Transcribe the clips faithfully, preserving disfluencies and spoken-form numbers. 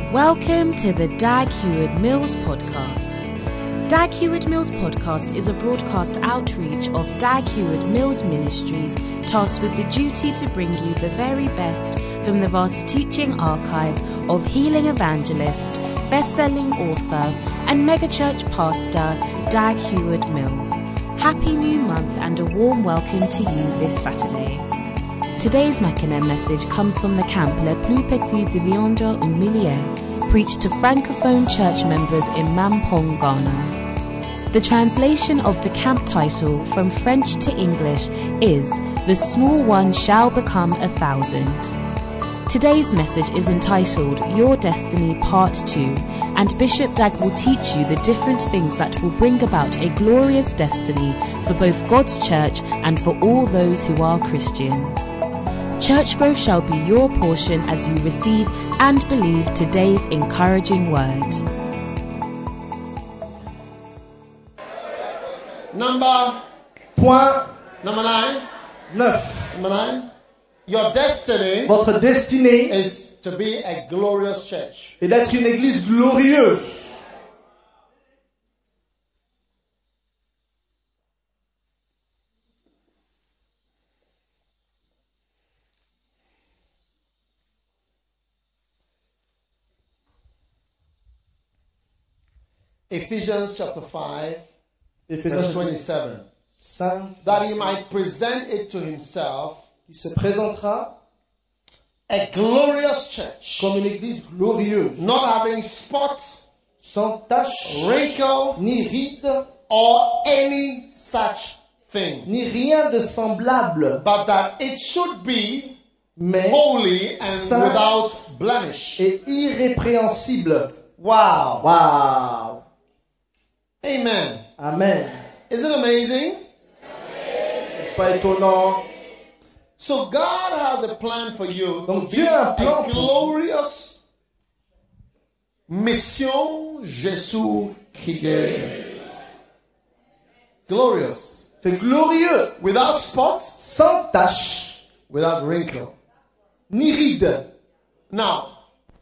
Welcome to the Dag Heward-Mills podcast. Dag Heward-Mills podcast is a broadcast outreach of Dag Heward-Mills Ministries, tasked with the duty to bring you the very best from the vast teaching archive of healing evangelist, best-selling author, and megachurch pastor Dag Heward-Mills. Happy New Month and a warm welcome to you this Saturday. Today's Mackinac message comes from the camp Le Plus Petit d'Evangile en Millier, preached to Francophone church members in Mampong, Ghana. The translation of the camp title from French to English is The Small One Shall Become a Thousand. Today's message is entitled Your Destiny Part two, and Bishop Dag will teach you the different things that will bring about a glorious destiny for both God's church and for all those who are Christians. Church growth shall be your portion as you receive and believe today's encouraging word. Number Point number nine. neuf. Number nine. Your destiny Votre destinée is to be a glorious church. est d'être une église glorieuse. Ephesians chapter five, verse Éphésiens twenty-seven. cinq, That he might present it to himself qui se présentera a glorious church, comme une église glorieuse, not having spot, sans tache, wrinkle, ni ride, or any such thing, ni rien de semblable, but that it should be mais holy and saint without blemish. et irrépréhensible. Wow. Waouh! Amen. Amen. Is it amazing? N'est-ce pas étonnant? So God has a plan for you Donc to Dieu be a un plan a pour glorious mission Jésus qui guérit. Glorious. C'est glorieux, Without spots, sans tache, without wrinkle. ni ride. Now,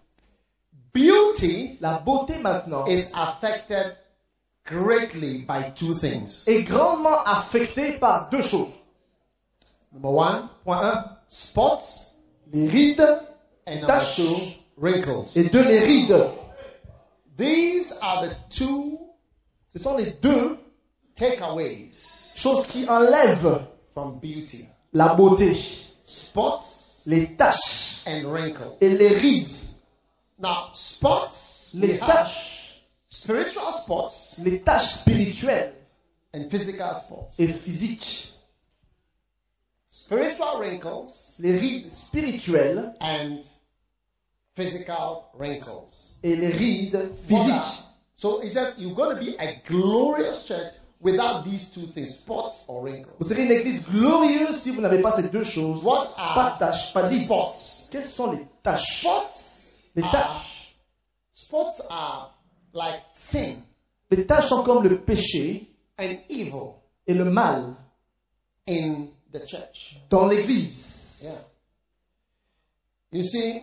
beauty La beauté maintenant is affected greatly by two things. est grandement affectée par deux choses. Number one, Point un, spots, les rides, and number taches, two, wrinkles. et deux, les rides. These are the two Ce sont les deux takeaways choses qui enlèvent from beauty. la beauté. Spots Les taches and wrinkles. et les rides. Now, spots, we Les have taches, spiritual spots les taches spirituelles and physical spots. et physiques. Spiritual wrinkles Les rides spirituelles and physical wrinkles. et les rides What physiques. are- So he says you're going to be a glorious church without these two things, spots or wrinkles. Vous serez une église glorieuse si vous n'avez pas ces deux choses. What are Pas de taches, pas de rides. spots? Quelles sont les taches? Spots Les are, taches. spots are like sin Les taches sont comme le péché and evil et le mal in the church. dans l'église. Yeah. You see,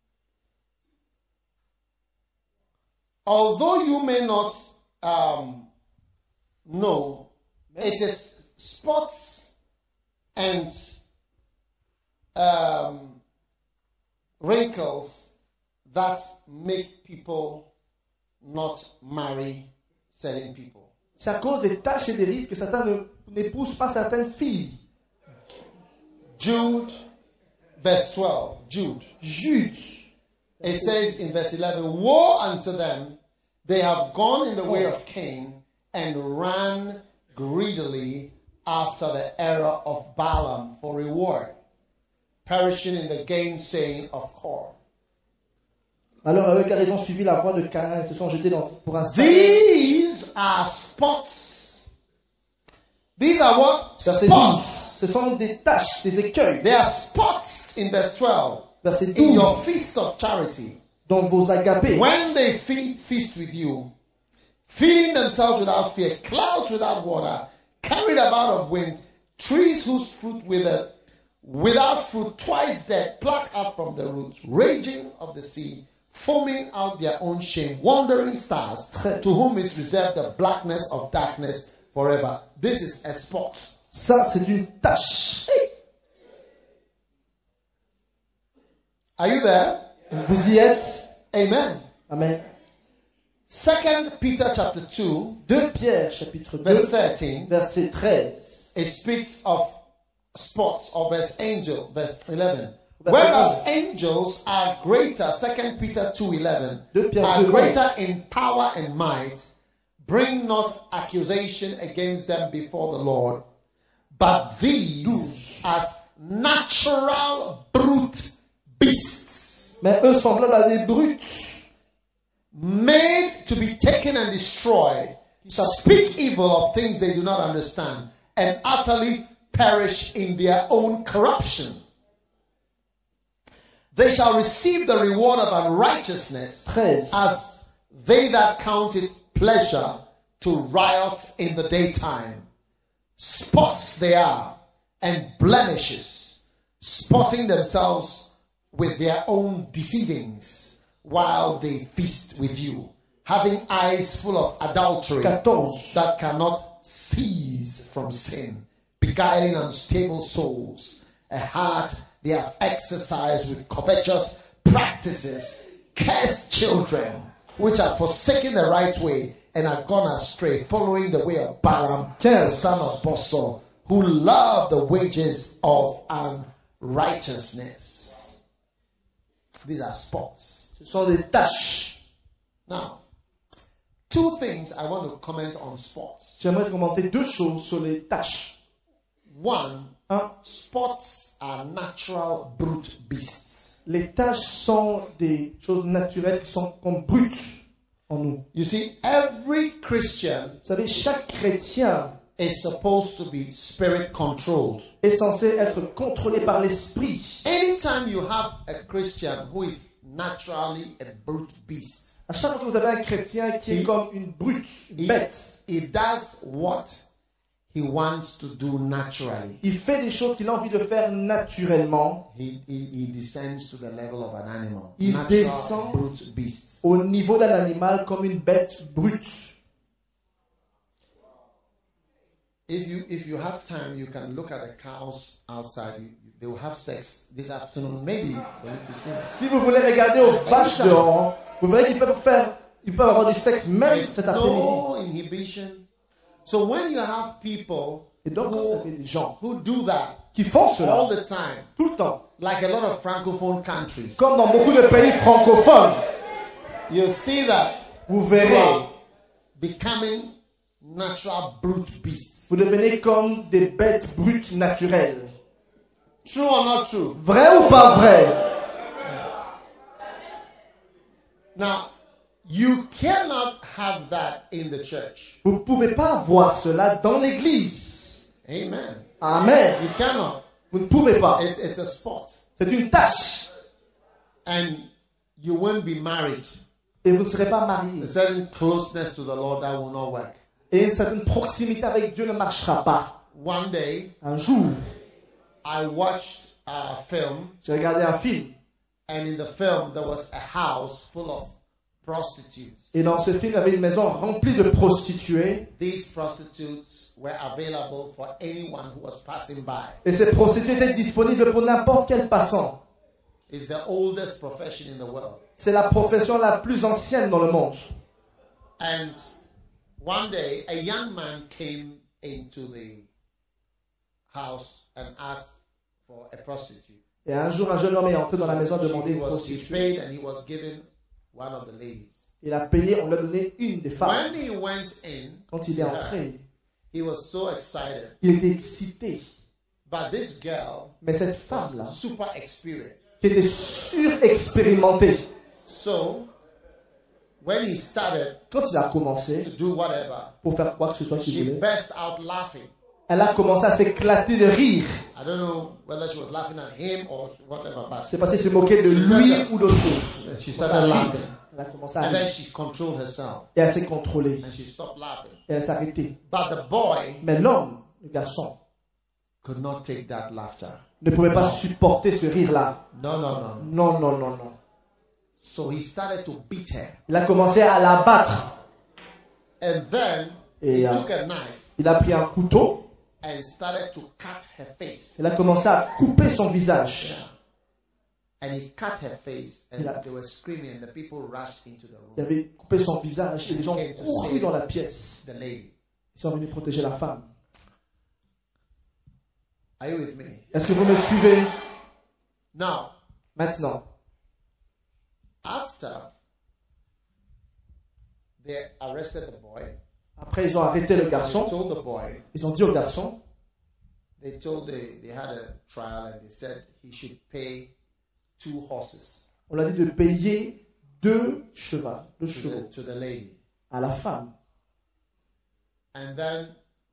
although you may not um, know, it is spots and um, wrinkles that make people not marry certain people. C'est à cause des taches et des rides que Satan ne- n'épouse pas certaines filles. Jude, verse twelve. Jude. Jude. It says in verse eleven, woe unto them, they have gone in the way of Cain and ran greedily after the error of Balaam for reward, perishing in the gainsaying of Korah. Alors eux, car ils ont suivi la voie de Caïn et se sont jetés dans, pour un salaire. These are spots. These are what? Verset Spots. douze. Ce sont des taches, des écueils. There are spots in verse twelve. Verset In your douze. feasts of charity. Dans vos agapés. When they feed, feast with you, feeding themselves without fear, clouds without water, carried about of wind, trees whose fruit withered, without fruit, twice dead, plucked up from the roots, raging of the sea, foaming out their own shame, wandering stars, Très. to whom is reserved the blackness of darkness forever. This is a spot. Ça, c'est une tâche. Are you there? Vous y êtes? Amen. Amen. Second Peter chapter two, deux Pierre, chapitre verse deux, thirteen, verset treize. it speaks of spots, or verse angel, verse eleven. Verset Whereas onze. angels are greater, Second Peter two eleven, deux Pierre are deux, greater onze. in power and might, bring not accusation against them before the Lord, but these as natural brute beasts, Mais eux semblables à des brutes, made to be taken and destroyed, speak evil of things they do not understand, and utterly perish in their own corruption. They shall receive the reward of unrighteousness treize. as they that count it pleasure to riot in the daytime. Spots they are, and blemishes, spotting themselves with their own deceivings, while they feast with you, having eyes full of adultery quatorze. that cannot cease from sin, beguiling unstable souls, a heart they have exercised with covetous practices, cursed children, which have forsaken the right way and are gone astray, following the way of Balaam, the son of Bosor, who loved the wages of unrighteousness. These are spots. Ce sont des tâches. Now, two things I want to comment on spots. J'aimerais commenter deux choses sur les tâches. One, Un, spots are natural brute beasts. les tâches sont des choses naturelles qui sont comme brutes en nous. You see, every Christian Vous savez, chaque chrétien is supposed to be spirit controlled. est censé être contrôlé par l'esprit. Anytime you have a Christian who is naturally a brute beast, À chaque fois que vous avez un chrétien qui est Il- comme une brute, une he, bête, he does what he wants to do naturally. il fait des choses qu'il a envie de faire naturellement He, he, he descends to the level of an animal. Il Natural descend. brute beasts. au niveau d'un animal comme une bête brute. If you if you have time, you can look at the cows outside. You, they will have sex this afternoon, maybe for you to see. Si vous voulez regarder aux vaches dehors, vous verrez qu'ils peuvent faire, ils peuvent avoir du sexe même There's cet après-midi. no inhibition. So when you have people Et donc, quand vous avez who, des gens who do that qui font all cela the time, tout le temps, like a lot of francophone countries, comme dans beaucoup de pays francophones, you'll see that vous you verrez, are becoming natural brute beasts. vous devenez comme des bêtes brutes naturelles. True or not true? Vrai ou pas vrai? Now, you cannot have that in the church. Vous ne pouvez pas voir cela dans l'église. Amen. Amen. You cannot. Vous ne pouvez pas. It's, it's a spot. C'est une tâche. And you won't be married. Et vous ne serez pas marié. A certain closeness to the Lord, that will not work. Et une certaine proximité avec Dieu ne marchera pas. One day, Un jour, I watched a film, j'ai regardé un film. and in the film, there was a house full of prostitutes. Et dans ce film, il y avait une maison remplie de prostituées. These prostitutes were available for anyone who was passing by. Et ces prostituées étaient disponibles pour n'importe quel passant. It's the oldest profession in the world. C'est la profession la plus ancienne dans le monde. And one day, a young man came into the house and asked for a prostitute. Et un jour, un jeune homme est entré dans la maison et a demandé He, une was, he prostituée. paid and he was given one of the ladies. Il a payé, on lui a donné une des femmes. When he went in, Quand il est entré, he was so excited. il était excité. But this girl Mais cette was femme-là, super experienced. qui était surexpérimentée, So, when he started quand il a commencé, to do whatever, pour faire quoi que ce soit qu'il she voulait, burst out laughing. elle a commencé à s'éclater de rire. I don't know whether she was laughing at him or whatever, but C'est parce qu'elle se moquait de lui ou d'autre chose. she started laughing. Elle a commencé à And then rire. she controlled herself Et elle s'est contrôlée. and she stopped laughing. Et elle s'est arrêtée. But the boy Mais l'homme, le garçon, could not take that laughter. ne pouvait pas supporter ce rire-là. No, no, no. Non, non, non, non. So he started to beat her. Il a commencé à la battre. And then Et he euh, took a knife il a pris un couteau. and started to cut her face. Il a commencé à couper son visage. And he cut her face, and Il a- they were screaming, and the people rushed into the room. Il avait coupé son visage et les gens coururent dans la pièce. The lady. Ils sont venus protéger la femme. Are you with me? Est-ce que vous me suivez? Now, Maintenant, after they arrested the boy, après ils ont arrêté le they garçon. told the boy, Ils ont dit au garçon, they told they, they had a trial, and they said he should pay two horses on l'a dit de payer deux chevaux, deux to chevaux the, to the lady. à la femme. And then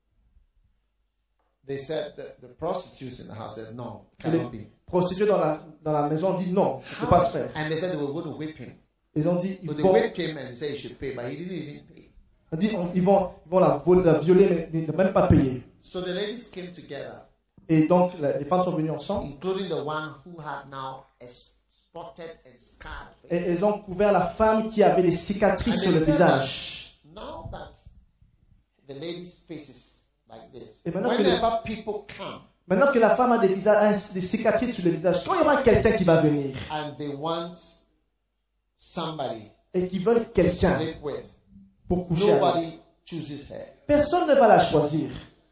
they said that the prostitutes in the house said, no, Et les cannot be. prostituées dans la, dans la maison ont dit non, ça ne peut pas se faire. And they said they were going to whip him. Ils ont dit, ils So they vont, whipped him and said he should pay, but he didn't even pay. on dit, on- ils vont, ils vont la, vol- la violer, mais ils ne même pas payer. So the ladies came together, Et donc, la- les femmes sont venues ensemble including the one who had now a spotted and scarred et face. elles ont couvert la femme qui avait des cicatrices And sur they le said visage. that now that the lady's face is like this, Et maintenant que les- whenever people come Maintenant que la femme a des, visages, des cicatrices sur le visage, quand il y aura quelqu'un qui va venir and they want somebody et qui veulent to quelqu'un sleep with, pour coucher avec, nobody chooses her. personne ne va la choisir.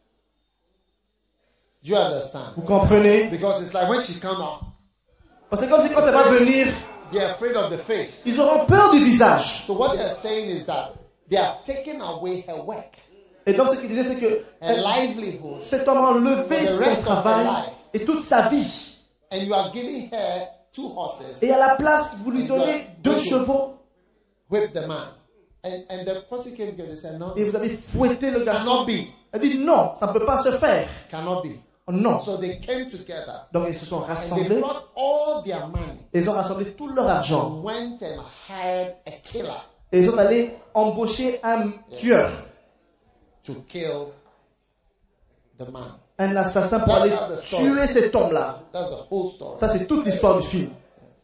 Do you understand? Vous comprenez? Because it's like when she comes out, Parce que comme si quand elle va venir, they're afraid of the face. ils auront peur du visage. So what they're saying is that they have taken away her work, Et donc ce qu'il disait, c'est que her elle- livelihood, cet homme a enlevé For the rest son of her travail life. et toute sa vie. and you are giving her two horses, Et à la place, vous lui donnez deux chevaux whip the man. And, and the prosecutor came together and said, no, et vous avez fouetté le cannot garçon. be, Elle dit non, ça ne peut pas se faire. cannot be. Oh, non. So they came together Donc ils se sont and they rassemblés. brought all their money Et ils ont rassemblé tout leur argent. and went and hired a killer Et ils sont allés embaucher un tueur, to kill the man. un assassin pour aller tuer cet homme-là. That's the whole story. Ça, c'est toute l'histoire du film.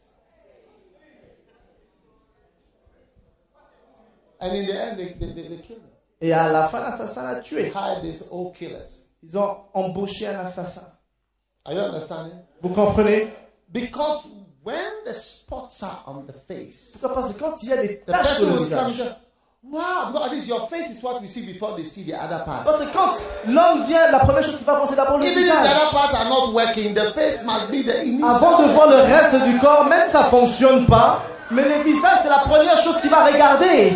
And in the end, they, they, they, they killed him. Et à la fin, l'assassin l'a They tué. hired these old killers. Ils ont embauché un assassin. Are you understanding? Vous comprenez? Because when the spots are on the face, Pourquoi? Parce que quand il y a des the taches sur person le will come and visage, say, wow, because at least your face is what we see before they see the other parts. parce que quand l'homme vient, la première chose qu'il va penser d'abord le Even if the other visage. parts are not working, the face must be the initial. Avant de voir le reste du corps, même ça fonctionne pas, mais le visage, c'est la première chose qu'il va regarder.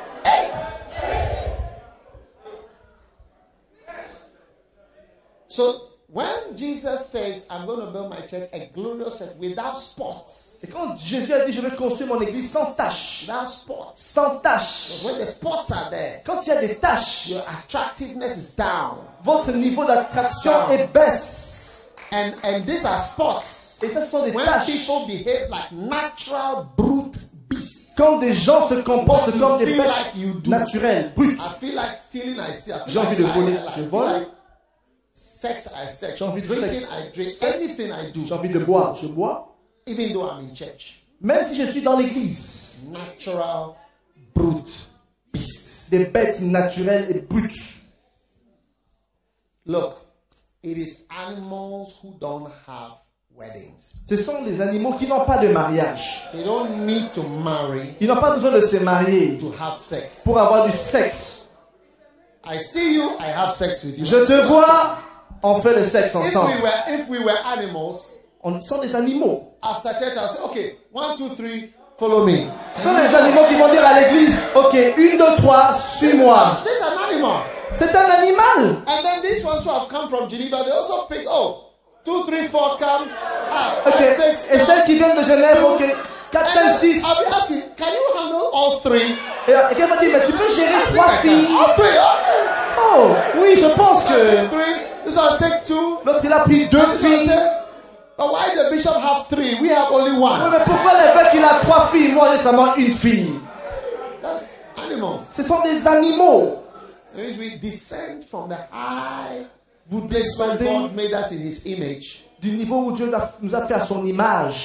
So when Jesus says, I'm going to build my church, a glorious church without spots, Et quand Jésus a dit, je vais construire mon église sans taches, without spots, sans taches, when the spots are there, quand il y a des taches, your attractiveness is down. votre niveau d'attraction est baisse. And and these are spots. Et ça, ce sont des When taches. people behave like natural brute beasts, Quand des gens se comportent you comme des feel bêtes like you do. naturelles, brutes. I feel like stealing, I steal. I feel J'ai envie like de lying, voler, I lie. je I feel vole. like sex, I sex. J'ai envie de Drinking, sexe. I drink. Sexe. Anything I do, J'ai envie de boire, je bois. even though I'm in church. Même si je suis dans l'église, Natural brute beasts. des bêtes naturelles et brutes. Look, it is animals who don't have weddings. Ce sont des animaux qui n'ont pas de mariage. They don't need to marry Ils n'ont pas besoin de se marier to have sex. pour avoir du sexe. I see you, I have sex with you. Je te vois, on fait le sexe If ensemble. we were, if we were animals, On sont des animaux. after church, I'll say, okay, one, two, three, follow me. Ce sont des animaux qui vont dire à l'église, ok, une, deux, trois, suis-moi. This is an animal. C'est un animal. And then these ones who have come from Geneva, they also pick, oh, two, three, four, come. Ah, Ok. five, six, Et seven. celles qui viennent de Genève, ok, quatre, And cinq, then six. I'll be asking, can you handle all three? Et et quelqu'un va dire, mais tu peux gérer trois filles. All three, okay. Oh, oui, je pense I'll que take three. This one take two. l'autre, il a pris deux This one filles. say, but why the bishop have three? We have only Oui, one. mais pourquoi l'évêque, il a trois filles, moi, j'ai seulement une fille? That's animals. Ce sont des animaux. Means we descend from the high Vous place where descendez God made us in His image, du niveau où Dieu l'a- nous a fait à son image.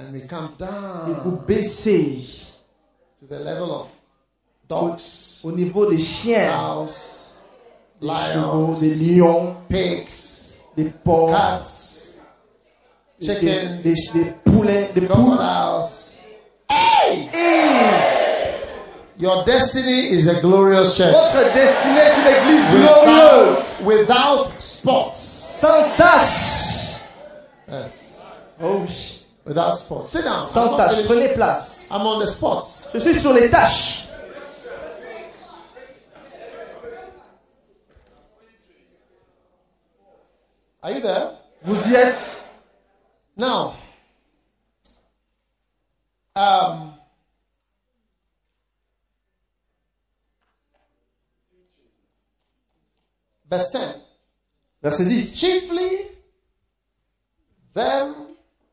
And we come Et down vous baissez to the level of dogs, au niveau des chiens, cows, des chevaux, lions, des lions, pigs, des porcs, cats, des, chickens, des, des poulets, des poules. crocodiles. Hey! Et Your destiny is a glorious church. votre destinée est une église glorieuse, Without, without spots. sans tache. Yes. Oh oui, Without spots. Sit down. I'm, sans not tache. finished. Prenez place. I'm on the spots. Je suis sur les taches. Are you there? Vous y êtes. Now, um, verse ten. Verset dix. Chiefly them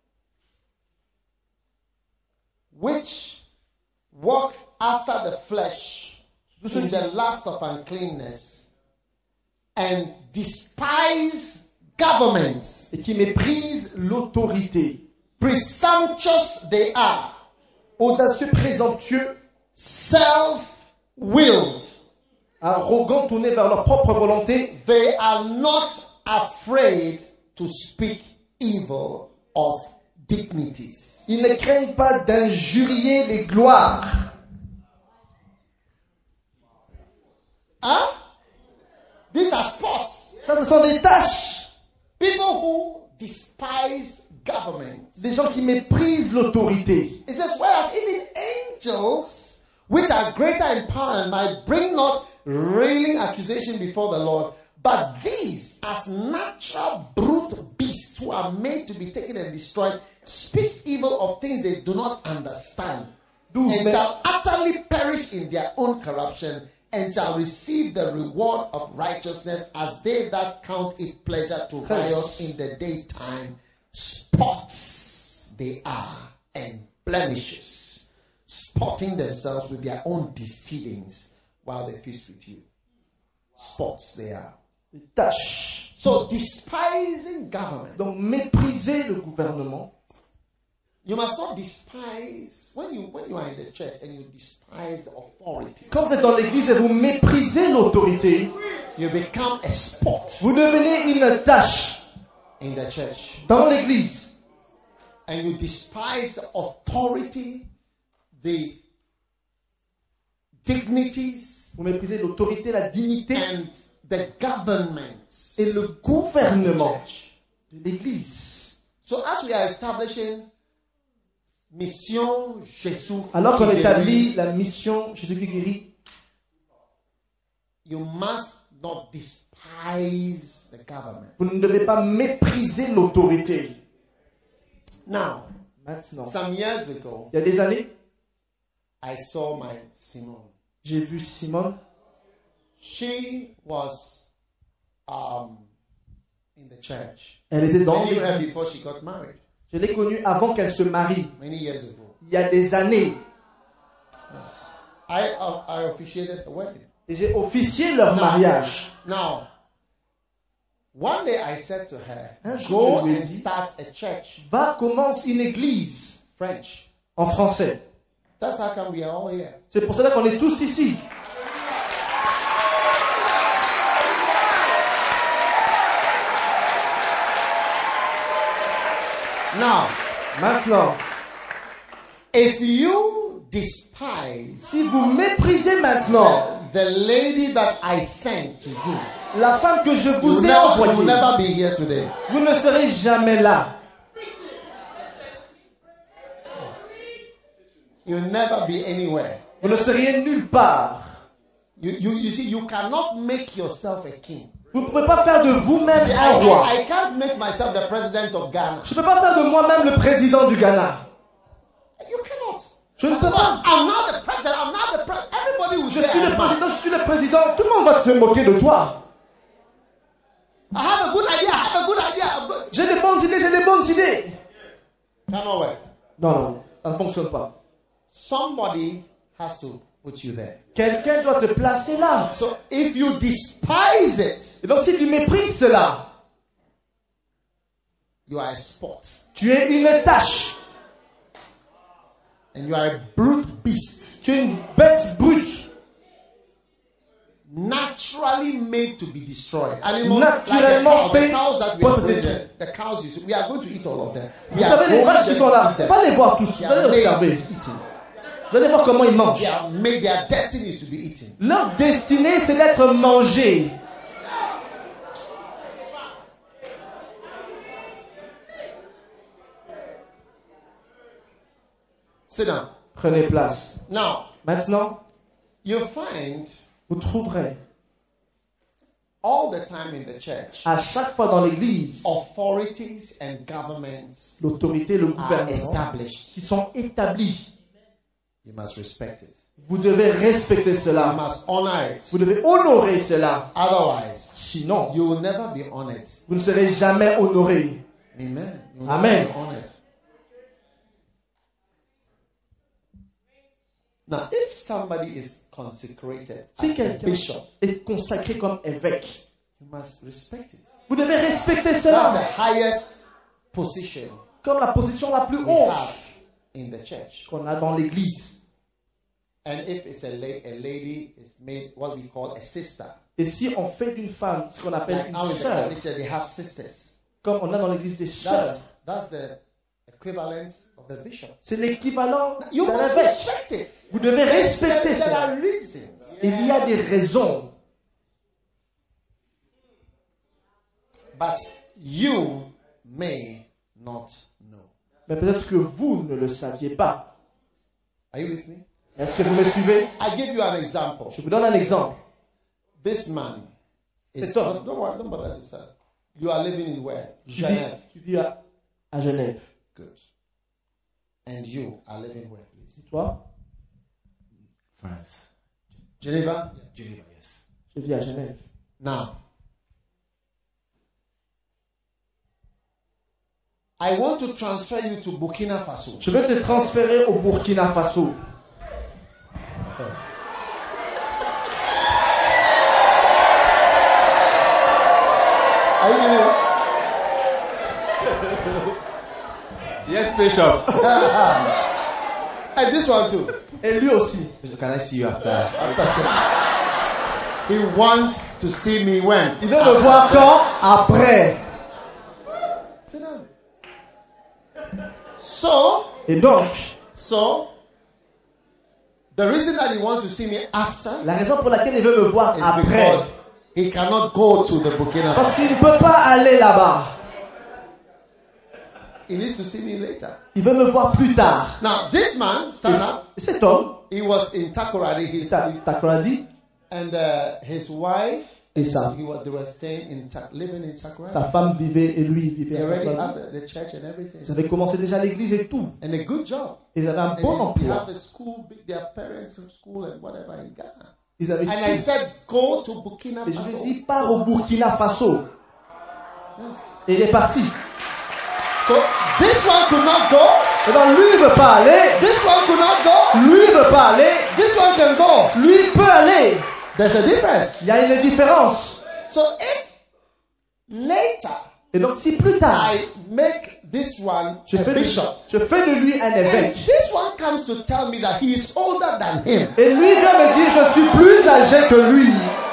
which walk after the flesh in the lust of uncleanness and despise governments. Et qui méprisent l'autorité. Presumptuous they are, Audacieux, présomptueux, self-willed. arrogants, tournés vers leur propre volonté. They are not afraid to speak evil of dignities. Ils ne craignent pas d'injurier les gloires. Huh? These are spots. Ça, ce sont des tâches. People who despise government. Des gens qui méprisent l'autorité. It says, whereas even angels, which are greater in power and might, bring not railing accusation before the Lord, but these, as natural brute beasts who are made to be taken and destroyed, speak evil of things they do not understand, and shall utterly perish in their own corruption, and shall receive the reward of righteousness as they that count it pleasure to riot in the daytime. Spots they are and blemishes, spotting themselves with their own deceivings while they feast with you. Spots they are. Des tâches. So despising government. Donc mépriser le gouvernement. You must not despise when you when you are in the church and you despise the authority. Quand vous êtes dans l'église et vous méprisez l'autorité, You become a spot vous devenez une tâche in the church. dans l'église. And you despise the authority, the dignities, Vous méprisez l'autorité, la dignité and the governments et le gouvernement de l'église. So as we are establishing Mission Jésus, Alors qu'on qui établit guérit, la mission Jésus qui guérit, you must not despise the government. vous ne devez pas mépriser l'autorité. Now, Maintenant, some years ago, il y a des années, I saw my Simone. j'ai vu Simone. She was um, in the church. Elle était dans I knew her l'église. before she got married, Je l'ai connue avant qu'elle se marie, many years ago. il y a des années. Yes. I, uh, I officiated a wedding. Et j'ai officié leur mariage. Now, one day I said to her, Un jour, go je lui ai and dit, start a church. Va, commence une église French. en français. That's how come we are all here. C'est pour cela qu'on est tous ici. Now, Maintenant, if you despise si vous méprisez maintenant the lady that I sent to you, la femme que je you vous will ai never, you will envoyée, never be here today. vous ne serez jamais là. You'll never be anywhere. Vous ne seriez nulle part. You, you, you see, you cannot make yourself a king. Vous ne pouvez pas faire de vous-même See, un I, roi. I, I can't make myself the president of Ghana. Je ne peux pas faire de moi-même le président du Ghana. You cannot. Je ne peux pas. I'm not the president. I'm not the president. Everybody will Je say suis le I'm not. président, je suis le président. Tout le monde va se moquer de toi. I have a good idea. I have a good idea. I'm good. J'ai des bonnes idées, j'ai des bonnes idées. Cannot work. Non, non, ça ne fonctionne pas. Somebody has to put you there. Quelqu'un doit te placer là. So if you despise it, Et donc si tu méprises cela, you are a spot. tu es une tâche. and you are a brute beast, tu es une bête brute, naturally made to be destroyed. Animals, Naturellement like the fait cows, the cows that we pour are te going détruire. there, the cows, you see, we are going to eat all of them. We Vous are savez, les going vaches qui there sont to là, eat them. pas les voir tous, They vous allez are made to observer. be eaten. Vous allez voir comment ils mangent. They are made, their destiny is to be eaten. Leur destinée, c'est d'être mangés. Sit down. Prenez place. Now, Maintenant, you find vous trouverez all the time in the church, à chaque fois dans l'église authorities and governments l'autorité et le are gouvernement established. qui sont établis. You must respect it. Vous devez respecter You cela. must honor it. Vous devez honorer cela. Otherwise, Sinon, you will never be honored. vous ne serez jamais honoré. Amen. You will Amen. never be honored. Now, if somebody is consecrated Si as a quelqu'un bishop, est consacré comme évêque, you must respect it. vous devez respecter That's cela the highest position comme la position la plus we haute have in the church. qu'on a dans l'église. And if it's a, la- a lady, it's made what we call a sister. Et si on fait d'une femme ce qu'on appelle Like une now in the sœur, Catholic Church, they have sisters. comme on a dans l'église des sœurs, That's, that's the equivalent of the bishop. c'est l'équivalent You d'un must évêque. respect it. Vous devez respecter There cela. are reasons. Il y a des raisons. But you may not know. Mais peut-être que vous ne le saviez pas. Are you with me? Est-ce que vous me suivez? I give you an example. Je vous donne un exemple. This man is. C'est ça. Don't, don't worry, don't bother yourself. You are living in where? Tu vis, Genève. tu vis à, à Genève. Good. And you are living where, please? Et toi? France. Geneva? Geneva, yes. Je vis à Genève. Now, I want to transfer you to Burkina Faso. Je vais te transférer au Burkina Faso. Are you getting it? Yes, Bishop. And this one too. Et lui aussi. Can I see you after? After church. He wants to see me when? Il veut me voir quand? Après. Sit down. So, Et donc, so, the reason that he wants to see me after la raison pour laquelle il veut me voir is après, because he cannot go to the Burkina parce Faso. qu'il ne peut pas aller là-bas. He needs to see me later. Il veut me voir plus tard. Now, this man, stand up, Et cet homme, he was in Takoradi, his, Ta- Takoradi, and uh, his wife, et sa, he was, they were staying in, Ta- living in sa Takoradi. femme vivait et lui vivait They à already Takoradi. have the, the church and everything. Ils avaient commencé déjà l'église et tout. And a good job. Ils avaient un And bon they- they emploi. have a school, their parents' school and whatever in Ghana. Ils avaient And I tout. said, go to Burkina Et je lui ai Faso. dit, pars au Burkina Faso. Yes. Et il est parti. So this one could not go. Et donc lui ne veut pas aller. This one could not go. Lui ne veut pas aller. This one can go. Lui peut aller. There's a difference. Il y a une différence. So if later Et donc si plus tard, I make this one je a fais, de, bishop, je fais de lui un and évêque. this one comes to tell me that he is older than him. Et lui vient me dire, je suis plus âgé que lui.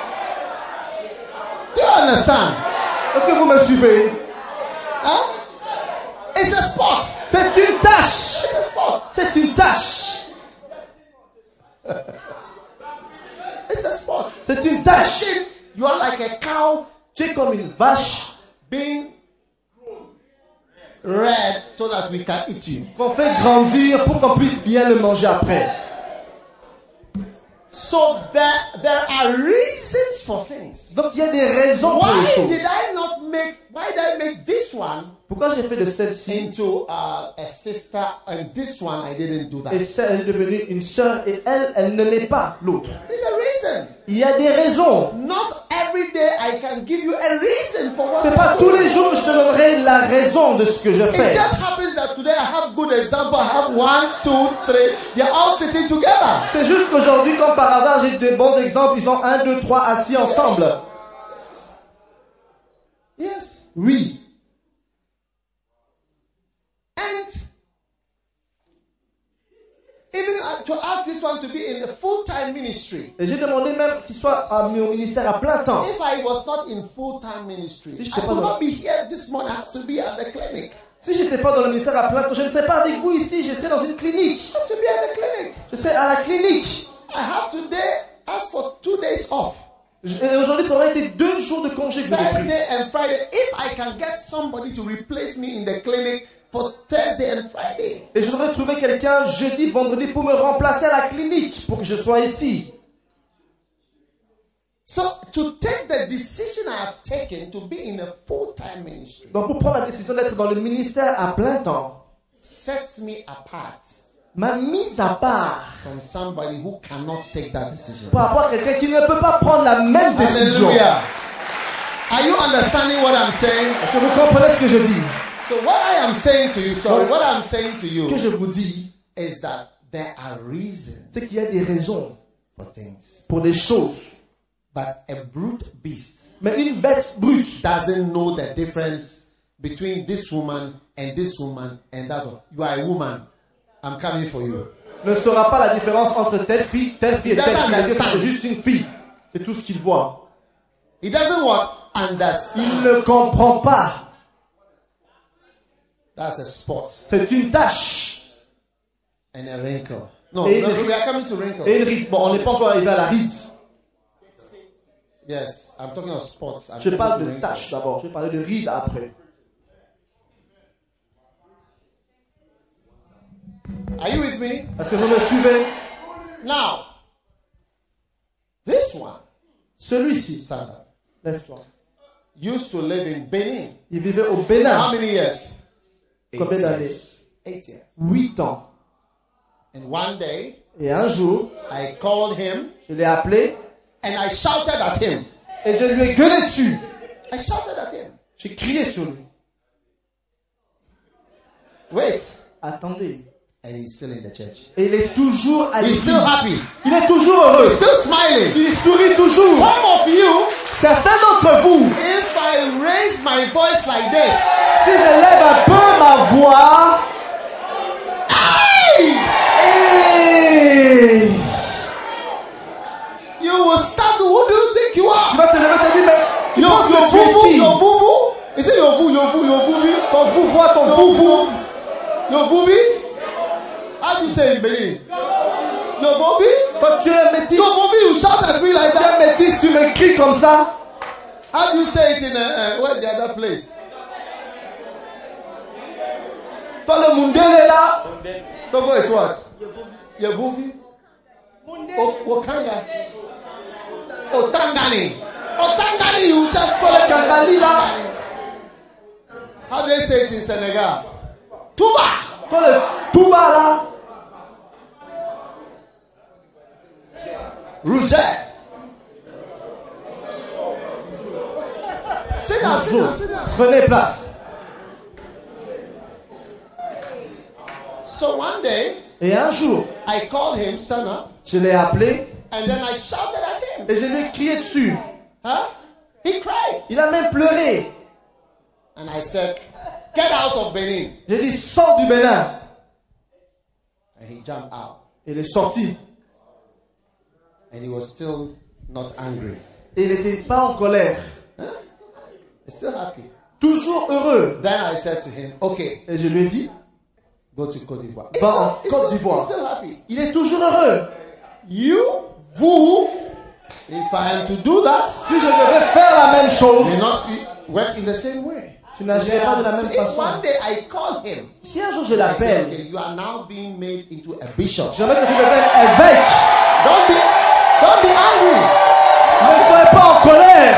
Do you understand? Est-ce que vous me suivez? Huh? It's a sport. C'est une tâche. It's a sport. C'est une tâche. It's a sport. C'est une tâche. You are like a cow Tu es comme une vache being reared so that we can eat you. qu'on fait grandir pour qu'on puisse bien le manger après. So there, there are reasons for things. Donc il y a des raisons pour les Why choses. did I not make? Why did I make this one Pourquoi j'ai fait de celle-ci into uh, a sister and this one I didn't do that? et celle elle est devenue une sœur et elle, elle ne l'est pas l'autre? There's a reason. Il y a des raisons. Not every day I can give you a reason for what C'est I pas do. tous les jours que je te donnerai la raison de ce que je It fais. just happens that today I have good example. I have one, two, three. They're all sitting together. C'est juste qu'aujourd'hui, comme par hasard, j'ai de bons exemples. Ils sont un, deux, trois assis ensemble. Yes. Oui. And uh, to ask this one to be in the full-time ministry. Et j'ai demandé même qu'il soit à- mis au ministère à plein temps. If I was not in full-time ministry, Si je I t'ai pas would dans- not be here this morning. I have to be at the clinic. Si j'étais pas dans le ministère à plein temps, je ne serais pas avec vous ici, je serais dans une clinique. I have to be at the clinic. Je serais à la clinique. I have today asked for two days off. Je- Et aujourd'hui, ça aurait été deux jours de congé que j'aurais pris. Thursday and Friday. If I can get somebody to replace me in the clinic for Thursday and Friday. Et je devrais trouver quelqu'un jeudi, vendredi pour me remplacer à la clinique pour que je sois ici. So to take the decision I have taken to be in a full-time ministry Donc pour prendre la décision d'être dans le ministère à plein temps, sets me apart m'a mise à part from somebody who cannot take that decision. par rapport à quelqu'un qui ne peut pas prendre la même décision. Hallelujah. Are you understanding what I'm saying? Est-ce que vous comprenez ce que je dis? So what I am saying to you, sorry, what I'm saying to Ce que you je vous dis, is that there are reasons c'est qu'il y a des raisons for things. pour des choses. But a brute beast Mais une bête brute doesn't know the difference between this woman and this woman and that one. You are a woman. I'm coming for you. ne saura pas la différence entre telle fille, telle fille et telle fille. Parce que c'est juste une fille. C'est tout ce qu'il voit. He doesn't what? Understand. Il ne comprend pas. That's a spot C'est une tache. and a wrinkle. No, Et no, une- we are coming to wrinkle. Et une ride. Bon, on n'est pas encore arrivé à la ride. Yes, I'm talking of spots. I'm Je coming parle to de wrinkle. tache d'abord. Je vais parler de ride après. Are you with me? Est-ce que vous me suivez? Now, this one, Celui-ci, stand up, lève-toi. used to live in Benin. Il vivait au How Bénin. many years? Combien d'années? Eight years. Huit ans. And one day, Et un jour, I called him je l'ai appelé and I shouted at him. et je lui ai gueulé dessus. I shouted at him. J'ai crié sur lui. Wait. Attendez. And he's still in the church. Et il est toujours à He's l'église. still happy. Il est toujours heureux. He's still smiling. Il sourit toujours. Some of you, Certains d'entre vous, if I raise my voice like this, si je lève un peu ma voix, hey, et you will start. Who do you think you tu are? vas te lever et te dire, mais tu Your, penses your que tu es vuvu, qui? your vuvu. Is it your vuvu, your vuvu, your vuvu? Ton pouvoir, ton Your vuvu. vuvu, your vuvi? How do you say it in Benin? Your vuvi? Quand tu es métis, Your vuvi, you shout at me like tu that. es métis, tu me cries comme ça. How do you say it in uh, uh, where's the other place? Toi, le mundele est là. Togo is what? Your vuvi? O- Wakanga? Otangani. Otangani, you just follow Kangali là. How do they say it in Senegal? Tuba. Toi, le touba là. Rouget. Sit down, sit down, sit down. Prenez place. So one day, Et un jour, I called him, stand up, je l'ai appelé and then I shouted at him. et je lui ai crié dessus. Huh? He cried. Il a même pleuré. And I said, get out of Benin. J'ai dit, sors du Bénin. And he jumped out. Il est sorti. And he was still not angry. Et il n'était pas en colère. He's still happy. Toujours heureux. Then I said to him, okay, Et je lui ai dit, go to Côte d'Ivoire. Va en He's Côte still, d'Ivoire. he's still happy. il est toujours heureux. You, vous, if I am to do that, Si je devais faire la même chose, may not be, work in the same way. tu n'agirais pas de la So même if façon. one day I call him, Si un jour je I say, l'appelle, okay, you are now being made into a bishop. j'aimerais que tu deviennes évêque. Don't be, don't be angry. Ne sois pas en colère.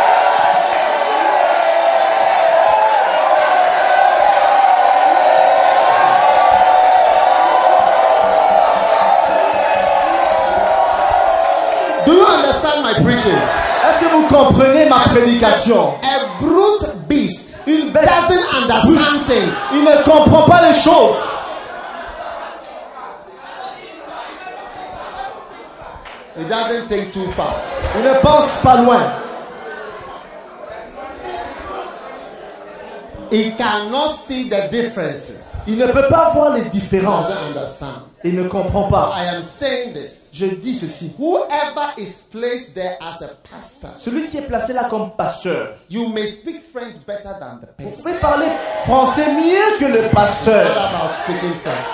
Do you understand my preaching? Est-ce que vous comprenez ma prédication? A brute beast Une bête doesn't understand things. il ne comprend pas les choses. It doesn't think too far. Il ne pense pas loin. He cannot see the differences Il ne peut pas voir les He différences. doesn't understand. Il ne comprend pas. I am saying this. Je dis ceci. Whoever is placed there as a pastor, Celui qui est placé là comme pasteur, you may speak French better than the vous person. pouvez parler français mieux que le Not pasteur. about speaking French.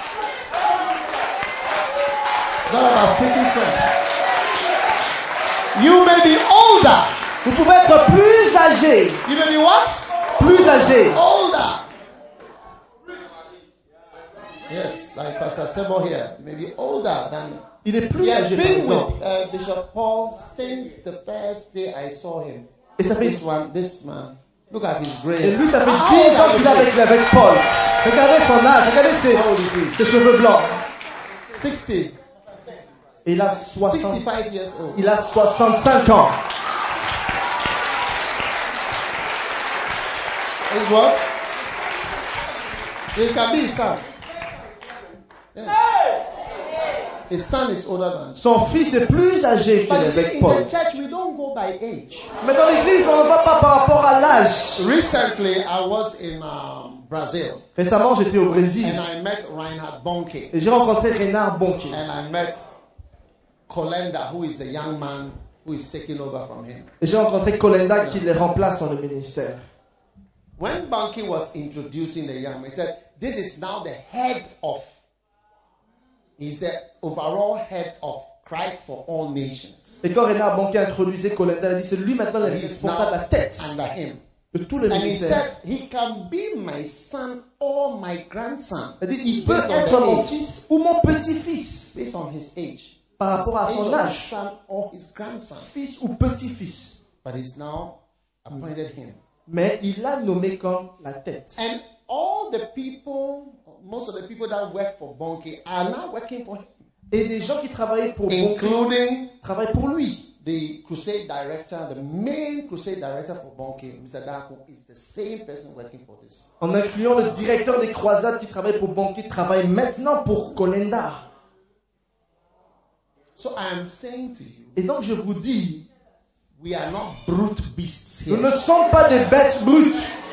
Not about speaking French. You may be older. Vous pouvez être plus âgé. You may be what? Plus âgé. Older. Yes, like Pastor Sebo here. You may be older than. Il est plus He has âgé, par been exemple. with uh, Bishop Paul since the first day I saw him. Et ça fait, This one, this man. Look at his gray. et lui, ça fait How dix old ans are qu'il you? est avec, avec Paul. Regardez son âge, regardez ses, How old is he? ses cheveux blancs. sixty. Et il a soixante, sixty-five years old. il a soixante-cinq ans. Is what? It can be his son. Yeah. His son is older than. Son fils est plus âgé que But you see, l'évêque in Paul. the church, we don't go by age. Mais dans l'église, on ne va pas par rapport à l'âge. Recently, I was in um, Brazil Récemment, j'étais au Brésil and I met Reinhard Bonke et j'ai rencontré Renard Bonke. and I met Kolenda, who is the young man who is taking over from him. Et j'ai rencontré Kolenda qui les remplace dans le ministère. When Bonke was introducing the young man, he said, "This is now the head of." He's the overall head of Christ for all nations. Et quand Renard Bonke introduisait Kolenda, il a dit c'est lui maintenant le He's responsable de la now tête under him. de tout le And he ministère. said, he can be my son or my grandson. Il a dit il peut Based on être the mon age. fils ou mon petit-fils Based on his age. par rapport à Age son of his âge, son or his grandson. fils ou petit-fils. But he's now appointed him. Mais il l'a nommé comme la tête. And all the people, most of the people that work for Bonke are now working for him. Et les gens qui travaillaient pour Bonke Including travaillent pour lui. the crusade director, the main crusade director for Bonke, Mister Dako, is the same person working for this. En incluant le directeur des croisades qui travaille pour Bonke, travaille maintenant pour Kolenda. So I am saying to you, Et donc je vous dis, we are not brute beasts nous here. ne sommes pas des bêtes brutes.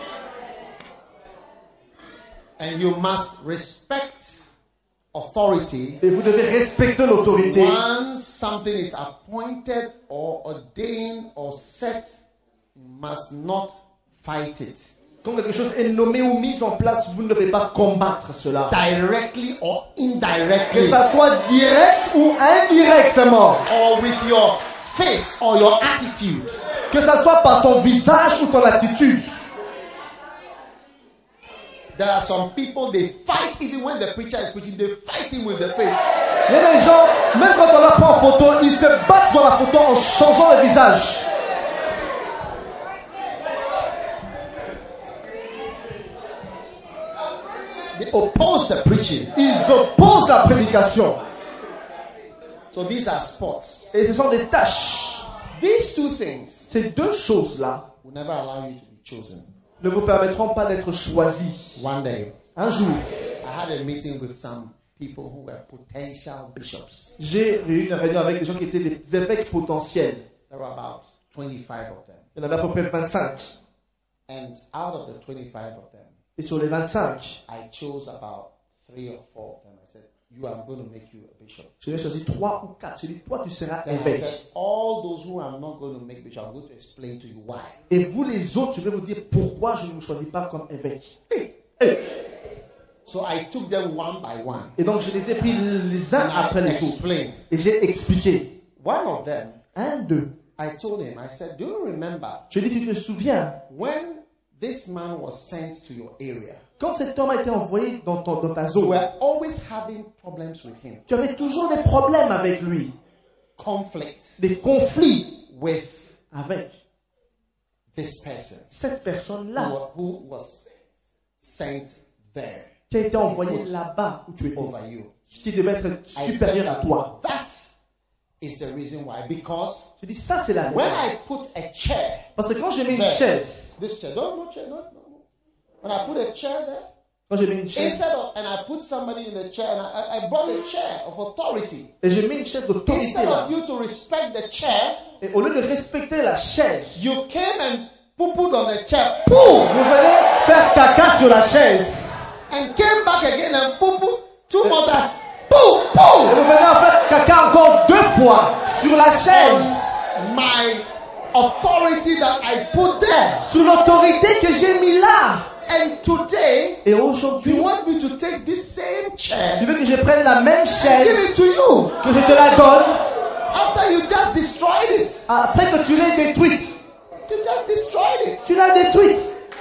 And you must respect authority. Et vous devez respecter l'autorité. Once something is appointed or ordained or set, you must not fight it. Quand quelque chose est nommé ou mis en place, vous ne devez pas combattre cela. Directly or Que indirectly. ça soit direct ou indirectement. Or with your face or your attitude. Que ça soit par ton visage ou ton attitude. There are some people, they fight even when the preacher is preaching, they fight him with the face. Il y a des gens, même quand on la prend en photo, ils se battent dans la photo en changeant le visage. They oppose the preaching. Ils opposent la prédication. So these are sports. Et ce sont des tâches. These two things Ces deux choses-là will never allow you to be chosen. ne vous permettront pas d'être choisis. One day, Un jour, I had a meeting with some people who were potential bishops. j'ai eu une réunion avec des gens qui étaient des évêques potentiels. There were about twenty-five of them. Il y en avait à peu près vingt-cinq. And out of the twenty-five of them, Et sur les vingt-cinq, I chose about three or four of them. I said, you, I'm going to make you a bishop. je n'ai choisi trois ou quatre. J'ai dit, toi, tu seras Then I évêque. said, all those who I'm not going to make bishop, I'm going to explain to you why. Et vous les autres, je vais vous dire pourquoi je ne vous choisis pas comme évêque. Hey. Hey. So I took them one by one. Et donc, je les ai pris les uns And après I les autres. explained. Et j'ai expliqué. One of them, Un, deux. I told him, I said, do you remember Je lui ai dit, tu te souviens, when this man was sent to your area? quand cet homme a été envoyé dans, ton, dans ta You zone, were always having problems with him. tu avais toujours des problèmes avec lui. Conflict Des conflits with avec this person cette personne-là who, who was sent there qui a été envoyée là-bas où tu étais, over you. qui devait être I supérieur said à toi. that is the reason why. Because Je dis, ça c'est la when raison. I put a chair, Parce que quand j'ai mis une there, chaise, this chair, no, no chair, no, no, no. When I put a chair there, quand j'ai mis une chaise, instead of, and I put somebody in the chair, and I, I brought a chair of authority. et j'ai mis une chaise d'autorité Instead là, of you to respect the chair, et au lieu de respecter la chaise, you came and poo-pooed on the chair, poo, vous venez faire caca sur la chaise. and came back again and boom, boom, two more times. Boom, boom. Et vous venez en fait caca encore deux fois sur la chaise. My authority that I put there. Sous l'autorité que j'ai mis là. And today, Et you aujourd'hui, want me to take this same chair, tu veux que je prenne la même and chaise, give it to you, que je te la donne, after you just destroyed it. après que tu l'aies détruite. You just destroyed it. Tu l'as détruite.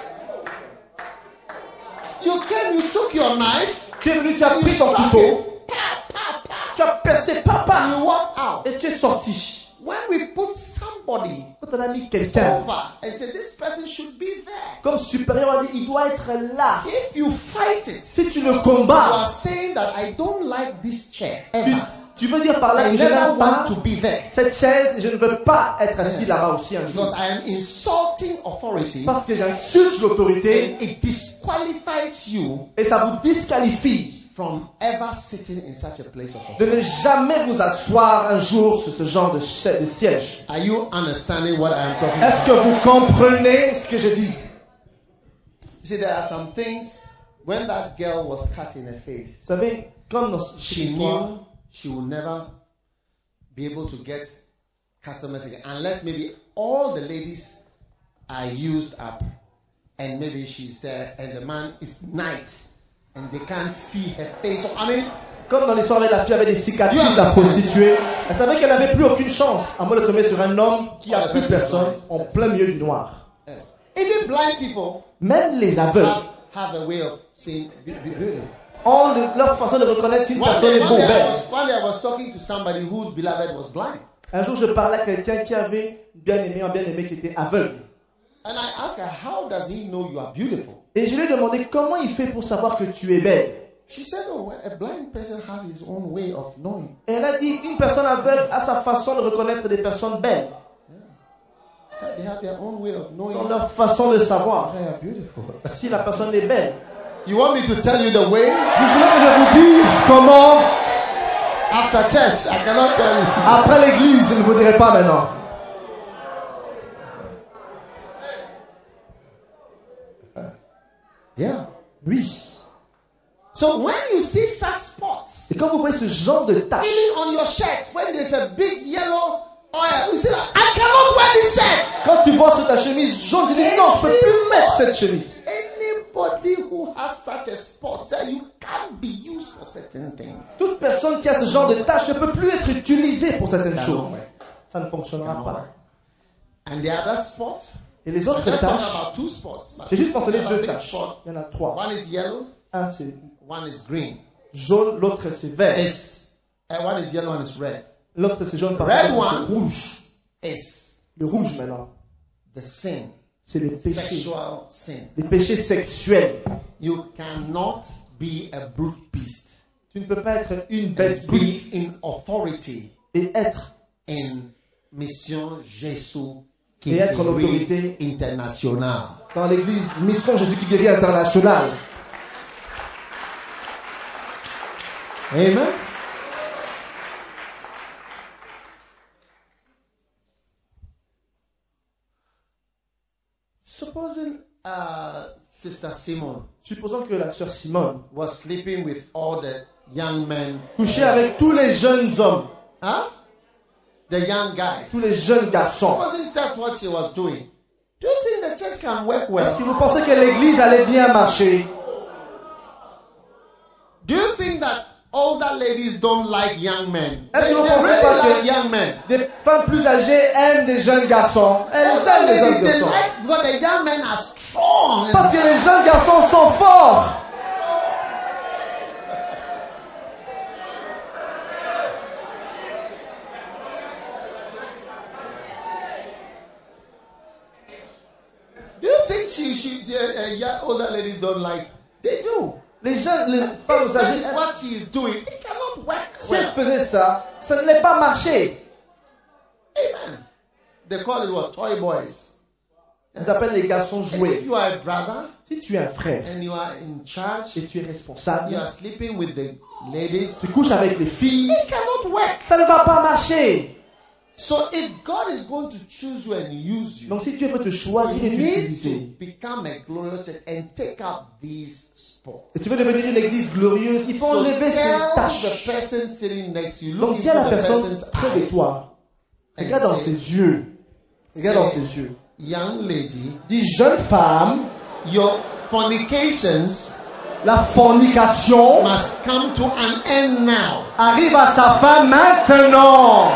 You came, you took your knife, Tu es venu, tu as you pris ton struck couteau, it, pa, pa, pa, tu as percé papa you walked out. et tu es sorti. When we put somebody Quand on a mis quelqu'un over and said this person should be there, comme supérieur, on dit il doit être là. if you fight it, Si tu le you combats, are saying that I don't like this chair tu, ever. tu veux dire par là I que je never n'aime pas want to be there cette chaise, je ne veux pas être assis là-bas aussi un jour. because I am insulting authority, Parce que j'insulte l'autorité and it disqualifies you et ça vous disqualifie from ever sitting in such a place of authority. de ne jamais vous asseoir un jour sur ce genre de, cha- de siège. Are you understanding what I am talking Est-ce about? que vous comprenez ce que je dis? You see, there are some things. When that girl was cut in her face, Vous savez, comme dans cette she histoire, knew she would never be able to get customers again unless maybe all the ladies are used up and maybe she's there and the man is night and they can't see her face. So, I mean, comme dans l'histoire avec la fille avec des cicatrices, You la understand. prostituée, elle savait qu'elle n'avait plus aucune chance à moins de tomber sur un homme qui a plus personne en plein milieu du noir. yes. Even blind people Même les aveugles have, have a way of seeing be- be- beauty. ont le- leur façon de reconnaître si une One personne day, est one, bon ou day I belle. was, one day I was talking to somebody whose beloved was blind. Un jour, je parlais à quelqu'un qui avait bien aimé, un bien aimé qui était aveugle. And I asked her, how does he know you are beautiful? Et je lui ai demandé comment il fait pour savoir que tu es belle. She said, oh, well, a blind person has his own way of knowing. Et elle a dit, une personne aveugle a sa façon de reconnaître des personnes belles. They have their own way of knowing Ils ont leur façon de savoir they are beautiful. si la personne est belle. You want me to tell you the way? Vous voulez que je vous dise comment? After church, I cannot tell you. Après l'église, je ne vous dirai pas maintenant. Yeah. Oui. So when you see such spots, Et quand vous voyez ce genre de taches, even on your shirt, when there's a big yellow oil, you say, I cannot wear this shirt. quand tu vois sur ta chemise jaune, tu dis non, je ne peux plus mettre cette chemise. Anybody who has such a spot, that you can't be used for certain things. Toute personne qui a ce genre de taches ne peut plus être utilisée pour certaines Ça choses. non, ouais. Ça ne fonctionnera pas. And the other spot, Et les I'm autres just talking taches, about two spots. but j'ai juste mentionné another deux big taches. spot. Il y en a trois. One is yellow, Un c'est one is green. jaune, l'autre c'est vert. Is uh, one is yellow, one is red. L'autre c'est jaune par Red contre, c'est one. rouge. Is Le rouge maintenant, the sin, c'est les péchés. sexual sin. Les péchés sexuels. You cannot be a brute beast. Tu ne peux pas être une bête Be brute in authority et être in Mission Jésus qui Et être en guérit autorité. internationale. dans l'église Mission Jésus qui guérit internationale. Amen. Supposing uh, Sister Simone Supposons que la sœur Simone was sleeping with all the young men, couchait avec tous les jeunes hommes, huh? The young guys. tous les jeunes garçons. Supposing that's what she was doing. Do you think the church can work well? Est-ce que vous pensez que l'église allait bien marcher? Do you think that older ladies don't like young men? Est-ce They, que vous they pensez really pas like que young men. des femmes plus âgées aiment des jeunes garçons? Elles Older aiment les ladies, jeunes they garçons. like because the young men are strong. Parce que les jeunes garçons sont forts. Do you think she, she, uh, uh, young, older ladies don't like? They do. Les jeunes, les femmes If that âgées, is what she is doing, it cannot work si elles well. faisaient ça, ça ne l'est pas marché. Amen. They call it what? Toy boys. Ils appellent les garçons And if jouets. you are a brother Si tu es un frère and you are in charge, et tu es responsable, you are sleeping with the ladies, tu couches avec les filles, it cannot work. ça ne va pas marcher. So if God is going to choose you and use you, Donc si Dieu veut te choisir you et need t'utiliser, to become a glorious church and take up these spots. Et tu veux devenir une église glorieuse, il faut So enlever ces tell the taches. person sitting next to you, Donc look dis à la into the personne person's près de eyes, toi, and regarde dans say, ses yeux, regarde dans say, ses yeux. young lady, Dis, jeune femme, your fornications la fornication must come to an end now. arrive à sa fin maintenant.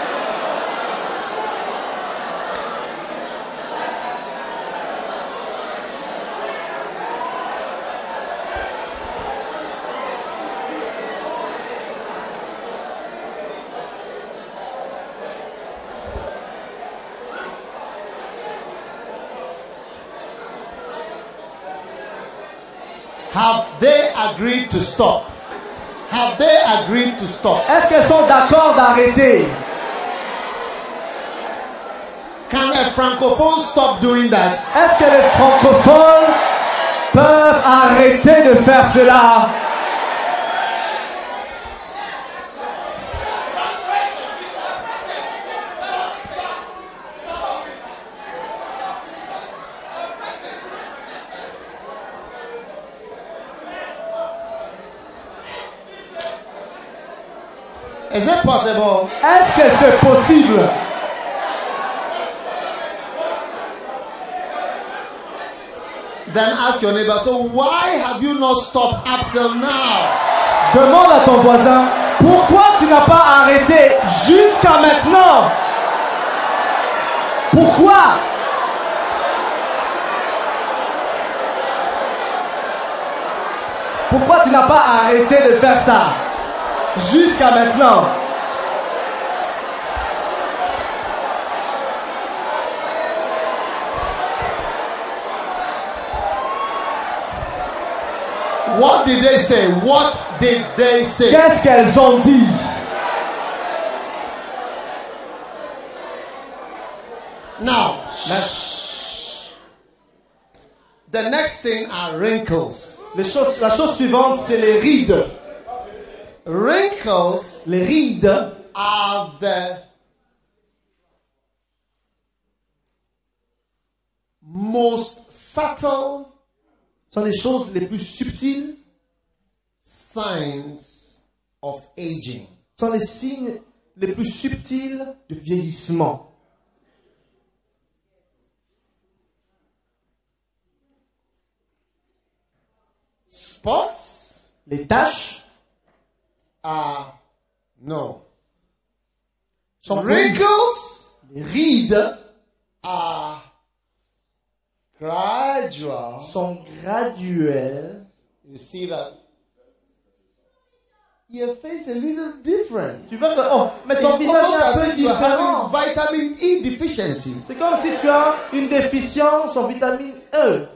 Have they agreed to stop? Have they agreed to stop? Est-ce qu'elles sont d'accord d'arrêter? Can a francophone stop doing that? Est-ce que les francophones peuvent arrêter de faire cela? Is it possible? Est-ce que c'est possible? Then ask your neighbor, so why have you not stopped up till now? Demande à ton voisin, pourquoi tu n'as pas arrêté jusqu'à maintenant? Pourquoi? Pourquoi tu n'as pas arrêté de faire ça jusqu'à maintenant? What did they say? What did they say? Qu'est-ce qu'elles ont dit? Now, shh. The next thing are wrinkles. Les choses, la chose suivante, c'est les rides. Wrinkles Les rides are the most subtle sont les choses les plus subtiles, signs of aging. sont les signes les plus subtils de vieillissement. Spots Les taches are no. sont Wrinkles les rides are gradual. sont graduelles. You see that your face a little different. Tu vois que oh, mais ton It's visage almost est un as peu if you are différent. having vitamin E deficiency. C'est comme si tu as une déficience en vitamine E.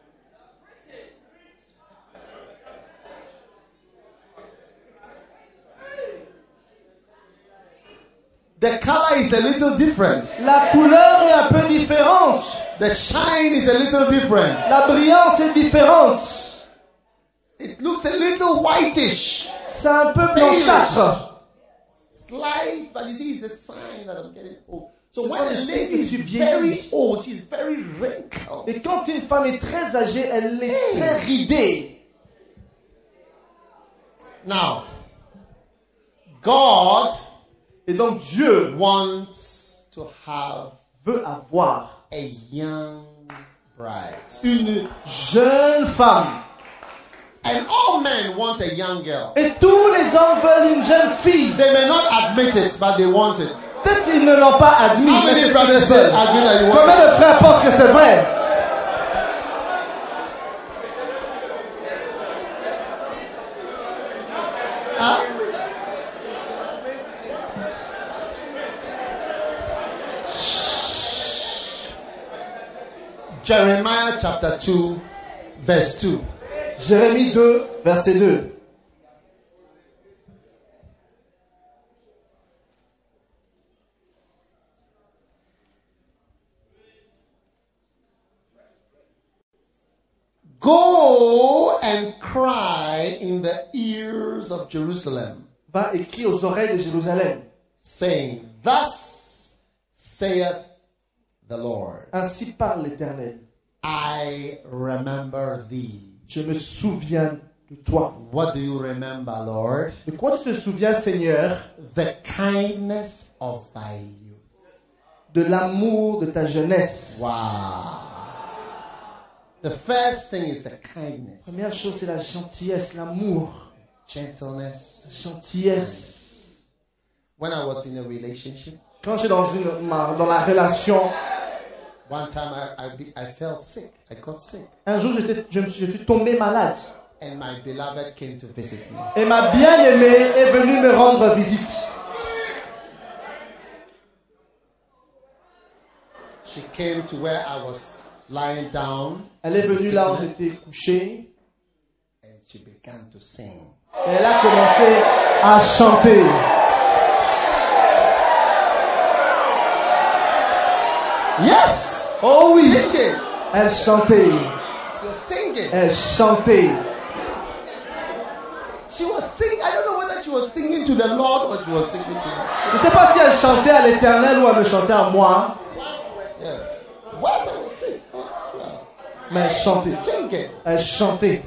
The color is a little different. La couleur est un peu différente. The shine is a little different. La brillance est différente. It looks a little whitish. C'est un peu blanchâtre. Slight, but you see, it's the sign that I'm getting old. So Ce when sont a les signes lady que is tu very vieillis. old, she's very wrinkled. Et quand une femme est très âgée, elle est très ridée. Now, God Et donc Dieu wants to have veut avoir a young bride. une jeune femme. And all men want a young girl. Et tous les hommes veulent une jeune fille. They may not admit it, but they want it. Peut-être qu'ils ne l'ont pas admis. How mais many c'est ce brothers qu'ils say, veulent. agree that you want Combien it? de frères pensent que c'est vrai? Huh? Jeremiah chapter two, verse two. Jérémie deux, verset deux. Go and cry in the ears of Jerusalem, Va écrire aux oreilles de Jérusalem. saying, Thus saith the Lord, Ainsi parle l'Éternel. I remember thee. Je me souviens de toi. What do you remember, Lord? De quoi tu te souviens, Seigneur? The kindness of thy youth. De l'amour de ta jeunesse. Wow. The first thing is the kindness. Première chose, c'est la gentillesse, l'amour. Gentleness. Gentillesse. When I was in a relationship, Quand j'étais dans, une, ma- dans la relation, one time I, I, be- I felt sick. I got sick. un jour, j'étais, je, me suis- je suis tombé malade. And my beloved came to visit me. Et ma bien-aimée est venue me rendre visite. She came to where I was lying down. Elle est venue là où j'étais couché. And she began to sing. Et elle a commencé à chanter. Yes! Oh oui! Singing! Elle chantait. You're singing. Elle chantait. She was singing. I don't know whether she was singing to the Lord or she was singing to me. Je ne sais pas si elle chantait à l'Éternel ou elle me chantait à moi. Yes. What I was singing? Oh, wow. Mais elle chantait. Singing. Elle chantait.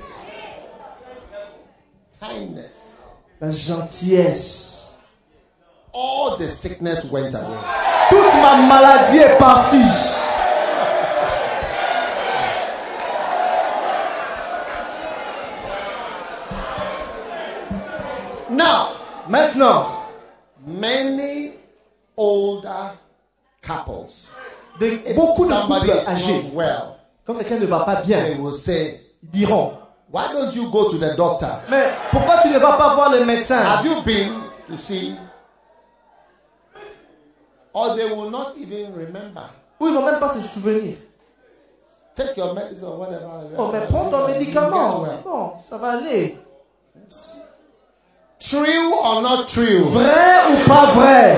Kindness. La gentillesse. All the sickness went away. Toute ma maladie est partie. Now, Maintenant, many older couples, de, if beaucoup de somebody couples is âgés, not well, quand quelqu'un ne va pas they bien, will say, ils diront, why don't you go to the doctor? mais pourquoi tu ne vas pas voir le médecin? Have you been to see? Or they will not even remember. Ou ils ne vont même pas se souvenir. Take your medicine or whatever. Oh, mais prends ton You médicament. get C'est well. bon, ça va aller. True or not true? Vrai ou pas vrai?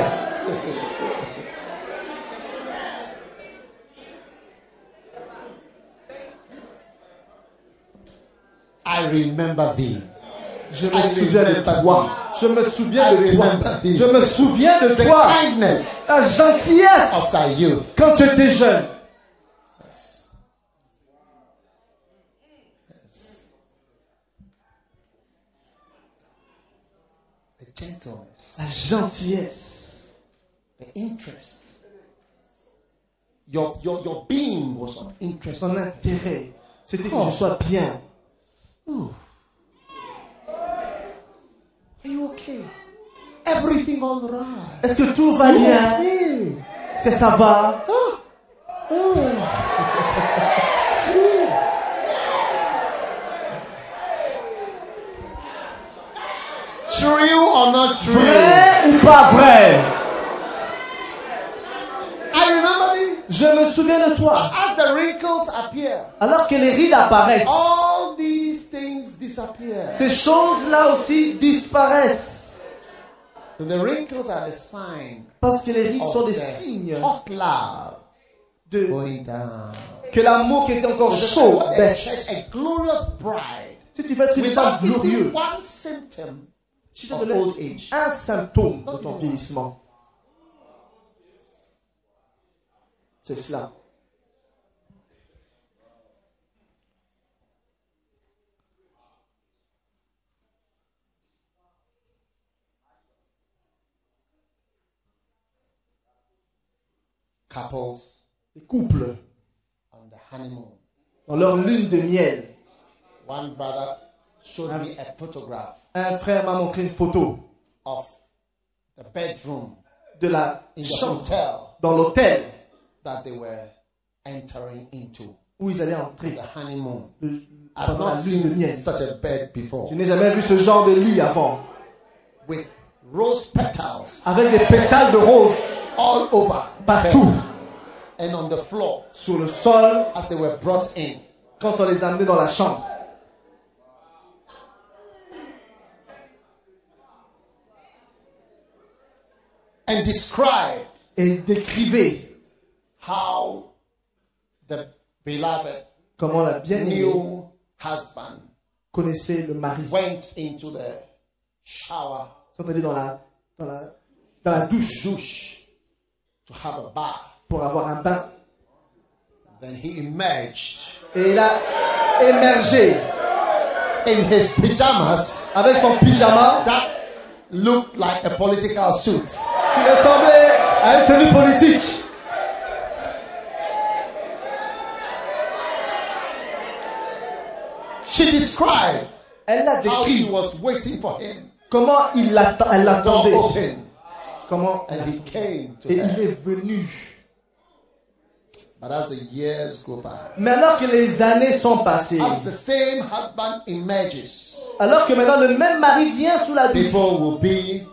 I remember thee. Je me I souviens de remember toi. thee. Je me souviens I de toi. remember thee. Je me souviens de The toi. kindness La of gentillesse thy youth. quand tu étais jeune. The gentleness. La gentillesse. The interest. Your, your, your being was of interest. Son intérêt, c'était que je sois bien. Are you okay? Everything all right. Est-ce que tout va bien? Okay. Est-ce que ça va? True or not true? Vrai ou pas vrai? I remember thee. Je me souviens de toi. As the wrinkles appear, Alors que les rides apparaissent, all these things disappear. ces choses-là aussi disparaissent. So the wrinkles are the sign Parce que les rides of sont des the signes hot love de going down. que l'amour qui était encore chaud What a, baisse. a glorious bride Si tu veux être une femme without even glorieuse, one symptom tu te of donnes old age. un symptôme de ton vieillissement. C'est cela. Couples Les couples, on the honeymoon. dans leur lune de miel, One brother showed me a photograph un frère m'a montré une photo of the bedroom de la in the chambre hotel dans l'hôtel that they were entering into. où ils allaient entrer The honeymoon. le- I've pendant la not lune de seen miel. such a bed before. Je n'ai jamais vu ce genre de lit avant, With rose petals avec des pétales de rose all over. partout, And on the floor sur le sol, as they were brought in. quand on les amenait dans la chambre. And described Et décrivait how the beloved comment la bien-aimée new husband connaissait le mari. went into the shower Ils sont allés dans la, dans la, dans la douche douche to have a bath. pour avoir un bain. Then he emerged Et il a émergé in his pajamas avec son pyjama that looked like a political suit. qui ressemblait à une tenue politique. She described Elle l'a how he décrit was waiting for him. comment il l'atta- elle Door l'attendait. open, Comment and he came to et her. il est venu. But as the years go by, Mais alors que les années sont passées, as the same husband emerges, alors que maintenant le même mari vient sous la douche, people will be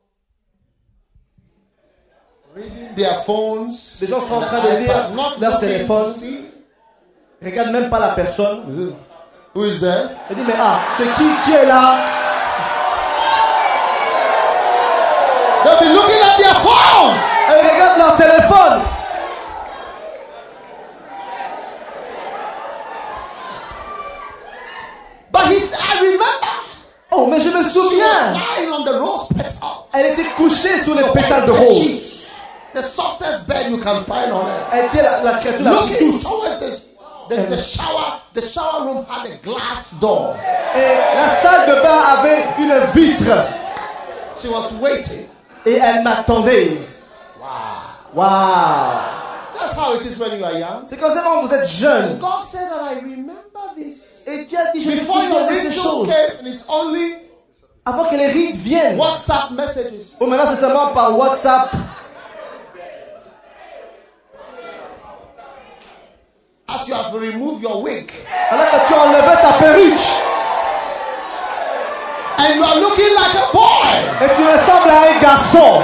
reading their phones. les gens sont en and train de lire iPad, not leur looking téléphone, to see. regarde même pas la personne. Who is there? Elle dit mais ah, c'est qui qui est là? They'll be looking at their phones. Elle regarde leur téléphone. But he said, I remember. Oh, mais je me She was souviens. lying on the rose petal. Elle était couchée sous les pétales de rose. The softest bed you can find on earth. Elle était la, la créature la plus Looking douce. towards the, the, the shower. The shower room had a glass door. Et la salle de bain avait une vitre. She was waiting. Et elle m'attendait. Wow. Waouh. That's how it is when you are young. C'est comme ça quand vous êtes jeune. God said that I remember this. Et Dieu a dit, je me Before souviens your de ces ritual choses. came, and it's only Avant que les rites viennent. WhatsApp messages. Oh, maintenant c'est seulement par WhatsApp. As you have removed your wig. Alors que tu as enlevé ta perruque. And you are looking like a boy. Et tu ressembles à un garçon.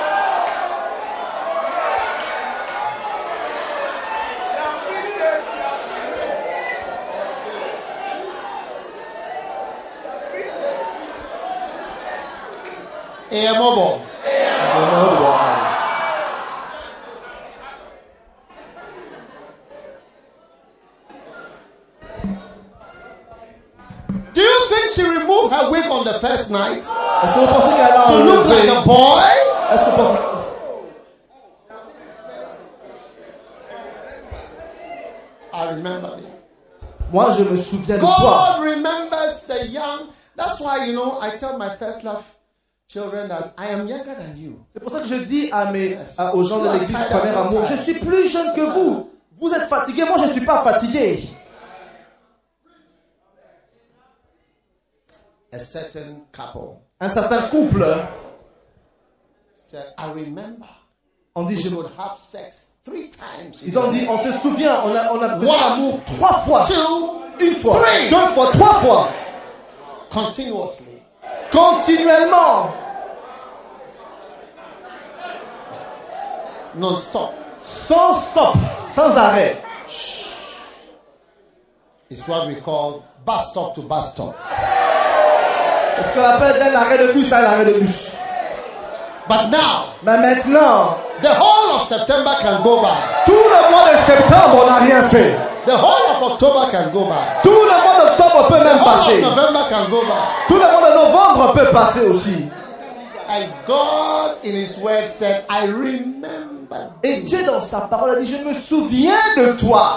Et un moment. Do you think she removed her wig on the first night Est-ce que vous pensez qu'elle a to look like enlevé? a boy? Est-ce que vous pensez... I remember it. Moi, je me souviens de toi. God remembers the young. That's why, you know, I tell my first love children that I am younger than you. C'est pour ça que je dis à mes, à- aux gens de l'église Premier Amour, je suis plus jeune que vous. Vous êtes fatigués, moi je ne suis pas fatigué. A certain couple Un certain couple, said, I remember on dit, we je, would have sex three times. ils ont dit, on se souvient, on a, on a fait One, l'amour trois fois, two, une fois, three. deux fois, trois fois, continuously. continuellement, Non-stop. sans stop, sans arrêt. It's what we call bus stop to bus stop. C'est ce qu'on appelle d'un arrêt de bus à un arrêt de bus. But now, Mais maintenant, the whole of September can go by. tout le mois de septembre, on n'a rien fait. The whole of October can go by. Tout le mois d'octobre peut The même whole passer. of November can go by. Tout le mois de novembre peut passer aussi. And God in His Word said, I remember. Et Dieu dans sa parole a dit, je me souviens de toi.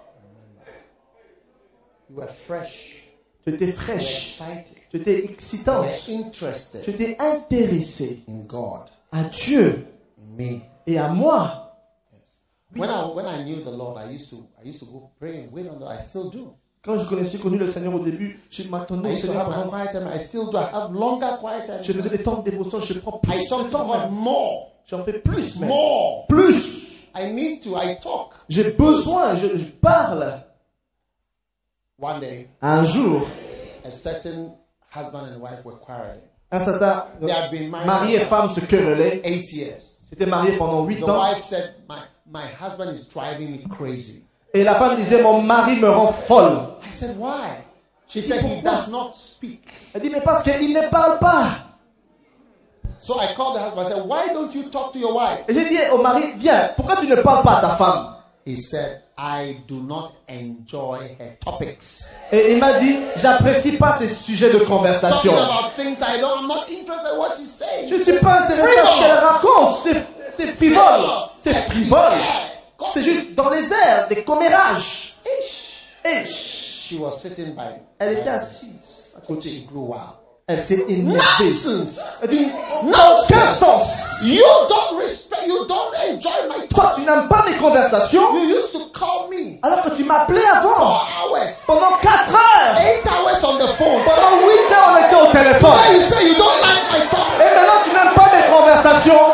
You were fresh. Tu étais You were fraîche. excited. Tu étais You excitante. were Tu interested étais intéressée in God, à Dieu in me. et à moi. When I when I knew the Lord, I used to I used to go pray and wait on the Lord. I still do. Quand je connaissais connu le Seigneur au début, je m'attendais I au used to Seigneur have my pendant. quiet time. I still do. I have longer quiet time. Je faisais des temps de dévotion, je prends I plus talk de to temps. God même. more, J'en fais plus même. more. Plus. I need to. I talk. J'ai besoin, je, je parle. One day, Un jour, a certain husband and wife were quarreling. un certain They had been married mari et femme se querellaient. eight years. C'était marié pendant huit The ans. wife said, "My my husband is driving me crazy." Et la femme disait, mon mari me rend folle. I said, "Why?" She said, "He does not speak." Elle dit, mais parce qu'il ne parle pas. So I called the husband. I said, "Why don't you talk to your wife?" Et j'ai dit au mari, viens, pourquoi tu ne parles pas à ta femme? He said, "I do not enjoy her topics. Et il m'a dit, j'apprécie pas ces sujets de conversation. Talking about things I don't. I'm not interested in what she's saying." Je ne suis pas intéressé à ce qu'elle raconte. C'est, c'est frivole. C'est frivole. C'est juste dans les airs, des commérages. Ish. Et She was sitting by. elle était assise. à côté. She grew wild. Elle s'est énervée. Nonsense! Elle dit, Nonsense! aucun sens. You don't respect, you don't enjoy my Toi, talk. tu n'aimes pas mes conversations, You used to call me alors que tu m'appelais avant. four hours, Pendant quatre heures. eight hours on the phone. Pendant huit heures, on était au téléphone. Now you say you don't like my talk. Et maintenant, tu n'aimes pas mes conversations.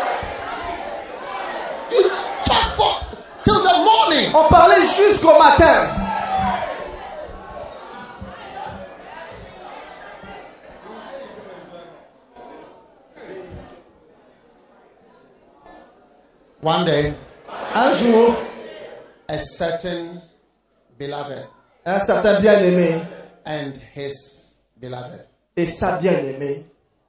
You talk for till the morning. On parlait jusqu'au matin. One day, Un jour, a certain beloved un certain bien-aimé and his beloved et sa bien-aimée,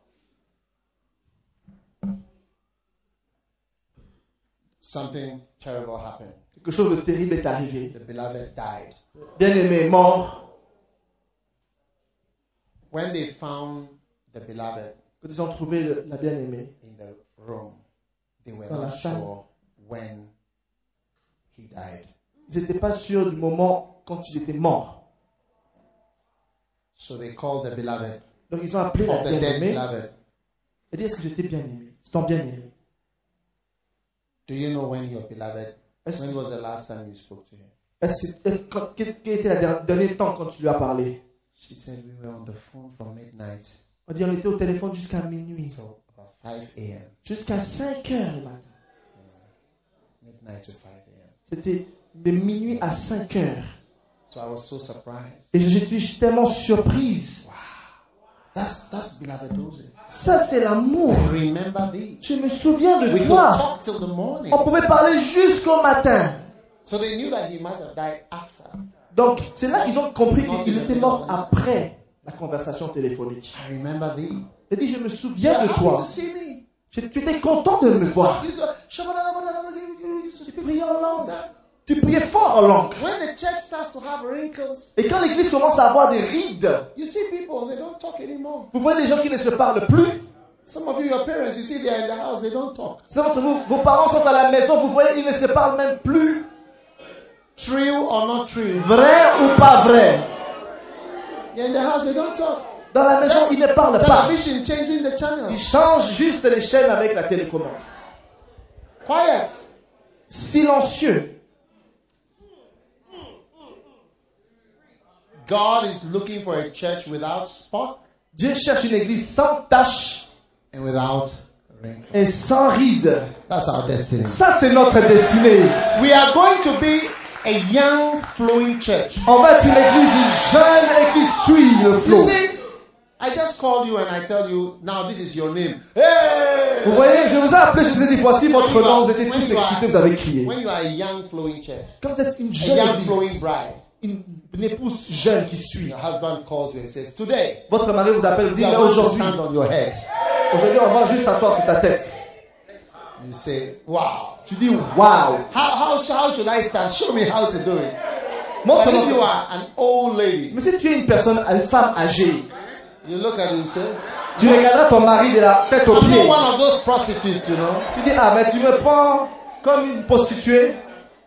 something terrible happened. quelque chose de terrible est arrivé. The beloved died. Bien-aimé est mort. When they found the beloved Quand ils ont trouvé le- la bien-aimée in the room, they were Dans la not salle. sure when he died. ils n'étaient pas sûrs du moment quand il était mort. So they called the beloved Donc ils ont appelé la of the dead bien-aimée beloved. et dit, est-ce que j'étais bien-aimé? C'est ton bien-aimé. Do you know when your beloved, Est-ce when que- was the last time you spoke to him? est-ce que- est-ce que- quel, quel était le dernier temps quand tu lui as parlé? She said we were on the phone from midnight On dit, on était au téléphone jusqu'à minuit. till about five a.m. Jusqu'à cinq heures le matin. Midnight to five a.m. C'était de minuit à cinq heures. So I was so surprised. Et j'étais tellement surprise. That's that's beloved roses. Ça, c'est l'amour. I remember thee. Je me souviens de We could toi. talk till the morning. On pouvait parler jusqu'au matin. So they knew that he must have died after. Donc, c'est là qu'ils ont compris qu'il était mort après la conversation téléphonique. I remember thee. Il dit, je me souviens de Happy toi. to see me. Je- tu étais content de me voir. You used to speak en langue. Tu priais fort en langue. When the church starts to have wrinkles, Et quand l'église commence à avoir des rides, you see people, they don't talk anymore. vous voyez des gens qui ne se parlent plus. Some of you, your parents, you see they're in the house, they don't talk. Certains d'entre vous, vos parents sont à la maison, vous voyez, ils ne se parlent même plus. True or not true? Vrai ou pas vrai? They're in the house, they don't talk. Dans la maison, ils ne parlent pas. Television changing the channel. Ils changent juste les chaînes avec la télécommande. Quiet. Silencieux. God is looking for a church without spot Dieu cherche une église sans tache and without wrinkle. et sans rides. That's our destiny. Ça, c'est notre destinée. We are going to be a young, flowing church. On va être une église jeune et qui suit le You flot. see, I just called you and I tell you, now this is your name. Hey! Vous voyez, je vous ai appelé, je vous ai dit, voici votre When you nom. are- Vous étiez when tous you are- excités, vous avez crié. When you are a young, flowing church, Quand vous êtes une a jeune young, église, flowing bride, une, une épouse jeune qui suit, your husband calls you and says, today, votre mari vous appelle et vous dit, you are mais going to aujourd'hui, stand on your head. aujourd'hui, on va juste s'asseoir sur ta tête. You say, wow. Tu dis, waouh. How, how, how should I stand? Show me how to do it. But Montre-moi. if you are an old lady, Mais si tu es une personne, une femme âgée, you look at it and say, tu regarderas ton mari de la tête aux I'm pieds. not one of those prostitutes, you know. Tu dis, ah, mais tu me prends comme une prostituée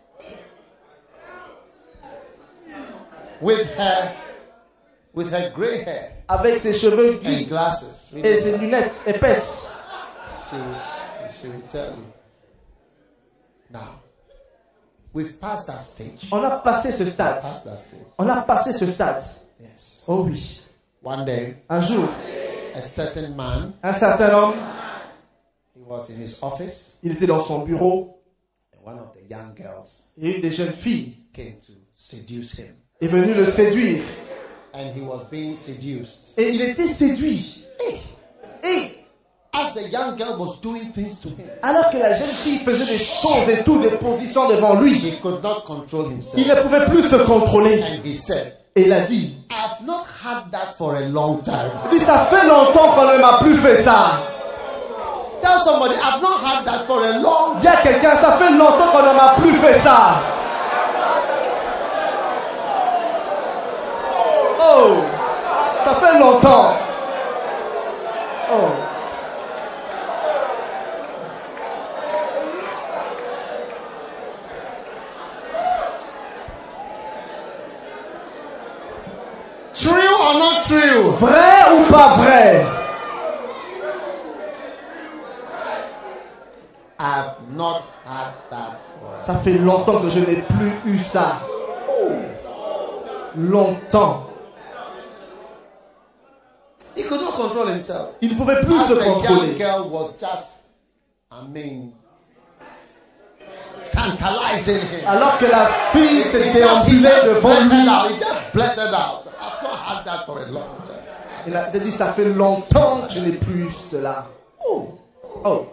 With her, with her gray hair avec ses cheveux and gris glasses. et ses lunettes épaisses. She will, she will tell you. Now, we've passed that stage. On a passé ce stade. Past that stage. On a passé ce stade. Yes. Oh oui. One day, Un jour, a certain man, un certain homme, he was in his office, il était dans son bureau and one of the young girls et une des jeunes filles came to seduce him. est venue le séduire. And he was being seduced. Et il était séduit. Et As the young girl was doing things to him, alors que la jeune fille faisait des choses et tout, des positions devant lui, he could not control himself. il ne pouvait plus se contrôler. And he said, Et il a dit, I've not had that for a long time. il dit, ça fait longtemps qu'on ne m'a plus fait ça. Tell somebody, I've not had that for a long time. Dis à quelqu'un, ça fait longtemps qu'on ne m'a plus fait ça. Oh, ça fait longtemps. Oh. True or not true? Vrai ou pas vrai? I've not had that forever. Ça fait longtemps que je n'ai plus eu ça. Longtemps. He could not control himself. Il ne pouvait plus As se the young contrôler. girl was just, I mean, tantalizing him. Alors que la fille He s'est just, he déambulée just devant blurted lui. out. He just blurted out. I've not had that for a long time. Il a dit, ça fait longtemps que je n'ai plus eu cela. Oh. Oh.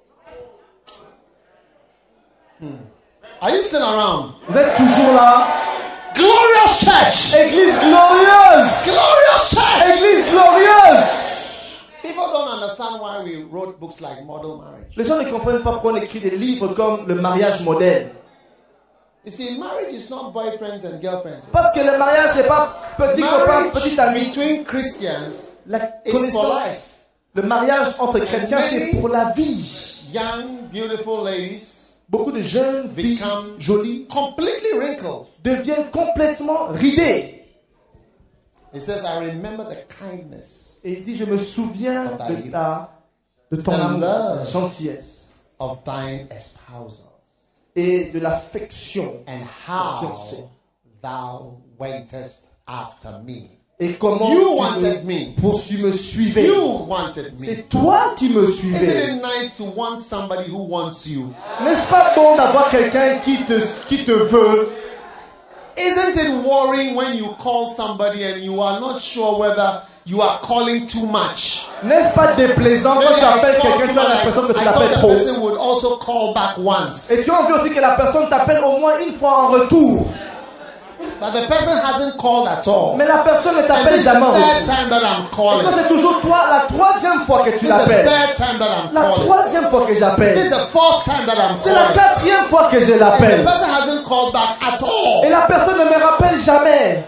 Are you still around? Vous êtes toujours là? Glorious church! Église glorieuse! Glorious church! Église glorieuse! People don't understand why we wrote books like Model Marriage. Les gens ne comprennent pas pourquoi on écrit des livres comme le mariage modèle. You see, marriage is not boyfriends and girlfriends. Parce que le mariage n'est pas petit copain, Marriage petit ami. between Christians La is for connaissance, life. le mariage entre chrétiens, c'est pour la vie. Young, beautiful ladies Beaucoup de jeunes filles become jolies completely wrinkled. deviennent complètement ridées. It says, I remember the kindness Et il dit, je me souviens de ta, de ton The amour, love. ta gentillesse of thine espousals, et de l'affection. and how Fiancé. thou waitest after me. Et comment You tu wanted me me. poursuis, me suivais. You wanted me. C'est toi qui me Isn't suivais. it nice to want somebody who wants you? N'est-ce pas bon d'avoir quelqu'un qui te, qui te veut? Isn't it worrying when you call somebody and you are not sure whether you are calling too much? N'est-ce pas déplaisant quand Maybe tu I appelles call quelqu'un, too tu as much. l'impression que tu I l'appelles thought the trop. person would also call back once. Et tu as envie aussi que la personne t'appelle au moins une fois en retour. But the person hasn't called at all. Mais la personne ne And t'appelle this is jamais en the third retour. time that I'm Et calling. quand c'est toujours toi, la troisième fois que This tu is the l'appelles. third time that I'm La calling. troisième fois que This is j'appelle. the fourth time that I'm C'est la calling. quatrième fois que je And the l'appelle. person hasn't called back at all. Et la personne ne me rappelle jamais.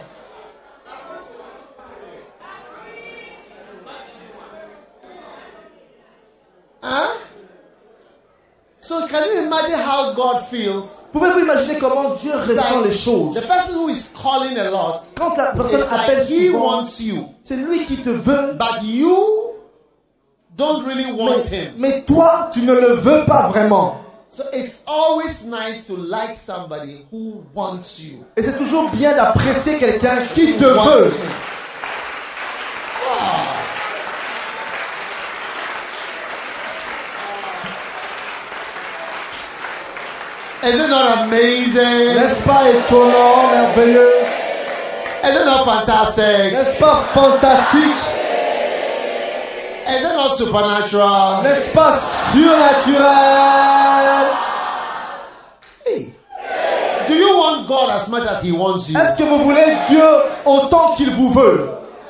Huh? So can you imagine how God feels? Pouvez-vous imaginer comment Dieu ressent les The choses? person who is calling a lot, Quand la personne it's appelle like he souvent, wants you, c'est lui qui te veut. but you don't really want Mais, him. mais toi, tu ne le veux pas vraiment. So it's always nice to like somebody who wants you. Et c'est toujours bien d'apprécier quelqu'un qui te Wants veut. you. Wow. Is it not amazing? N'est-ce pas étonnant, merveilleux? Is it not fantastic? N'est-ce pas fantastique? Is it not supernatural? N'est-ce pas surnaturel? Hey. Do you want God as much as He wants you? Est-ce que vous voulez Dieu autant qu'il vous veut?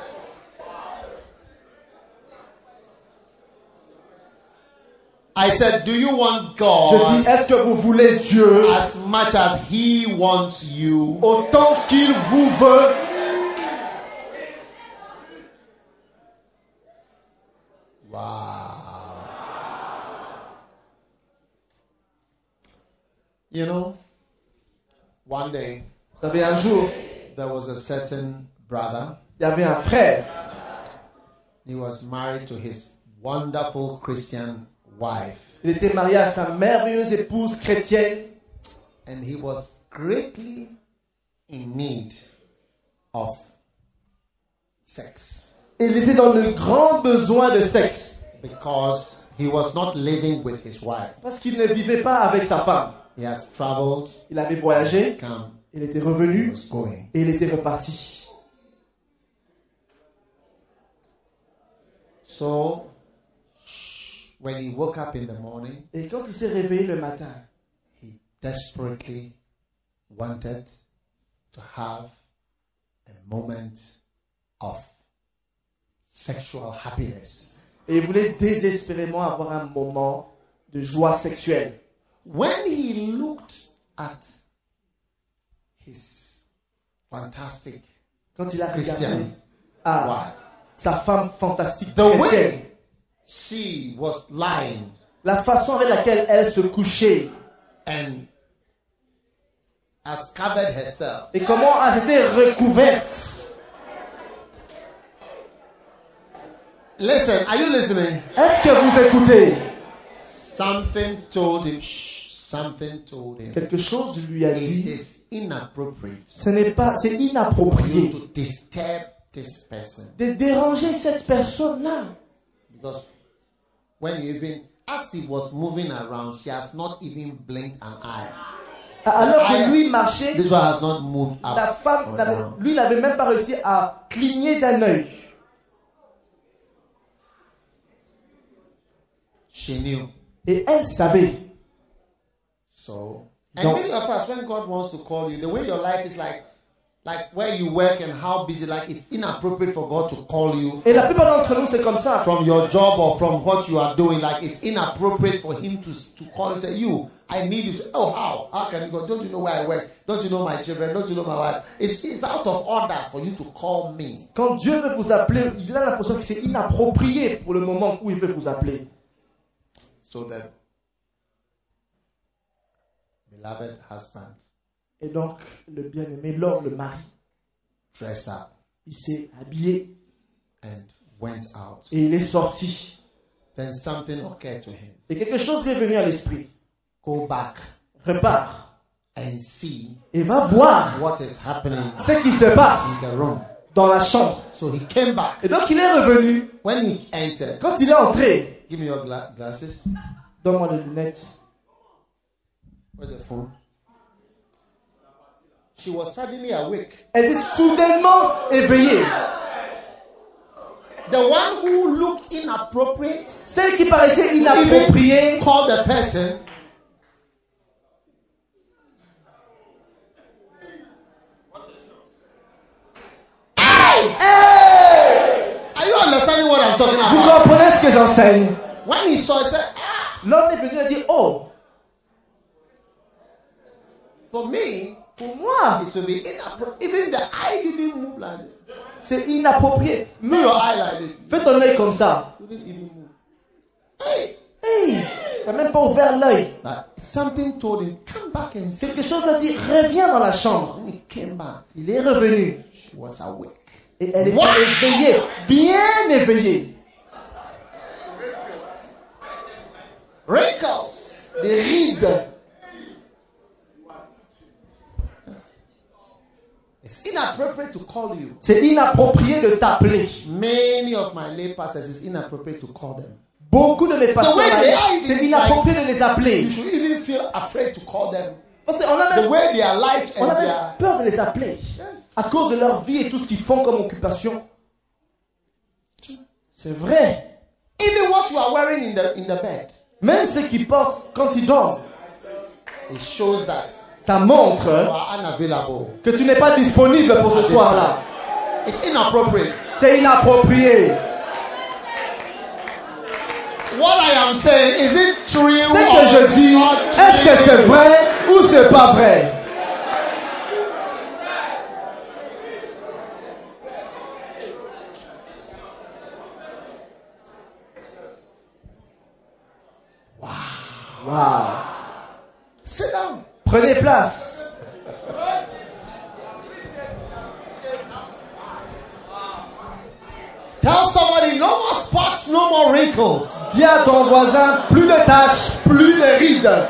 I said, do you want Je God dis, est-ce que vous voulez Dieu as much as He wants you? autant qu'il vous veut? Wow. You know, one day Vous savez, un jour, there was a certain brother. il y avait un frère. He was married to his wonderful Christian wife. Il était marié à sa merveilleuse épouse chrétienne. And he was greatly in need of sex. Il était dans le grand besoin de sexe. Because he was not living with his wife. Parce qu'il ne vivait pas avec sa femme. He has traveled, Il avait voyagé, come, il était he revenu was going. et il était reparti. So, when he woke up in the morning, Et quand il s'est réveillé le matin, he desperately wanted to have a moment of sexual happiness. et il voulait désespérément avoir un moment de joie sexuelle. When he looked at his fantastic Quand il a regardé Christian à wife, sa femme fantastique the chrétienne, way she was lying la façon avec laquelle elle se couchait and has covered herself, et comment elle était recouverte, Listen, are you listening? Est-ce que vous écoutez? Something told him. Shh, something told him. Quelque chose lui a It dit. is inappropriate Ce n'est pas, c'est inapproprié to disturb this person. de déranger cette personne-là. Because when you even, as he was moving around, she has not even blinked an eye. Alors que lui marchait, This one has not moved up. la femme, or n'avait- down. lui n'avait même pas réussi à cligner d'un œil. She knew. Et elle savait. So, and Donc- many of us, when God wants to call you, the way your life is like, like where you work and how busy, like it's inappropriate for God to call you Et la plupart d'entre nous, c'est comme ça. from your job or from what you are doing. Like it's inappropriate for Him to to call and say, "You, I need you." To, oh, how? How can you go? Don't you know where I work? Don't you know my children? Don't you know my wife? It's it's out of order for you to call me. Quand Dieu veut vous appeler, il a l'impression que c'est inapproprié pour le moment où il veut vous appeler. So that beloved husband Et donc, le bien-aimé, l'homme, le mari, dressed up il s'est habillé and went out. et il est sorti. Then something occurred to him. Et quelque chose lui est venu à l'esprit. Go back Repars and see et va voir what is happening ce qui se passe in the room. dans la chambre. So he came back. Et donc, il est revenu. When he entered, Quand il est entré, give me your gla- glasses. donne-moi les lunettes. Where's the phone? She was suddenly awake. Elle est soudainement éveillée. The one who looked inappropriate Celle qui paraissait inappropriée, called the person. Hey! Hey! Are you understanding what I'm talking vous about? comprenez ce que j'enseigne? When he saw it, he said, ah, L'homme est venu et a dit, oh, for me, pour moi, it will be inappropriate. Even the eye didn't move like this. c'est inapproprié. Move your eye like this. Fais ton œil comme ça. You didn't even move. Hey! Hey, t'as même pas ouvert l'œil. But something told him, come back and see. Quelque chose lui a dit, reviens dans la chambre. When he came back, Il est revenu. she was awake. Et elle était What? éveillée, bien éveillée. Wrinkles. Des rides. It's inappropriate to call you. C'est inapproprié de t'appeler. Many of my lay pastors, it's inappropriate to call them. Beaucoup de mes pasteurs, way they are, c'est it's inapproprié de les appeler. You should even feel afraid to call them. Parce qu'on a The même, way they are life on and a they même are. peur de les appeler. Yes. À cause de leur vie et tout ce qu'ils font comme occupation. C'est vrai. Even what you are wearing in the in the bed, Même ce qu'ils portent quand ils dorment, it shows that ça montre you are unavailable. que tu n'es pas disponible pour ce soir-là. It's inappropriate. C'est inapproprié. What I am saying, is it true Ce or que je dis, not est-ce que c'est true? vrai ou c'est pas vrai? Wow. Sit down. Prenez place. Tell somebody no more spots, no more wrinkles. Dis à ton voisin, plus de taches, plus de rides.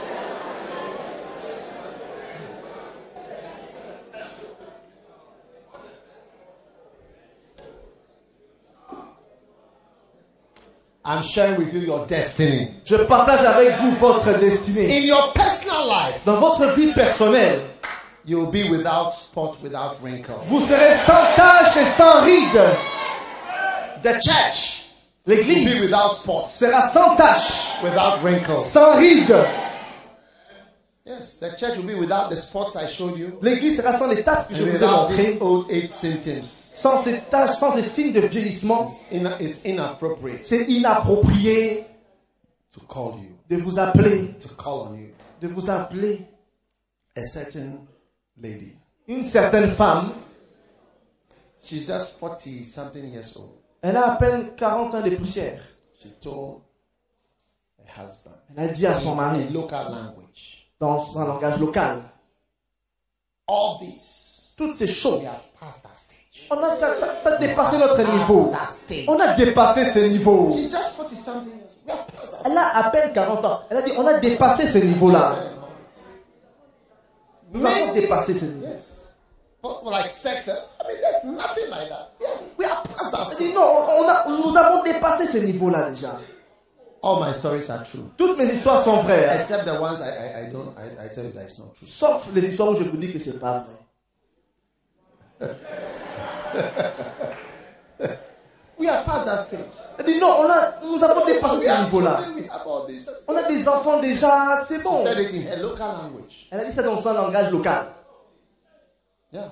I'm sharing with you your destiny. Je partage avec vous votre destinée. In your personal life, Dans votre vie personnelle, you'll be without spot, without wrinkle. vous serez sans taches et sans rides. The church will be L'église without spots, sera sans taches, without wrinkles. sans rides. Yes, the church will be without the spots I showed you, L'église sera sans les taches que je and vous ai without montrées. these old age symptoms. Sans ces taches, sans ces signes de vieillissement. It's, in, it's inappropriate C'est inapproprié to call you, de vous appeler, to call on you. de vous appeler A certain lady, une certaine femme. she's just forty something years old. Elle a à peine quarante ans de poussière. She told her husband Elle a dit à son in mari, local language, dans un langage local, all these, toutes ces choses, we have passed that stage. On a déjà, ça, ça a dépassé notre niveau. That stage. On a dépassé ce niveau. She's just forty something years. We have passed that Elle a à peine quarante ans. Elle a dit, on a dépassé ce niveau-là. Nous avons dépassé ce niveau. Yes. But like sex, I mean, there's nothing like that. Yeah, we have passed that Elle stage. dit, non, on a, nous avons dépassé ce niveau-là déjà. All my stories are true. Toutes mes histoires sont vraies. Hein. Except the ones I, I, I don't, I, I tell you that it's not true. Sauf les histoires où je vous dis que c'est pas vrai. We have passed that stage. Elle dit, non, on a, nous avons dépassé We ce have niveau-là. children, we have all this. On a des enfants déjà, c'est bon. She said it in her local language. Elle a dit ça dans son langage local. Yeah.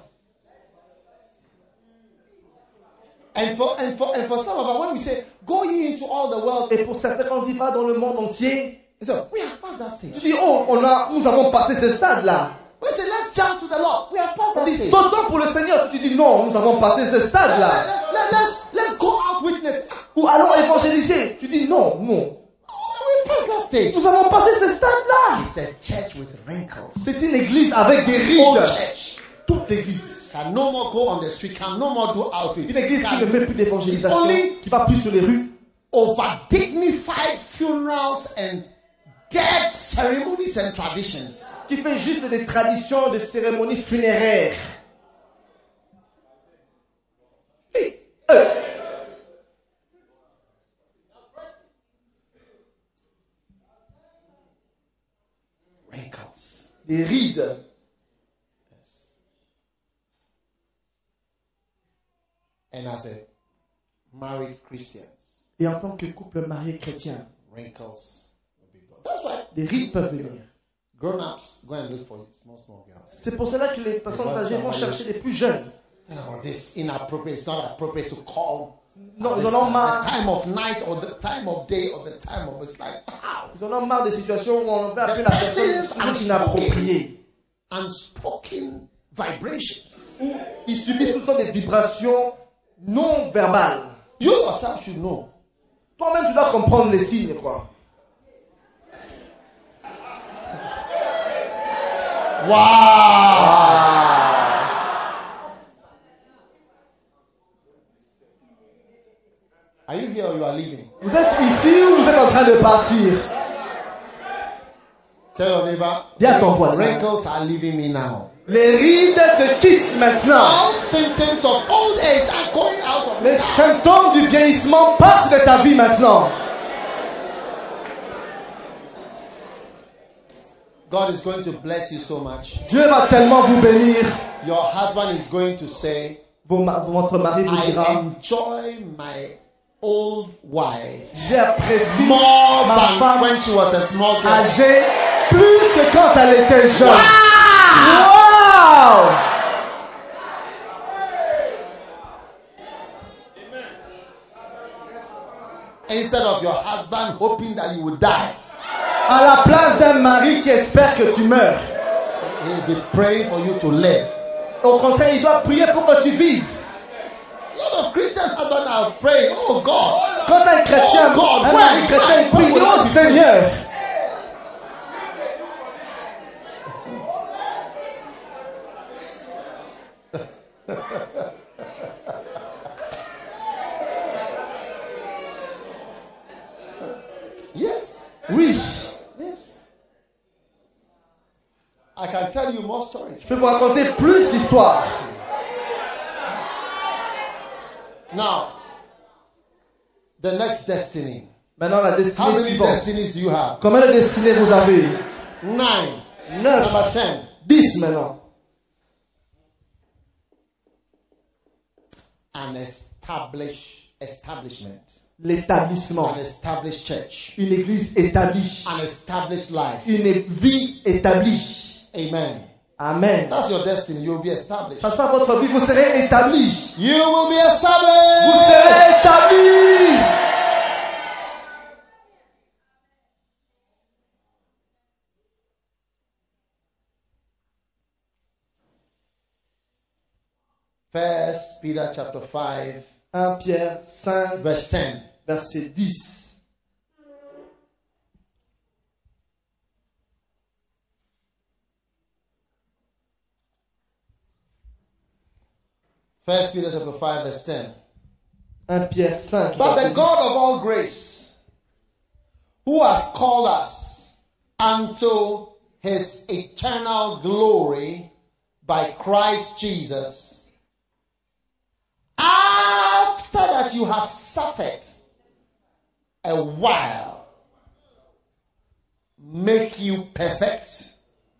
And for, and for, and for some of us, when we say, go ye into all the world, Et pour certains, quand on dit va dans le monde entier, so we have passed that stage. tu dis, oh, on a, nous avons passé ce stade-là. We say, let's jump to the Lord. We have passed On that dit, stage. sautons pour le Seigneur. Tu dis, non, nous avons passé ce Let, stade-là. let, let, let's, let's go out witness. Ou allons évangéliser. Tu dis, non, non. Oh, we passed that stage. Nous avons passé ce stade-là. It's a church with wrinkles. C'est une église avec des Old rides. church. Toute l'église. Can no more go on the street, can no more do outreach. Une église qui Can ne fait plus d'évangélisation, only qui va plus sur les rues. over dignified funerals and dead ceremonies and traditions. Qui fait juste des traditions de cérémonies funéraires. Et, euh, Wrinkles. des rides. And as a married Christians, Et en tant que couple marié chrétien, wrinkles will be gone. That's why des rides peuvent venir. grown-ups go and look for small, small girls. C'est pour cela que les personnes âgées vont chercher les plus jeunes. You know, this inappropriate, it's not appropriate to call. Non, at ils this en ont time, marre. the time of night or the time of day or the time of, it's like, wow. Ils en ont marre des situations où on veut appeler la personne toujours inappropriée. Unspoken vibrations. Où ils subissent tout le temps des vibrations non verbales. You yourself should know. Toi-même, tu dois comprendre les signes, quoi. Wow! Are you here or you are leaving? Vous êtes ici ou vous êtes en train de partir? Tell your neighbor. Dis à ton voisin. Wrinkles are leaving me now. Les rides te quittent maintenant. All symptoms of old age are going out of Les me. symptômes du vieillissement partent de ta vie maintenant. God is going to bless you so much. Dieu va tellement vous bénir. Your husband is going to say, Vos ma- Votre mari vous I dira, enjoy my old wife j'apprécie more ma than femme when she was a small girl. âgée plus que quand elle était jeune. Wow! Wow! Instead of your husband hoping that you will die, À la place d'un mari qui espère que tu meurs, he'll be praying for you to live. au contraire, il doit prier pour que tu vives. A lot of Christian husbands are praying, oh God. Quand un chrétien, Oh God, un why? mari chrétien il prie, Why? oh Seigneur, Yes, oui, yes. I can tell you more stories. je peux vous raconter plus d'histoires. Now, the next destiny. Maintenant, la How destinée many suivante. destinies do you have? Combien de destinées vous avez? Nine. Neuf. Number ten. Dix maintenant. An established establishment. L'établissement. An established church. Une église établie. An established life. Une vie établie. Amen. Amen. That's your destiny. You will be established. Ça sera votre vie, vous serez établi. You will be Vous established. serez établi. First Peter chapter five, un Pierre cinq, verse ten. verset dix. First Peter chapter five verse ten. un Pierre cinq. But the verset God dix. of all grace, who has called us unto his eternal glory by Christ Jesus, after that you have suffered a while, make you perfect,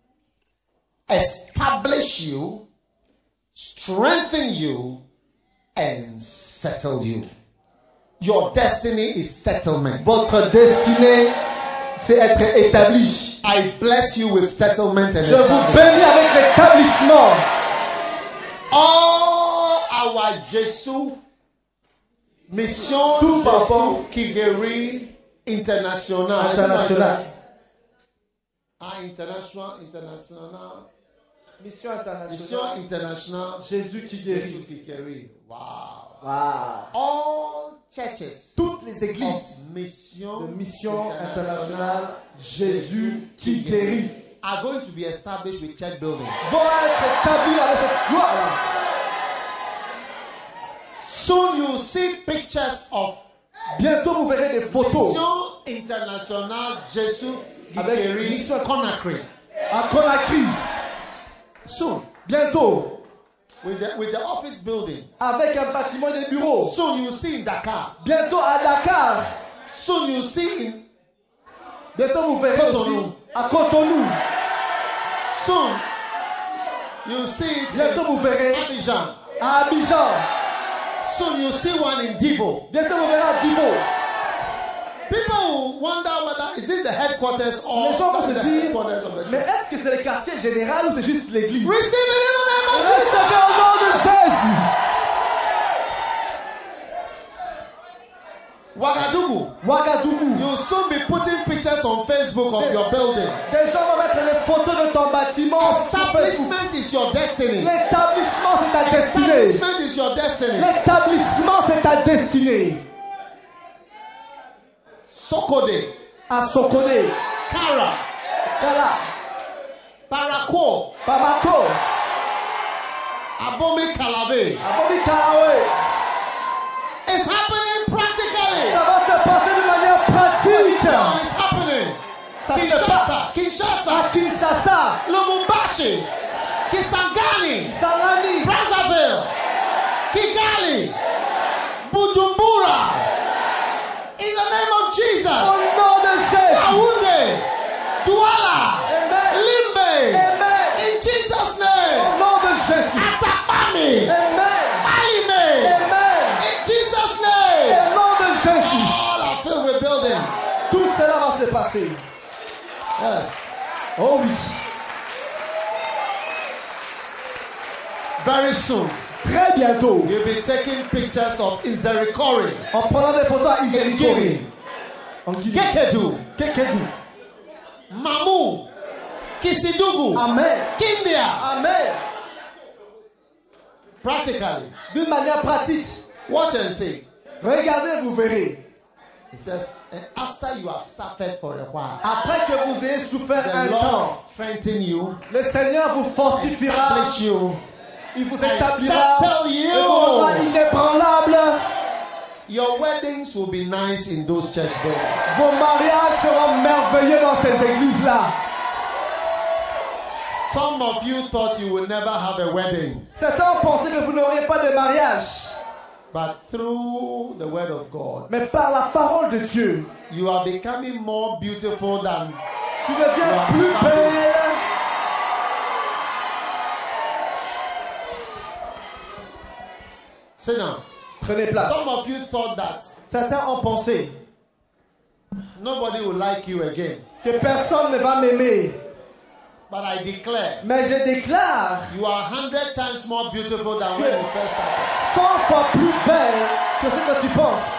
establish you, strengthen you, and settle you. Your destiny is settlement. Votre destinée, c'est être établi. I bless you with settlement and Je vous establishment. bénis avec l'établissement. All our Jésus Mission Tout par rapport Kigeri International. international. Ah, international, international. Mission Mission internationale. International. Jésus qui guérit. Jésus Kigeri. Wow. Wow. All churches Toutes les églises of Mission, de mission internationale, Jésus qui guérit, are going to be established with church buildings. vont être établies avec cette gloire-là. Soon you see pictures of Bientôt vous verrez des photos Mission International Jésus avec Kigeri Mission Conakry. à Conakry. Soon. Bientôt With the, with the office building. avec un bâtiment de bureaux. Soon you see in Dakar. Bientôt à Dakar. Soon you see in Bientôt vous verrez Cotonou. aussi à Cotonou. soon you see it Bientôt vous verrez in Abidjan. à Abidjan. Soon you see one in Divo. Bientôt vous verrez à Divo. People will wonder whether is this the headquarters or Les gens vont is se the dire, headquarters of the mais church. est-ce que c'est le quartier général ou c'est juste l'église? Receive it in the name of Jesus. Recevez au nom de Jésus. Ouagadougou. Ouagadougou. You'll soon be putting pictures on Facebook of your building. Des gens vont mettre les photos de ton bâtiment sur Facebook. Establishment is your destiny. L'établissement, c'est ta destinée. Establishment is your destiny. L'établissement, c'est ta destinée. Sokode, À Sokone, Kara, Kala, Parako, Bamako, Abome Kalave. Abobi Karawe. It's happening practically. Ça va se passer de manière pratique. No, it's happening. Ça se passe Kinshasa, Kinshasa, à Kinshasa, Lubumbashi, Kisangani, Sarani, Brazzaville, Kigali, Bujumbura. In the name of Jesus. au nom de Jésus. Yaoundé, Douala, Amen. Limbe. Amen. In Jesus' Au name. nom de Jésus. Atakpami, Amen. Balime. Amen. In Jesus' name. Au nom de Jésus. All are filled with buildings. Tout cela va se passer. Yes. Oh oui. Very soon, Très bientôt, you'll be taking pictures of Izerikori, en prenant des photos à Iserikori, Guinea, en Guinée, Kekedu, Kekedu. Mamu, Kisidugu, Amen. Kindia. Amen. Practically. D'une manière pratique, Watch and see. regardez, vous verrez. It says, and after you have suffered for a while, Après que vous ayez souffert un the Lord temps, strengthen you, le Seigneur vous fortifiera, establish you, il vous and établira, settle et vous rendra you. inébranlable. Your weddings will be nice in those church buildings. Vos mariages seront merveilleux dans ces églises-là. Some of you thought you would never have a wedding, Certains ont pensé que vous n'auriez pas de mariage. but through the word of God, Mais par la parole de Dieu, you are becoming more beautiful than. tu deviens plus belle. Sit down. Prenez place. Some of you thought that Certains ont pensé nobody will like you again, que personne ne va m'aimer. but I declare Mais je déclare you are a hundred times more beautiful than Tu when es- you first started. cent fois plus belle que ce que tu penses.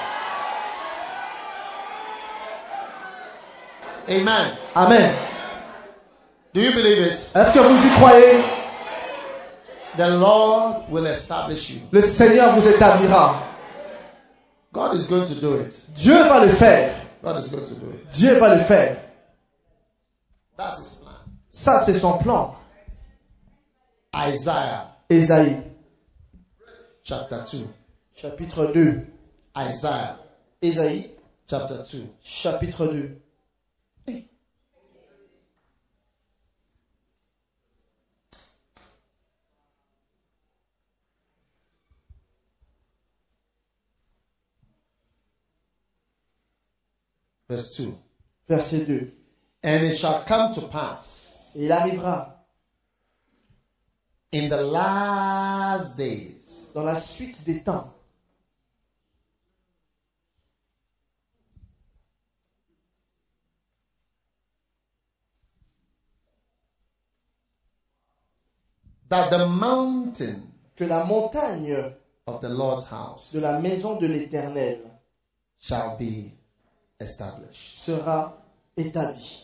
Amen. Amen. Do you believe it? Est-ce que vous y croyez? The Lord will establish you. Le Seigneur vous établira. God is going to do it. Dieu va le faire. God is going to do it. Dieu va le faire. That's his plan. Ça, c'est son plan. Isaiah Ésaïe, chapter two. chapitre deux. Isaiah Ésaïe, chapter two. chapitre deux. Verse two. Verset deux. And it shall come to pass Et il arrivera in the last days dans la suite des temps that the mountain que la montagne of the Lord's house de la maison de l'Éternel shall be established. sera établie.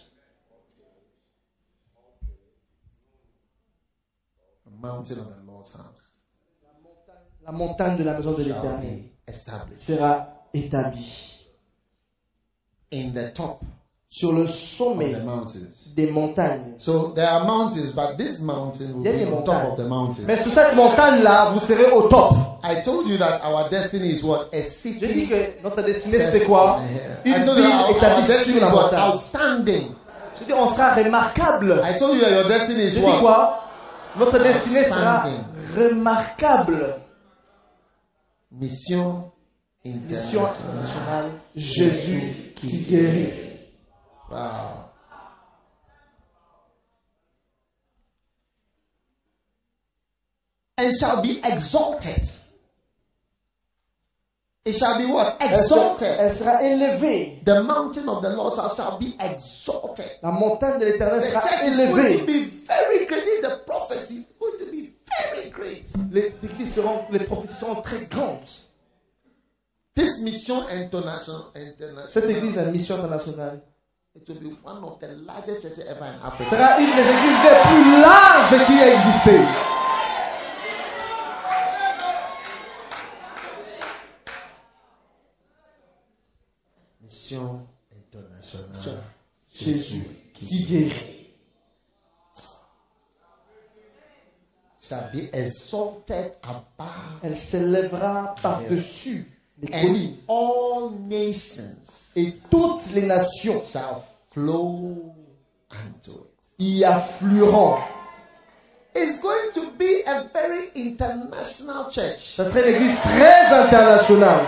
The mountain of the Lord's house La montagne de la maison de shall l'Éternel be established sera établie in the top sur le of sommet the mountains. des montagnes. So there are mountains, but this mountain will Il y a be des on top montagnes. of the mountain. Mais sur cette montagne-là, vous serez au top. I told you that our destiny is what? A J'ai dit city. que notre destinée, c'est quoi? I Une told you ville that our, our établie destiny sur is la what? montagne. Outstanding. J'ai dit, on sera remarquable. I told you that your destiny is J'ai dit what? quoi? Notre destinée sera Outstanding. remarquable. Mission Mission internationale. internationale, Jésus qui guérit. Wow. And shall be exalted. It shall be what? Elle sera, Exalted. elle sera élevée. The mountain of the Lord shall, shall be exalted. La montagne de l'Éternel The sera church is going to élevée. be very great. This is the prophecy. It's going to be very great. Les églises seront, les prophéties seront très grandes. This mission international, international Cette église, la mission internationale, it will be one of the largest churches ever in Africa. sera une des églises les plus larges qui a existé. Mission internationale. Jésus qui guérit. Shall be exalted above Elle s'élèvera par-dessus les and collines. all nations Et toutes les nations shall flow unto it. y afflueront. It's going to be a very international church. Ça serait une église très internationale.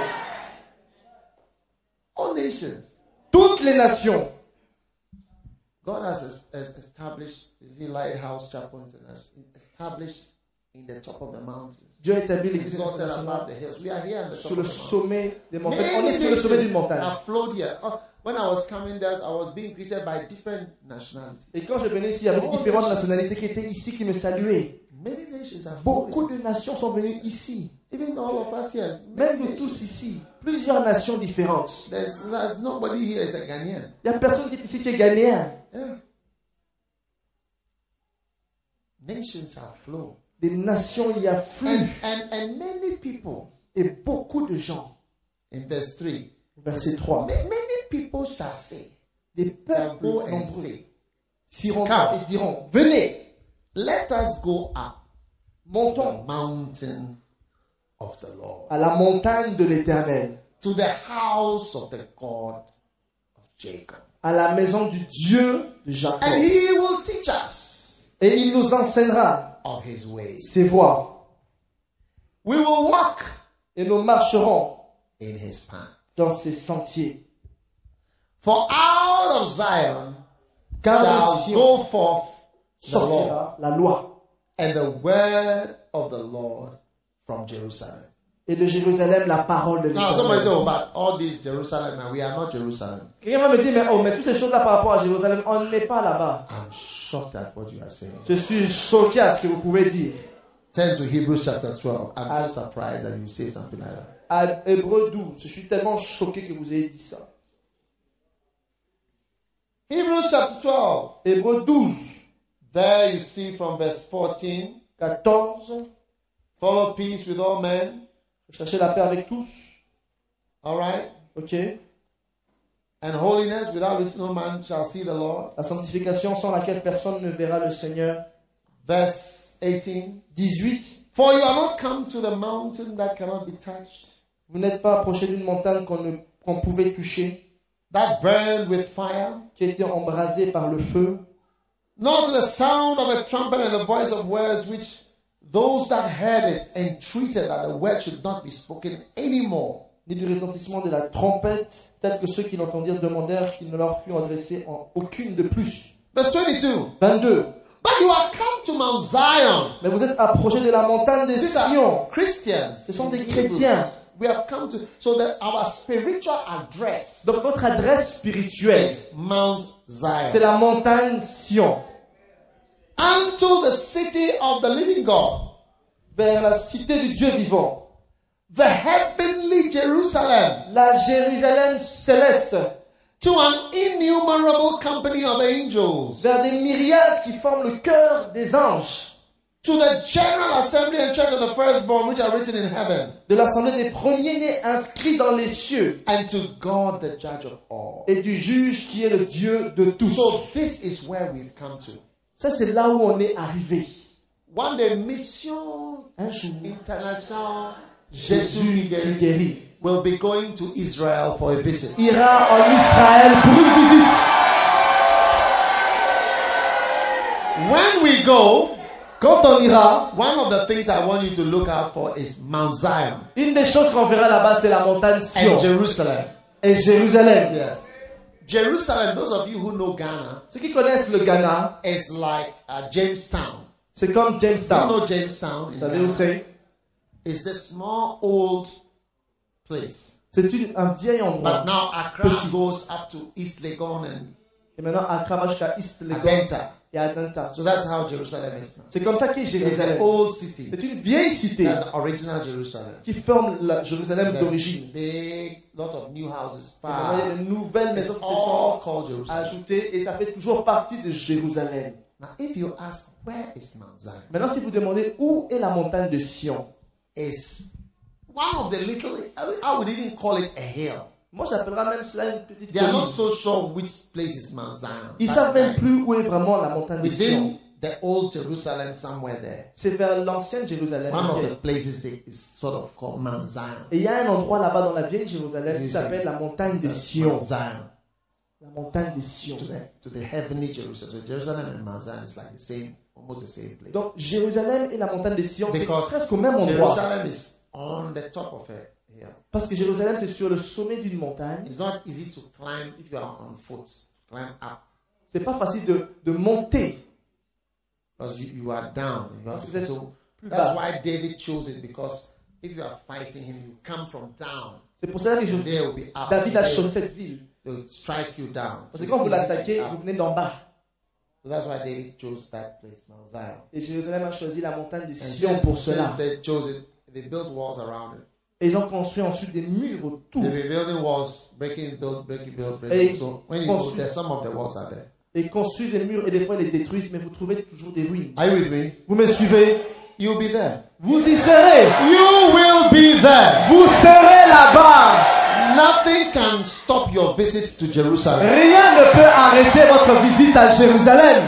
All nations. Toutes les nations. God has es- es- established, is it Lighthouse Chapel International, established in the top of the mountains. Dieu a établi l'église Exalted above internationale the hills. We are here on the top sur le of the mountains. sommet des montagnes. On Many est sur le sommet d'une nations montagne. have flowed here. Oh, when I was coming there, I was being greeted by different nationalities. Et quand je venais ici, il y avait différentes nationalités qui étaient ici, qui me saluaient. Many nations have flowed. Beaucoup de nations sont venues ici. Even all of us here. Même many nous nations. tous ici. Plusieurs nations différentes. There's, there's nobody here is a Ghanaian. Il n'y a personne qui est ici qui est ghanéen. Yeah. Nations have flowed. Des nations y And, affluent. and, and many people, Et beaucoup de gens. in verse three, Verset trois. ma- many people shall say, Des shall peuples go and nombreux say, s'iront Come. et diront, venez, let us go up the montons mountain of the Lord, à la montagne de l'Éternel, to the house of the God of Jacob. à la maison du Dieu de Jacob. And he will teach us Et il nous enseignera of his ways. ses voies. We will walk Et nous marcherons in his path. dans ses sentiers. For out of Zion Car de shall Sion go forth the law sortira la loi. and the word of the Lord from Jerusalem. Et de Jérusalem, la parole de Now somebody say, oh, l'Éternel. but all these Jerusalem, and we are not Jerusalem. Quelqu'un va me dire, mais, oh, mais toutes ces choses-là par rapport à Jérusalem, on n'est pas là-bas. I'm shocked at what you are saying. Je suis choqué à ce que vous pouvez dire. Turn to Hebrews chapter twelve. I'm so surprised that you say something like that. À Hébreux douze, je suis tellement choqué que vous ayez dit ça. Hebrews chapter twelve. Hébreux douze, There you see from verse fourteen. quatorze, Follow peace with all men. cherchez la paix avec tous. All right. Ok. And holiness, without which no man shall see the Lord. La sanctification sans laquelle personne ne verra le Seigneur. Verse eighteen. dix-huit, For you are not come to the mountain that cannot be touched, Vous n'êtes pas approché d'une montagne qu'on ne, qu'on pouvait toucher, that burned with fire, qui était embrasée par le feu, nor to the sound of a trumpet and the voice of words, which those that heard it entreated that the word should not be spoken anymore. ni du retentissement de la trompette, tel que ceux qui l'entendirent demandèrent qu'il ne leur fût adressé en aucune de plus. Verse twenty-two. vingt-deux. But you are come to Mount Zion. Mais vous êtes approchés de la montagne de These are Sion. Christians. Ce sont des Hebrews. chrétiens. We have come to, so that our spiritual address Donc notre adresse spirituelle, is Mount c'est Zion. la montagne Sion, Unto the city of the living God, vers la cité du Dieu vivant, the heavenly Jerusalem, la Jérusalem céleste, to an innumerable company of angels, vers des myriades qui forment le cœur des anges, to the general assembly and church of the firstborn which are written in heaven, de l'assemblée des premiers-nés inscrits dans les cieux, and to God the judge of all. et du juge qui est le Dieu de tous. So this is where we've come to. Ça, c'est là où on est arrivé. One day, Mission Un jour, International Jésus Jésus qui guérit guérit will be going to Israel for a visit. ira en Israël pour une visite. When we go, Quand on ira, one of the things I want you to look out for is Mount Zion une des choses qu'on verra là-bas, c'est la montagne Sion and Jerusalem. et Jérusalem. Yes. Jerusalem, those of you who know Ghana, Ceux qui connaissent le Ghana, is like uh, Jamestown. c'est comme You Jamestown. know Jamestown in Vous savez où Ghana? c'est? It's this small old place. C'est une- un vieil But endroit. now Accra Petit. goes up to East Legon and Et maintenant, Accra va jusqu'à East Legon Adenta. et Adenta. So that's how Jerusalem is now. C'est comme ça qu'est It's an Jérusalem. old city. C'est une vieille cité That's the original Jerusalem. qui forme la Jérusalem There's d'origine. big, lot of new houses. Et maintenant, il y a de nouvelles maisons It's qui se all sont called Jerusalem. ajoutées et ça fait toujours partie de Jérusalem. Now, if you ask, where is Mount Zion? Maintenant, si vous demandez où est la montagne de Sion, It's one of the little, I would even call it a hill. moi j'appellerais même cela une petite They are not colline. so sure which place is Mount Zion. Ils That savent même is plus où est vraiment la montagne de Sion. within the old Jerusalem, somewhere there. C'est vers l'ancienne Jérusalem. One of ok. the places they, is sort of called Mount Zion. Et il y a un endroit là-bas dans la vieille Jérusalem qui Oui, s'appelle c'est- la montagne de Sion. Mount Zion. La montagne de Sion. To the, to the heavenly Jerusalem. So Jerusalem and Mount Zion is like the same, almost the same place. Donc Jérusalem et la montagne de Sion, c'est Because presque au même endroit. Jerusalem is on the top of a hill. Parce que Jérusalem, c'est sur le sommet d'une montagne. It's not easy to climb if you are on foot, to climb up. C'est pas facile de, de monter. Because you, you are down. You have Parce que to, vous êtes so plus that's bas. why David chose it, because if you are fighting him, you come from down. C'est pour cela que je- They will be up. David a They- choisi cette ville. They will strike you down. Parce que quand vous It's easy to l'attaquez, get vous up. venez d'en bas. So that's why David chose that place, Mount Zion. Et Jérusalem a choisi la montagne de And Sion since, pour since cela. they chose it, they built walls around it. Et ils ont construit ensuite des murs autour. They were building walls, breaking, build, breaking, build, Et breaking. So when you go construit- there, some of the walls are there. Et construisent des murs et des fois ils les détruisent, mais vous trouvez toujours des ruines. Are you with me? Vous me suivez? You'll be there. Vous y serez. You will be there. Vous serez là-bas. Nothing can stop your visits to Jerusalem. Rien ne peut arrêter votre visite à Jérusalem.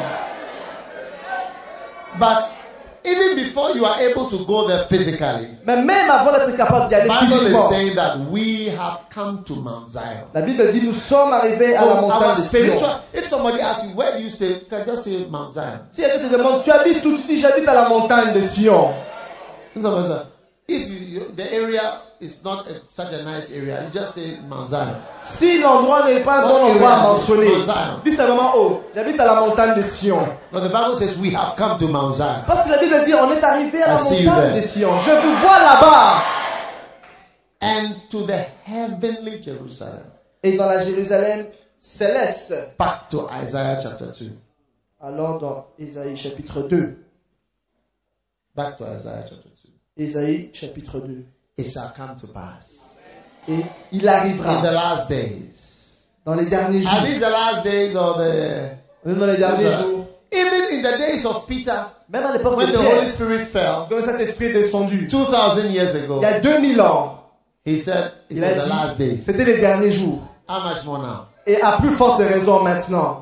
But even before you are able to go there physically, Mais même avant d'être capable d'y aller Bible is physiquement, saying that we have come to Mount Zion. la Bible dit nous sommes arrivés à So la montagne our de Sion. spiritual, if somebody asks you, where do you stay? You can just say Mount Zion. Si quelqu'un te demande, tu habites où? Tu dis, j'habite à la montagne de Sion. And somebody says, if you, you, the area is not a, such a nice area, you just say Mount Zion. Si l'endroit n'est pas un What bon endroit à area is mentionner, Mount Zion? dis simplement, oh, j'habite à la montagne de Sion. But the Bible says we have come to Mount Zion. Parce que la Bible dit, on est arrivé à la I see you montagne there. de Sion. Je vous vois là-bas. And to the heavenly Jerusalem. Et dans la Jérusalem céleste. Back to Isaiah chapter two. Alors dans Ésaïe chapitre deux. Back to Isaiah chapter two. Ésaïe chapitre deux. It shall come to pass. Et il In the arrivera last days. dans les derniers Are jours. these the last days or the... On est dans les derniers Yes, sir. jours. Even in the days of Peter, Même à l'époque when de the Pierre, Holy Spirit fell, quand cet esprit est descendu, two thousand years ago, il y a deux mille ans, he said it il was a the last dit, days. c'était les derniers jours. How much more now? Et à plus forte raison maintenant.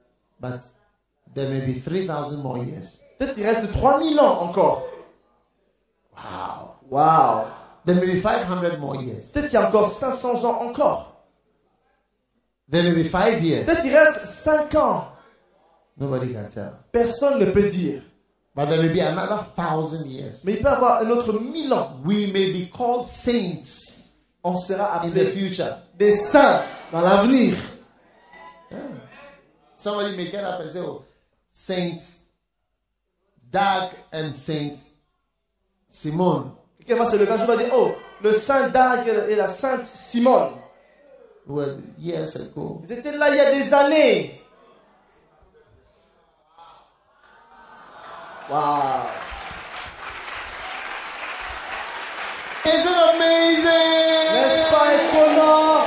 But there may be three thousand more years. Peut-être qu'il reste trois mille ans encore. Wow. There may be five hundred more years. Peut-être il y a encore cinq cents ans encore. There may be five years. Peut-être il reste cinq ans. Nobody can tell. Personne ne peut dire. But there may be another thousand years. Mais il peut y avoir un autre mille ans. We may be called saints On sera in the appelé future. des saints dans l'avenir. Yeah. Somebody may get up and say, oh, Saint Dag and Saint Simone. Quelqu'un va se lever un jour et va dire, oh, le saint Dag et la sainte Simone. Well, years ago. Ils étaient là il y a des années. Wow. Isn't it amazing? N'est-ce pas étonnant?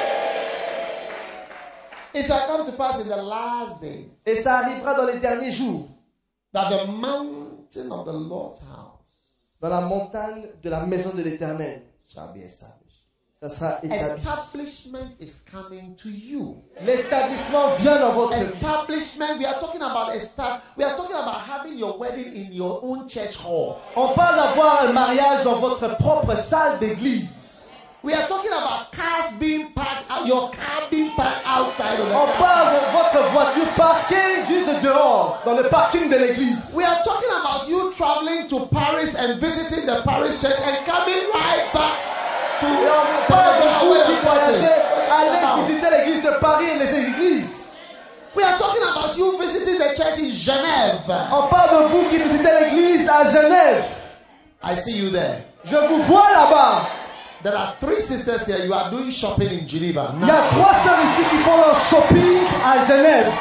It shall come to pass in the last days Et ça arrivera dans les derniers jours. that the mountain of the Lord's house Dans la montagne de la maison de l'Éternel. shall be established. Ça sera établi. Establishment is coming to you. L'établissement vient dans votre vie. Establishment, we are talking about estab- we are talking about having your wedding in your own church hall. On parle d'avoir un mariage dans votre propre salle d'église. We are talking about cars being parked out, your car being parked outside of the On car. parle de votre voiture parquée juste dehors, dans le parking de l'église. We are talking about you traveling to Paris and visiting the Paris church and coming right back to Et on parle de vous qui voyagez, allez visiter l'église de Paris et les églises. We are talking about you visiting the church in Genève. On parle de vous qui visitez l'église à Genève. I see you there. Je vous vois là-bas. There are three sisters here. You are doing shopping in Geneva. Il y a trois sœurs ici qui font leur shopping à Genève.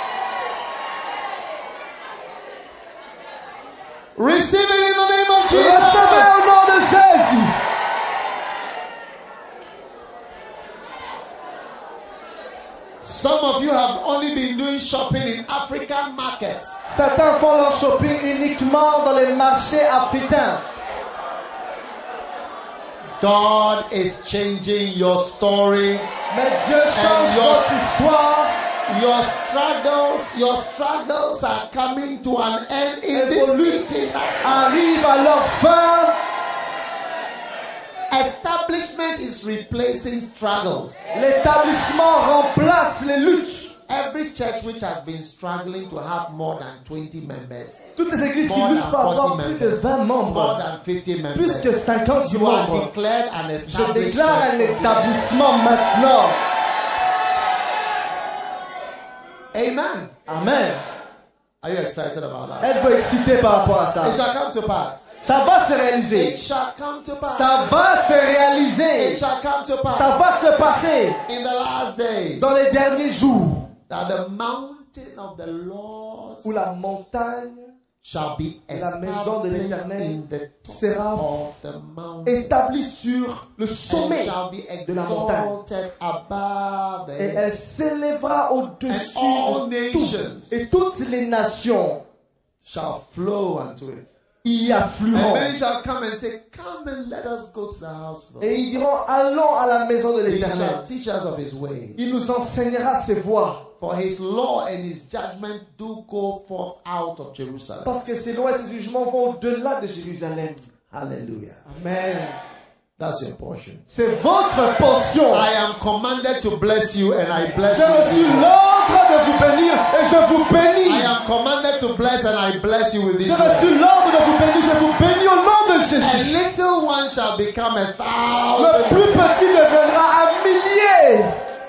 Receive it in the name of Recevez Jesus. au nom de Jésus. Some of you have only been doing shopping in African markets. Certains font leur shopping uniquement dans les marchés africains. God is changing your story. Mais Dieu change your- votre histoire. Your struggles, your struggles are coming to an end in Et this vos luttes meeting. arrivent à leur fin. Establishment is replacing struggles. L'établissement remplace les luttes. Every church which has been struggling to have more than twenty members, Toutes les églises qui more luttent than pour avoir forty plus de members, vingt more membres, than fifty plus members, que cinquante you are membres. declared an Je established déclare un church. établissement maintenant. Amen. Amen. Are you excited about that? Êtes-vous excité par rapport à ça? It shall come to pass. Ça va se It réaliser. shall come to pass. Ça va se It réaliser. shall come to Ça pass va se passer in the last days dans les derniers jours that the mountain of the Lord où la montagne shall be La maison de established l'Éternel in the sera top of the mountain établie sur le and sommet shall be de la montagne. exalted above the et elle s'élèvera au-dessus And all de tout. nations Et toutes les nations shall flow unto it. y And afflueront. many shall come and say, come and let us go to the house of the Et Lord. ils diront, allons à la maison de He shall l'Éternel. teach us of his ways. Il nous enseignera ses voies. For his law and his judgment do go forth out of Jerusalem. Parce que ses lois et ses jugements vont au-delà de Jérusalem. Hallelujah. Amen. That's your portion. C'est votre portion. I am commanded to bless you and I bless J'ai reçu you. l'ordre de vous bénir et je vous I bénis. am commanded to bless and I bless you with this J'ai word. reçu l'ordre de vous bénir, je vous bénis au nom de A Jésus. little one shall become a Le thousand. plus petit deviendra un millier.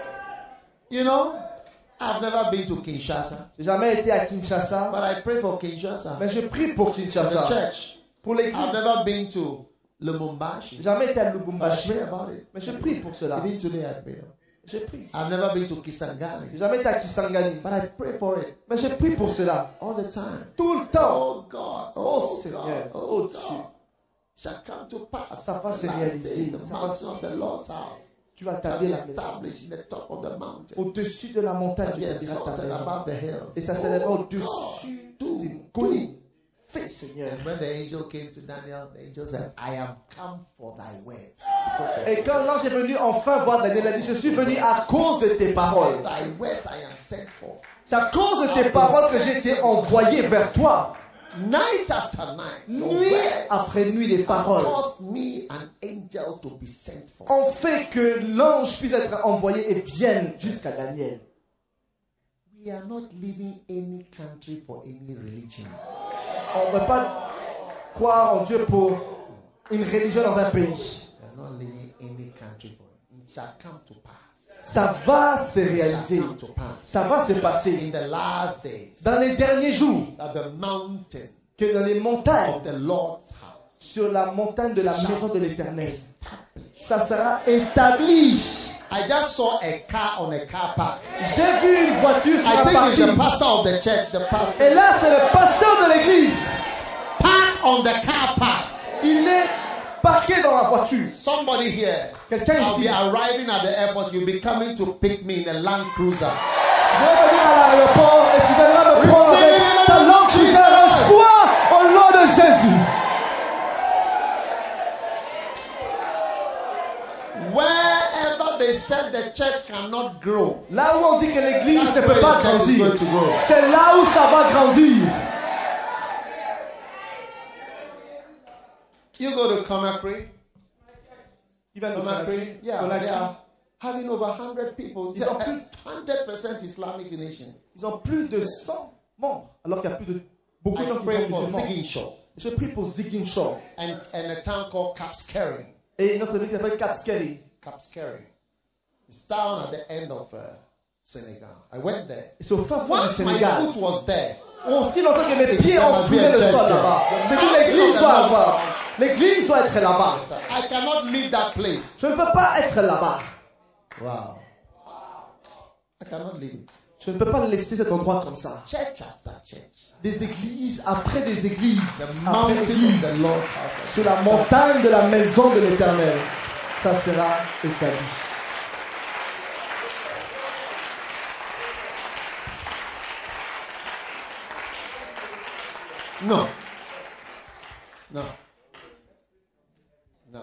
You know, I've never been to Kinshasa, J'ai jamais été à Kinshasa, but I pray for Kinshasa. mais je prie pour The Kinshasa. church. Pour I've l'église. never been to Lubumbashi, J'ai jamais été à but I Lubumbashi, pray about it. mais je prie pour cela. Even today I pray. Je prie. I've never been to J'ai Kisangani, jamais été à Kisangani, but I pray for it mais je prie pour cela. all the time. Tout le temps. Oh God, Oh oh Seigneur, God, oh oh Dieu. God, shall come to pass. Ça va se The last réaliser. day, the Ça va mountain se- of the Lord's house Tu vas shall tabler be la maison. established in the top of the mountain. Au-dessus de la montagne, tu Be établiras ta exalted maison. above the hills. Et ça s'élèvera Oh, au-dessus God, des do, collines. Fais, Seigneur. And when the angel came to Daniel, the angel said, I am come for thy words. Et quand l'ange est venu enfin voir Daniel, il a dit, je suis venu à cause de tes paroles. Thy words I am sent for. C'est à cause de tes paroles que j'ai été envoyé vers toi. Night after night, your Nuit words après nuit, les paroles cause me an angel to be sent for. ont fait que l'ange puisse être envoyé et vienne jusqu'à Daniel. We are not leaving any country for any religion. On ne peut pas croire en Dieu pour une religion dans un pays. We are not leaving any country for it. It shall come to pass. Ça va se réaliser. It shall come to pass. Ça va se passer. In the last days, Dans les derniers jours, that the mountain que dans les montagnes, of the Lord's house sur la montagne de la maison de l'Éternel, ça sera établi. I just saw a car on a car park. J'ai vu une voiture sur I un think it's the parking. pastor of the church, the pastor. Et là, c'est le pasteur de l'église. Park on the car park. Il est parqué dans la voiture. Somebody here. Quelqu'un I'll ici. be arriving at the airport. You'll be coming to pick me in a Land Cruiser. Je vais venir à l'aéroport et tu viendras me prendre Receive avec it in ta the name langue of qui Jesus. reçoit au nom de Jésus. Wherever they said the church cannot grow, Là où on dit que l'église that's ne where peut pas the church is grandir, going to grow. c'est là où ça va grandir. You go to Conakry. Il va nous Conakry, yeah, Conakry. they are having over one hundred people. It's Ils ont a plus- one hundred percent Islamic nation. Ils ont plus de cent membres, alors qu'il y a plus de beaucoup I de gens qui pray sont for musulmans. Ziguinchor Je prie pour Ziguinchor and, and a town called Capskerry. et notre ville qui s'appelle Katskeri. Capskerry. It's down at the end of uh, Senegal. I went there. Et c'est au fin fond du Once my Sénégal. foot was there, Aussi longtemps que mes pieds There ont must be foulé a le church sol there. là-bas. The J'ai dit mountain l'église of the doit Lord. avoir. L'église doit être là-bas. I cannot leave that place. Je ne peux pas être là-bas. Wow. I cannot leave it. Je ne peux pas laisser cet endroit comme ça. Church after church. Des églises après des églises. The Après mountain églises. of the Lord's house. Sur la montagne de la maison de l'Éternel. Ça sera établi. No. No. No.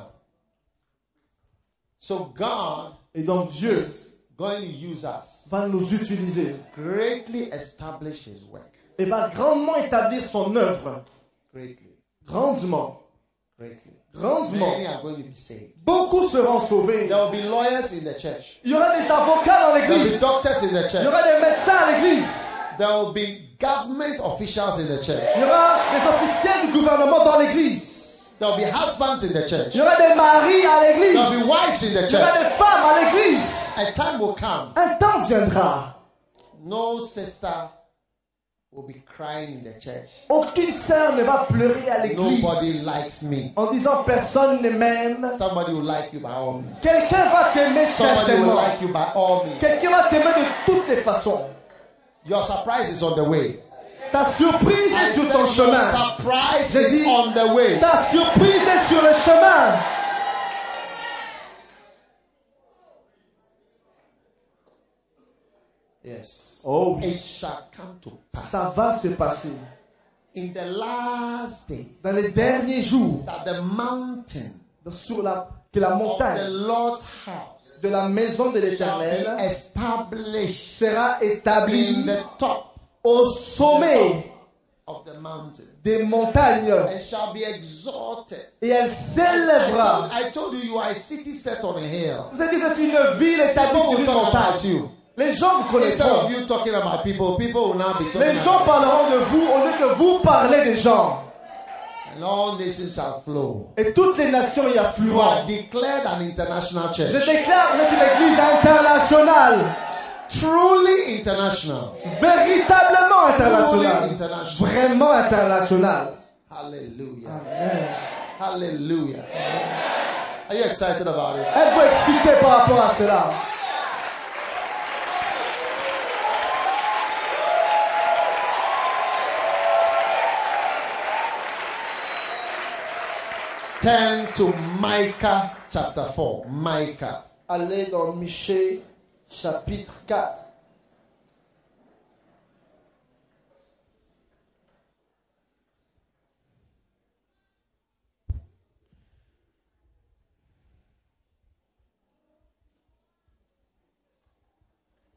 So God Et donc Dieu is going to use us, va nous utiliser greatly establish His work. et va grandement établir son œuvre. Greatly. Grandement. Greatly. Grandement. Many are going to be saved. Beaucoup seront sauvés. There will be lawyers in the church. Il y aura des avocats dans There will be l'église. doctors in the Il y church. aura des médecins à l'église. There will be government officials in the church. Il y aura des officiels du gouvernement dans l'église. There will be husbands in the church. Il y aura des maris à l'église. There will be wives in the Il y aura church. des femmes à l'église. A time will come. Un temps viendra. No sister will be crying in the church. Aucune sœur ne va pleurer à l'église Nobody likes me. en disant personne ne m'aime. Somebody will like you by all means. Quelqu'un va t'aimer Somebody will certainement. like you by all means. Quelqu'un va t'aimer de toutes les façons. Your surprise is on the way. Ta surprise I est sur said ton your chemin. surprise J'ai is dit- on the way. Ta surprise est sur le chemin. Yes. Oh, It shall come to pass ça va se passer in the last day dans les derniers jours that the mountain sur la, que la of the montagne Lord's house de la maison de shall l'Éternel be established sera établie in the top au sommet of the mountain des montagnes and shall be exalted. et elle I s'élèvera. told, I told you, you are a city set on a hill. Vous avez dit que c'est une ville établie People sur will une talk about montagne. you. Les gens vous Instead connaîtront. of you talking about people, people will now be talking Les gens about parleront de vous au lieu que vous parlez des gens. and all nations shall flow. Et toutes les nations y You are afflueront. declared an international church. Je déclare que vous êtes une église internationale. Truly international. Véritablement Truly internationale. international. Vraiment internationale. Hallelujah. Amen. Hallelujah. Are you excited about it? Êtes-vous excité par rapport à cela? Turn to Micah chapter four. Micah. Allez dans Michée chapitre quatre.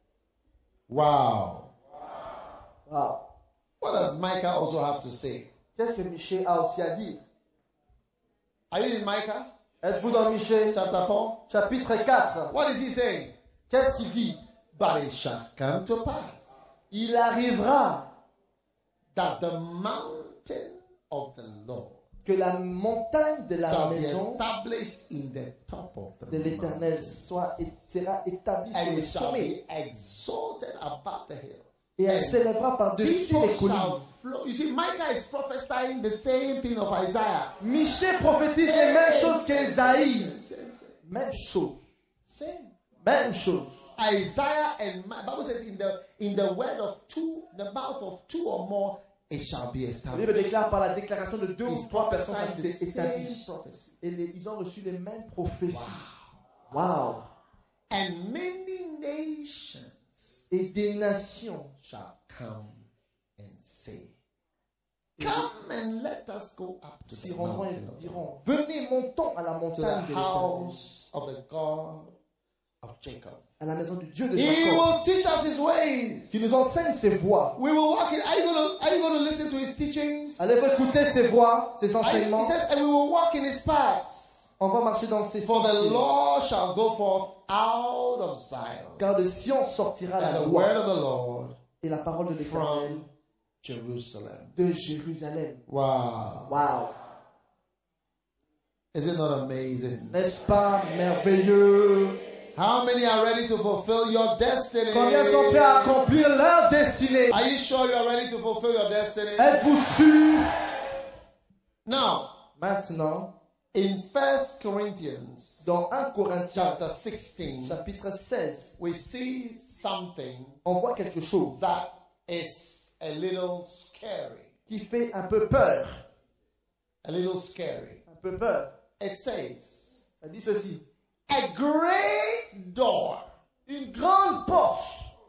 Wow. Wow. What does Micah also have to say? Qu'est-ce que Michée a aussi à dire? Are you in Micah? Êtes-vous dans Michée Chapter four? chapitre quatre? What is he saying? Qu'est-ce qu'il dit? But it shall come to pass Il arrivera that the mountain of the Lord que la montagne de la shall be maison established in the top of the de l'Éternel mountain, soit et sera établie sur and le it shall sommet be exalted above the hills. et elle s'élèvera par-dessus People les collines. shall flow. You see, Micah is prophesying the same thing of Isaiah. Michée prophétise les mêmes choses qu'Ésaïe. Same, same, same. Même chose. Same. Même chose. Isaiah and my Bible says in the in the word of two, the mouth of two or more, it shall be La established. Bible déclare par la déclaration de deux ou He's trois personnes prophesying the c'est same établi. prophecy. Et les- ils ont reçu les mêmes prophéties. Wow. And many nations Et des nations shall come and say, come and let us go up to s'y the rendront mountain et of the diront, venez, montons à la to montagne the de l'Éternel, house of the God of Jacob. à la maison du Dieu de He Jacob, will teach us his ways. qui nous enseigne ses voies. We will walk in. Are you going to Are you going to listen to his teachings? Allez-vous écouter ses voies, ses Are you- enseignements. He says, and we will walk in his paths. On va marcher dans ses For the sentiers. Lord shall go forth out of Zion, Car de Sion sortira la and the word loi of the Lord et la parole de l'Éternel from Jerusalem. de Jérusalem. Wow. Waouh! Is it not amazing? N'est-ce pas merveilleux? How many are ready to fulfill your destiny? Combien sont prêts à accomplir leur destinée? Are you sure you are ready to fulfill your destiny? Êtes-vous sûrs? Now, Maintenant, in First Corinthians dans un Corinthiens chapter sixteen, chapitre seize, we see something on voit quelque chose that is a little scary. qui fait un peu peur. A little scary. Un peu peur. It says, Ça dit ceci. a great door Une grande porte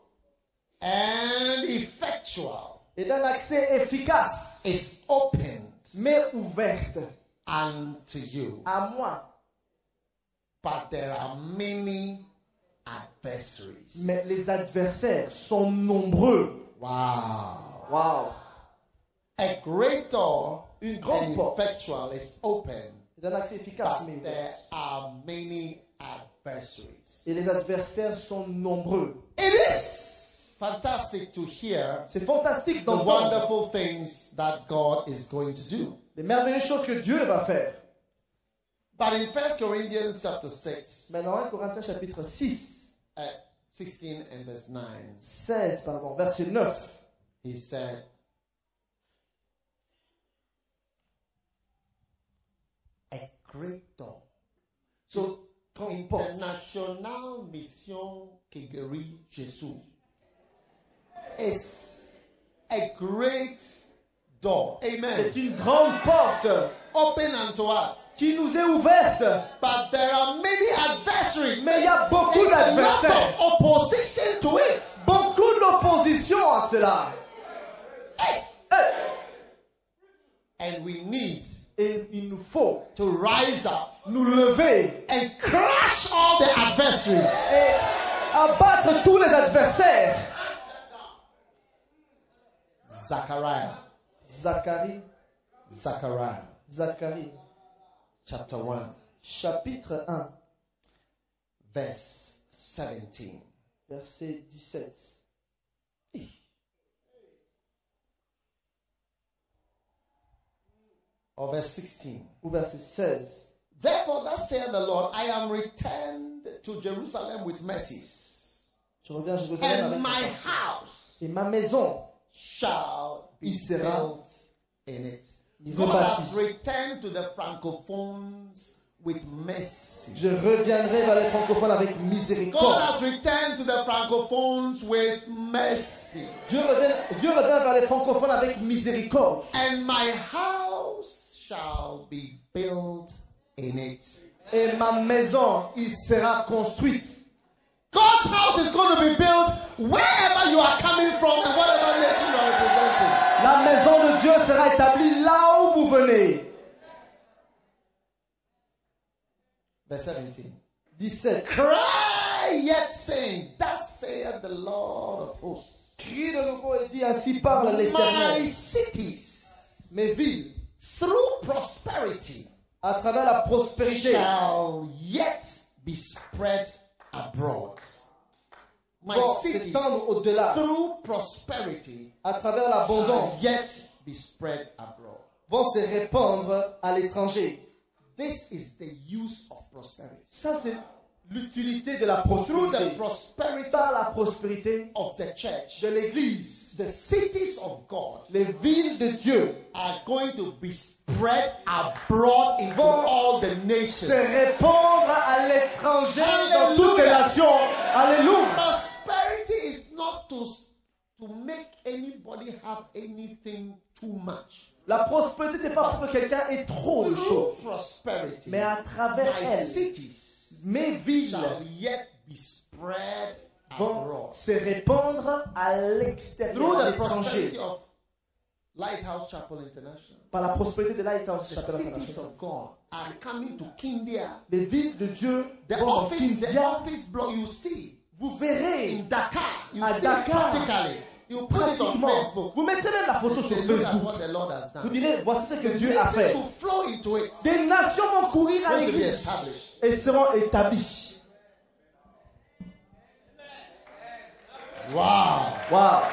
and effectual et d'un accès efficace, is opened mais ouverte unto you, à moi. but there are many adversaries. Mais les adversaires sont nombreux. Wow. Waouh! A great door Une grande and porte effectual is open, et d'un accès efficace, mais but there ouverte. are many adversaries. Et les adversaires sont nombreux. It is fantastic to hear C'est fantastique the d'entendre wonderful things that God is going to do. les merveilleuses choses que Dieu va faire. But in First Corinthians chapter six, Mais dans un Corinthiens chapitre six, uh, sixteen and verse nine, seize, pardon, verset neuf, he said, a great door. So, Grande porte. International Mission Kigeri Jesus is a great door. Amen. c'est une grande porte Open unto us. qui nous est ouverte. But there are many adversaries. Mais il y a beaucoup There's a lot d'adversaires, of opposition to it. beaucoup d'opposition à cela. Hey. Hey. And we need Et il nous faut to rise up nous lever and crush all the adversaries. et abattre tous les adversaires. Zechariah, Zacharie, Zechariah, Zacharie, chapter one, chapitre un, verse seventeen. verset dix-sept. Or verse sixteen. Ou verset seize. Therefore, thus saith the Lord, I am returned to Jerusalem with mercies, Je reviens à Jérusalem and avec my compassion. house Et ma maison shall be Il sera built in it. il God rebâti. has returned to the francophones with mercy. Je reviendrai vers les francophones avec God miséricorde. has returned to the francophones with mercy. Dieu revient, Dieu revient vers les francophones avec miséricorde. And my house shall be built in it. Et ma maison, il sera construite. God's house is going to be built wherever you are coming from and whatever nation you are representing. La maison de Dieu sera établie là où vous venez. Verse seventeen. dix-sept. Cry yet saying, thus saith the Lord of hosts. Crie de nouveau et dit, ainsi parle l'Éternel. My cities mes villes, through prosperity, à travers la prospérité, shall yet be spread abroad. My vont cities, s'étendre au-delà, through prosperity, à travers shall l'abondance, yet be spread abroad. vont se répandre à l'étranger. This is the use of prosperity. Ça, c'est l'utilité de la Through prospérité. the prosperity Par la prospérité of the church, de l'Église, the cities of God les villes de Dieu are going to be spread abroad into Vont all the se nations. répandre à l'étranger dans Alléluia. toutes les nations. Alléluia. Prosperity is not to, to make anybody have anything too much. La prospérité, c'est pas pour que quelqu'un ait trop de Through choses, prosperity, mais à travers my elle, cities mes villes shall yet be spread vont abroad. se répandre à l'extérieur, Through à the prosperity l'étranger. of Lighthouse Chapel International, Par la prospérité de Lighthouse the Chapel cities International. of God are coming to Kindia. Les villes de Dieu The vont dans office, the Kindia. office block you see Vous verrez in Dakar, you à see it Dakar, practically. You put it on pratiquement. Facebook. Vous mettrez même la photo sur Say, look at Facebook. what the Lord has Vous done. direz, voici ce que Dieu a Nations fait. will flow into it. Des nations vont courir à Going to be l'église established. et seront établies. Wow. Wow.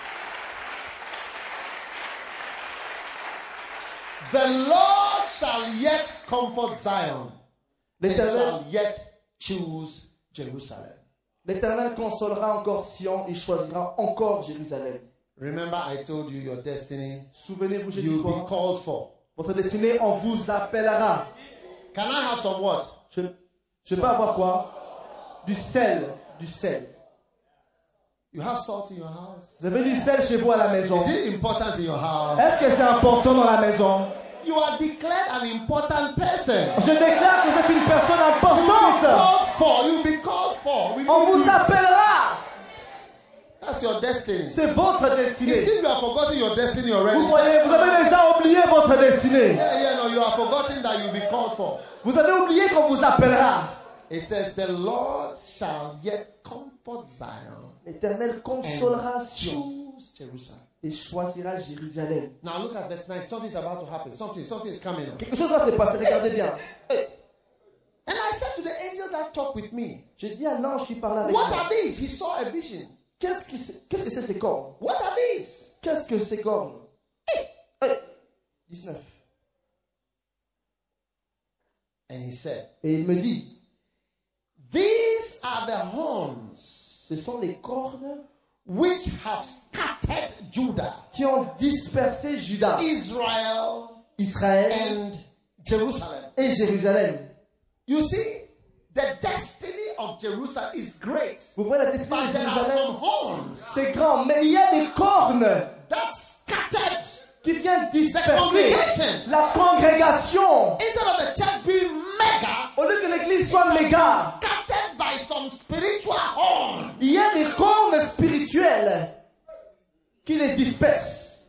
The Lord shall yet comfort Zion. And L'Éternel, shall yet choose Jerusalem. l'Éternel consolera encore Sion et choisira encore Jérusalem. Remember, I told you your destiny. Souvenez-vous, j'ai dit You'll be quoi? called for. Votre destinée, on vous appellera. Can I have some what? Je, je peux avoir quoi? Du sel. Du sel. You have salt in your house. Vous avez du sel chez vous à la maison. Is it important in your house? Est-ce que c'est important dans la maison? You are declared an important person. Je déclare que vous êtes une personne You'll be importante. called for. You'll be called for. We On need vous you. appellera. That's your destiny. C'est votre You destinée. see, you have forgotten your destiny already. Vous voyez, vous avez déjà oublié votre destinée. Yeah, yeah, no, you have forgotten that you'll be called for. Vous avez oublié qu'on vous appellera. It says, the Lord shall yet comfort Zion L'Éternel consolera and Sion choose Jerusalem. et choisira Jérusalem. Now look at verse nine. Something's about to happen. Something, something is coming up. Quelque chose va se passer, regardez bien. Hey, And I said to the angel that talked with me, j'ai dit à l'ange qui parlait avec what moi, are these? He saw a vision. qu'est-ce que c'est qu'est-ce que c'est ces cornes? What are these? Qu'est-ce que ces cornes? Hey, hey, dix-neuf. And he said, Et il me dit, these are the horns ce sont les cornes which have scattered Judah, qui ont dispersé Juda, Israel, Israël and Jerusalem. et Jérusalem. You see, the destiny of Jerusalem is great. Vous voyez la destinée But de there are some Jérusalem? horns C'est grand, mais il y a des cornes that scattered. qui viennent The disperser congregation. la congrégation. Instead of the church being mega, Au lieu que l'église soit méga, scattered by some spiritual horn. il y a des cornes spirituelles qui les dispersent.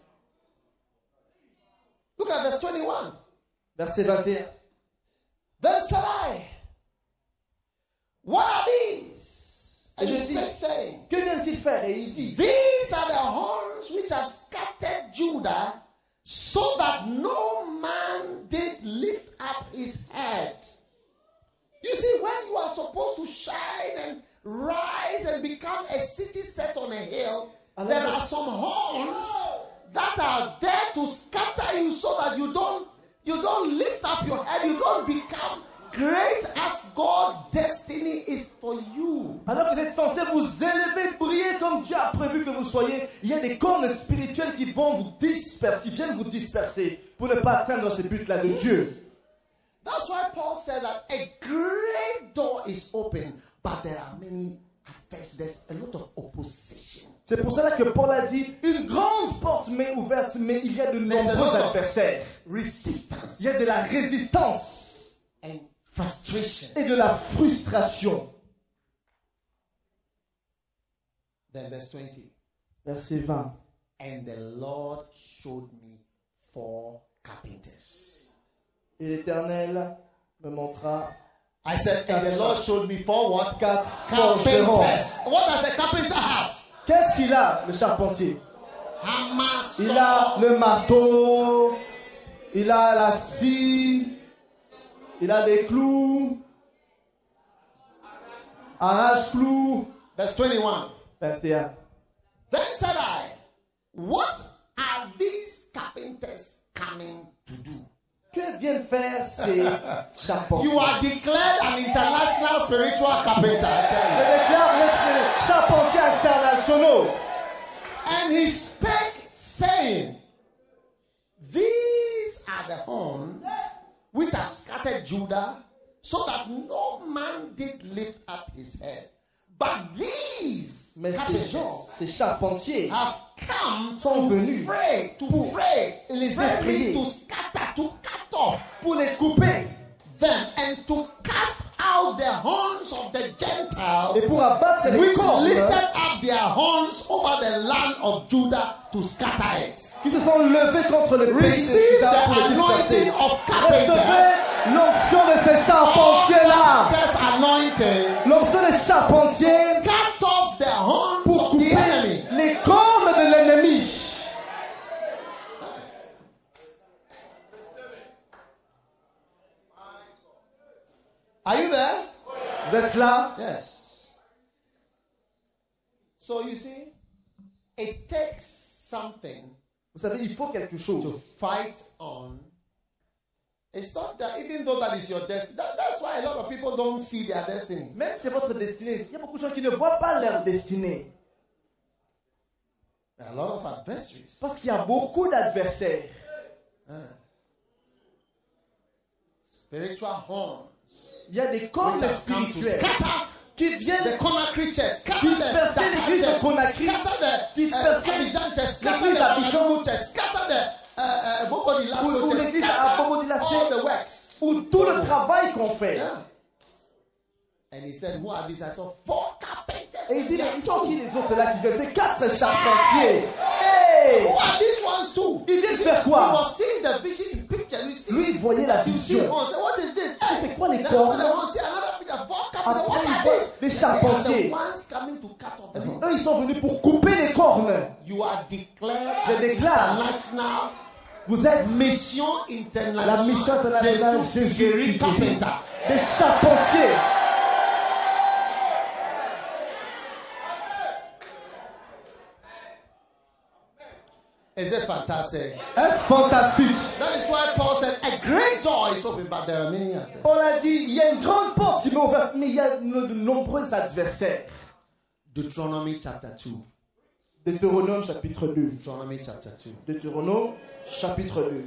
Look at verse twenty-one. Verset vingt et un. Then said I, what are these? And Et je he dis, spake, saying, que vient-il faire? Et il dit, these are the horns which have scattered Judah, so that no man did lift up his head. You see, when you are supposed to shine and rise and become a city set on a hill, there are some horns that are there to scatter you so that you don't you don't lift up your head, you don't become great as God's destiny is for you. alors que vous êtes censé vous élever, briller comme Dieu a prévu que vous soyez, il y a des cornes spirituelles qui vont vous disperser, qui viennent vous disperser pour ne pas atteindre ce but-là de Dieu. That's why Paul said that a great door is open, but there are many at first. There's a lot of opposition. C'est pour cela que Paul a dit, une grande porte m'est ouverte, mais il y a de There's a nombreux lot of adversaires. resistance Il y a de la résistance and frustration. et de la frustration. Then verse twenty. Verset vingt. And the Lord showed me four carpenters. Et l'Éternel me montra I said, and the Lord showed me four what? quatre forgerons. Carpenters. What does a carpenter have? Qu'est-ce qu'il a, le charpentier? Hammer, Il a saw, le marteau, Il a la scie. Il a des clous. Arrache-clous. Verse twenty-one. vingt et un. Then said I, what are these carpenters coming to do? Que viennent faire ces charpentiers? You are declared an international spiritual carpenter. I tell Je you. déclare d'être charpentiers internationaux. And he spake, saying, these are the horns which have scattered Judah, so that no man did lift up his head. But these Mais ces carpenters gens, ces charpentiers, have come sont to venus fray, to fray, les fray effrayer, to scatter, to cut off pour les couper them, and to cast out the horns of the Gentiles, et pour abattre les which cornes lifted up their horns over the land of Judah to scatter it. qui se sont levés contre le pays de Receive Juda the pour les disperser. anointing of carpenters. Recevez l'onction de ces charpentiers-là. Carpenters anointing. L'onction des charpentiers Cut off the horns pour of the couper enemy. les cornes de l'ennemi. Are you there? Vous êtes là? Yes. So you see, it takes something Vous savez, il faut quelque chose. to fight on. It's not that, even though that is your destiny, that, that's why a lot of people don't see their destiny. Même si c'est votre destinée, il y a beaucoup de gens qui ne voient pas leur destinée. There are a lot of adversaries. Parce qu'il y a beaucoup d'adversaires. Spiritual horns. Il y a des cornes Which have come to spirituelles scatter qui viennent the Conakry church, scatter disperser the l'église de Dakar Conakry, church, scatter the disperser uh, Abidjan church, scatter l'église the d'Abidjan, Ouagadougou church, scatter the uh, uh, Bobodi ou, Lasso ou church, l'église à scatter Bobo Dioulasso, all the works. ou tout le travail qu'on fait. Yeah. And he said, who are these? I saw four carpenters. Et il dit, mais ils sont qui les autres là qui viennent? C'est quatre charpentiers. Hey! Who are these ones too? Ils viennent faire He quoi? was seeing the vision in picture. You see, Lui, il voyait la you see vision. horns. Say, what is this? C'est quoi les Then cornes? after the horns, see another picture, four carpenters. Après, What il are voit these? des They are charpentiers. the ones coming to cut off the horns. Eux, ils sont venus pour couper les cornes. You are declared Je déclare. international Vous êtes mission internationale. la mission internationale Jésus Jésus guérit qui carpenter. guérit. Des charpentiers. Is it fantastic? Est-ce fantastique? That is why Paul said, a great door is open, but there are many others. On a dit, il y a une grande porte qui m'est ouverte, mais il y a de nombreux adversaires. Deuteronomy chapter two. Deutéronome chapitre deux. Deuteronomy chapter two. Deutéronome chapitre deux.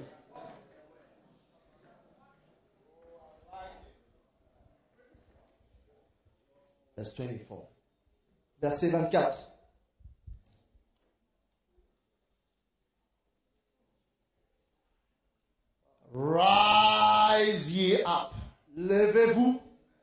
Verse twenty-four. Verset vingt-quatre. Rise ye up. Levez-vous,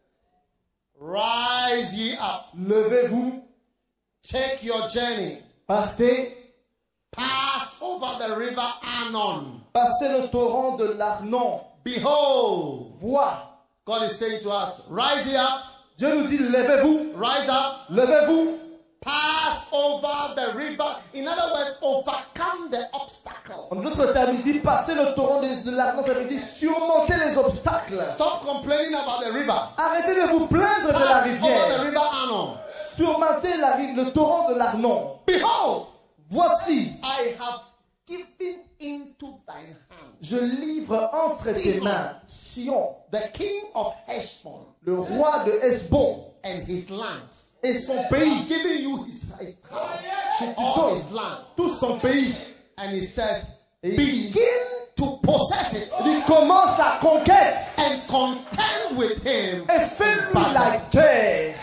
Rise ye up. levez-vous, Take your journey. partez, Pass over the river Arnon. passez le torrent de l'Arnon. Behold, Vois, God is saying to us, rise ye up. Dieu nous dit, levez-vous, Rise up. levez-vous, Pass over the river. In other words, overcome the obstacle. en d'autres termes, il dit, passez le torrent de l'Arnon, ça veut dire surmonter les obstacles. Stop complaining about the river. Arrêtez de vous plaindre de la Pass over rivière. the river Arnon. Surmontez la rive- le torrent de l'Arnon. Behold, Voici, I have given into thine hand je livre entre tes mains Sion, the king of Heshbon le roi de Hesbon, and his land. et son I'm pays. giving you his, his Je te all donne his land. tout son pays. And he says, Et il dit, begin to possess it il commence la conquête and contend with him. et fais-lui la guerre.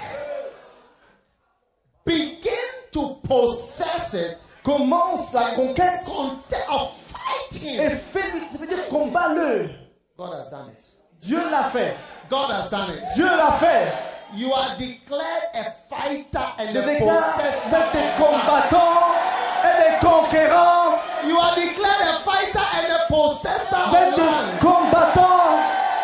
Begin to possess it. Commence la conquête Contend of fighting. et fais-lui, ça veut dire combat-le. God has done it. Dieu l'a fait. God has done it. Dieu l'a fait. You are declared a fighter and Je a déclare, vous possessor. êtes des combattants et des conquérants. You are declared a fighter and a possessor Vous êtes of des land. combattants.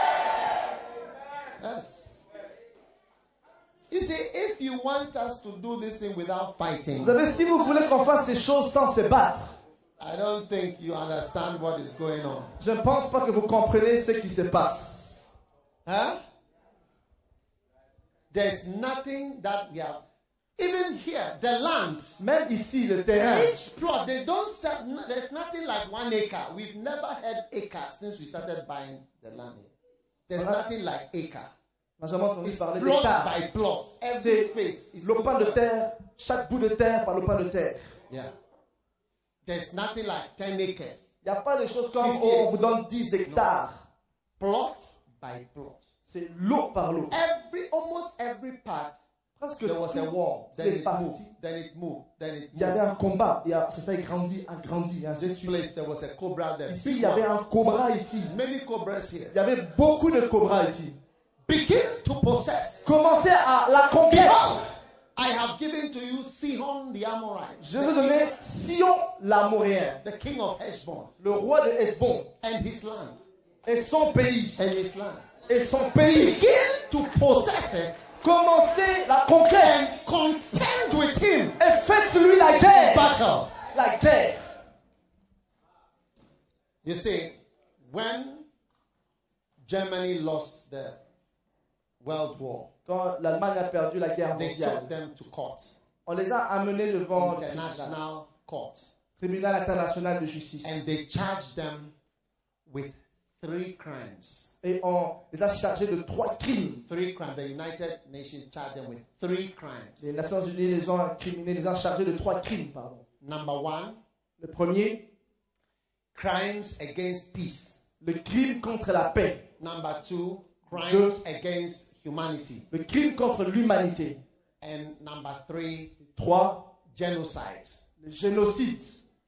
Yes. You see, if you want us to do this thing without fighting, Vous savez, si vous voulez qu'on fasse ces choses sans se battre, I don't think you understand what is going on. Je ne pense pas que vous comprenez ce qui se passe. Huh? There's nothing that we have. Even here, the land, Même ici, le terrain, each plot, they don't sell, there's nothing like one acre. We've never had acre since we started buying the land here. There's Voilà. nothing like acre. on n'a jamais entendu It's parler plot d'hectare. by plot. Every C'est space is lopin de terre, chaque bout de terre par lopin de terre. Yeah. There's nothing like ten acres. Il n'y a pas de choses comme Fifty. oh, on vous donne dix hectares. Plot by plot. C'est lot par lot. Every, almost every part, Presque there was a wall. Then les it parties. moved. Then it moved. Then it Il y avait moved. un combat. Et c'est ça, il grandit, a grandi. et ainsi de This suite. place, there was a cobra there. Ici, il Big y avait one. un cobra ici. Many cobras here. Il y avait beaucoup de cobras ici. Begin to possess. Commencez à la conquête. Behold, I have given to you Sihon the Amorite, Je vais donner Sion l'Amoréen, the king of Heshbon, le roi de Hesbon, and his land. et son pays. And his land. Et son pays. Begin to possess it Commencez la conquête. and contend with him Et faites-lui la in guerre. battle. La guerre. You see, when Germany lost the World War, Quand l'Allemagne a perdu la guerre they mondiale, took them to court, on les a amenés devant le tribunal, international court, tribunal international de justice. and they charged them with three crimes. Et on les a chargés de trois crimes. Three crimes. The United Nations charged them with three crimes. Les Nations Unies les ont incriminés, les ont chargés de trois crimes, pardon. Number one, Le premier, crimes against peace. le crime contre la paix. Number two, crimes against humanity. Le crime contre l'humanité. And number three, Trois, genocide. le génocide.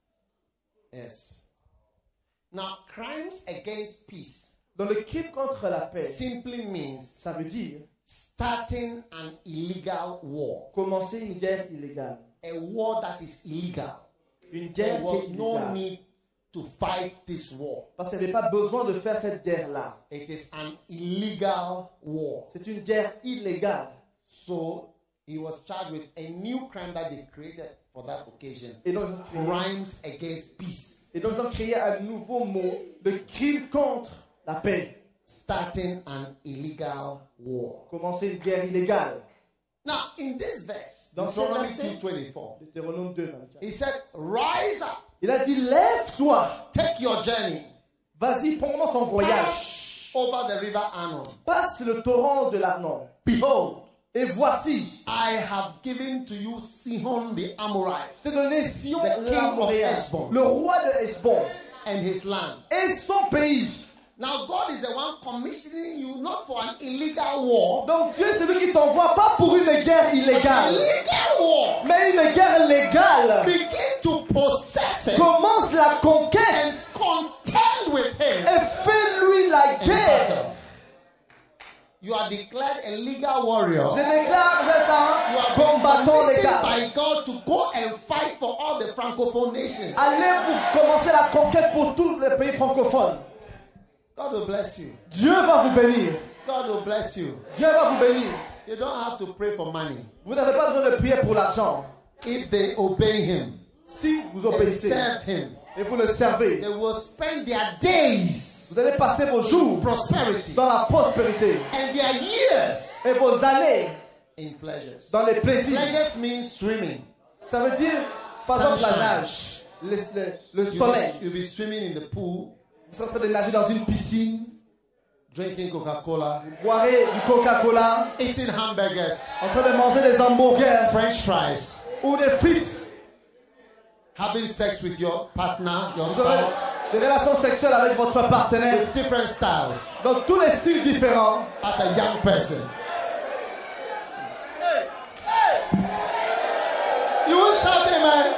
Yes. Now, crimes against peace Dans le crime contre la paix, simply means ça veut dire starting an illegal war. commencer une guerre illégale. A war that is illegal. Une There guerre qui was est no illégale. need to fight this war. Parce qu'il n'y avait pas besoin de faire cette guerre-là. It is an illegal war. C'est une guerre illégale. So he was charged with a new crime that they created for that occasion. Et donc, ils ont créé, Crimes against peace. et donc, ils ont créé un nouveau mot, le crime contre la paix. Starting an illegal war. Commencer une guerre illégale. Now, in this verse, Dans ce Deuteronomy verset, two twenty-four, Deutéronome deux, vingt-quatre. he said, rise up, Il a dit, lève-toi, take your journey, vas-y, prends ton voyage. pass over the river Arnon. Passe le torrent de l'Arnon. Behold, Et voici, I have given to you Sihon the Amorite je t'ai donné Sion The king l'Amoréen, of Heshbon. le roi de Hesbon, and his land. et son pays. Now, God is the one commissioning you not for an illegal war, Donc Dieu c'est lui qui t'envoie pas pour une guerre but an illégale, illegal war. mais une guerre légale. Begin to possess it Commence la and conquête contend with him et fais-lui la in guerre. battle. You are declared a legal warrior. Je déclare vous êtes You un are combattant commissioned légal. by God to go and fight for all the francophone nations. Allez vous commencer la conquête pour tous les pays francophones. God will bless you. Dieu va vous bénir. God will bless you. Dieu va vous bénir. You don't have to pray for money. Vous n'avez pas besoin de prier pour l'argent. If they obey him Si vous and obéissez serve him, et vous le servez, they will spend their days vous allez passer vos in jours prosperity dans la prospérité and their years et vos années in pleasures. dans les plaisirs. Pleasures means swimming. Ça veut dire, par exemple, la Sunshine. nage, le, le- le You'll soleil. be, you'll be swimming in the pool, Vous serez en train de nager dans une piscine, drinking Coca-Cola, boirez du Coca-Cola, eating hamburgers, en train de manger des hamburgers French fries, ou des frites. having sex with your partner, your Vous aurez spouse, des relations sexuelles avec votre partenaire with different styles dans tous les styles différents. as a young person. You will shout amen.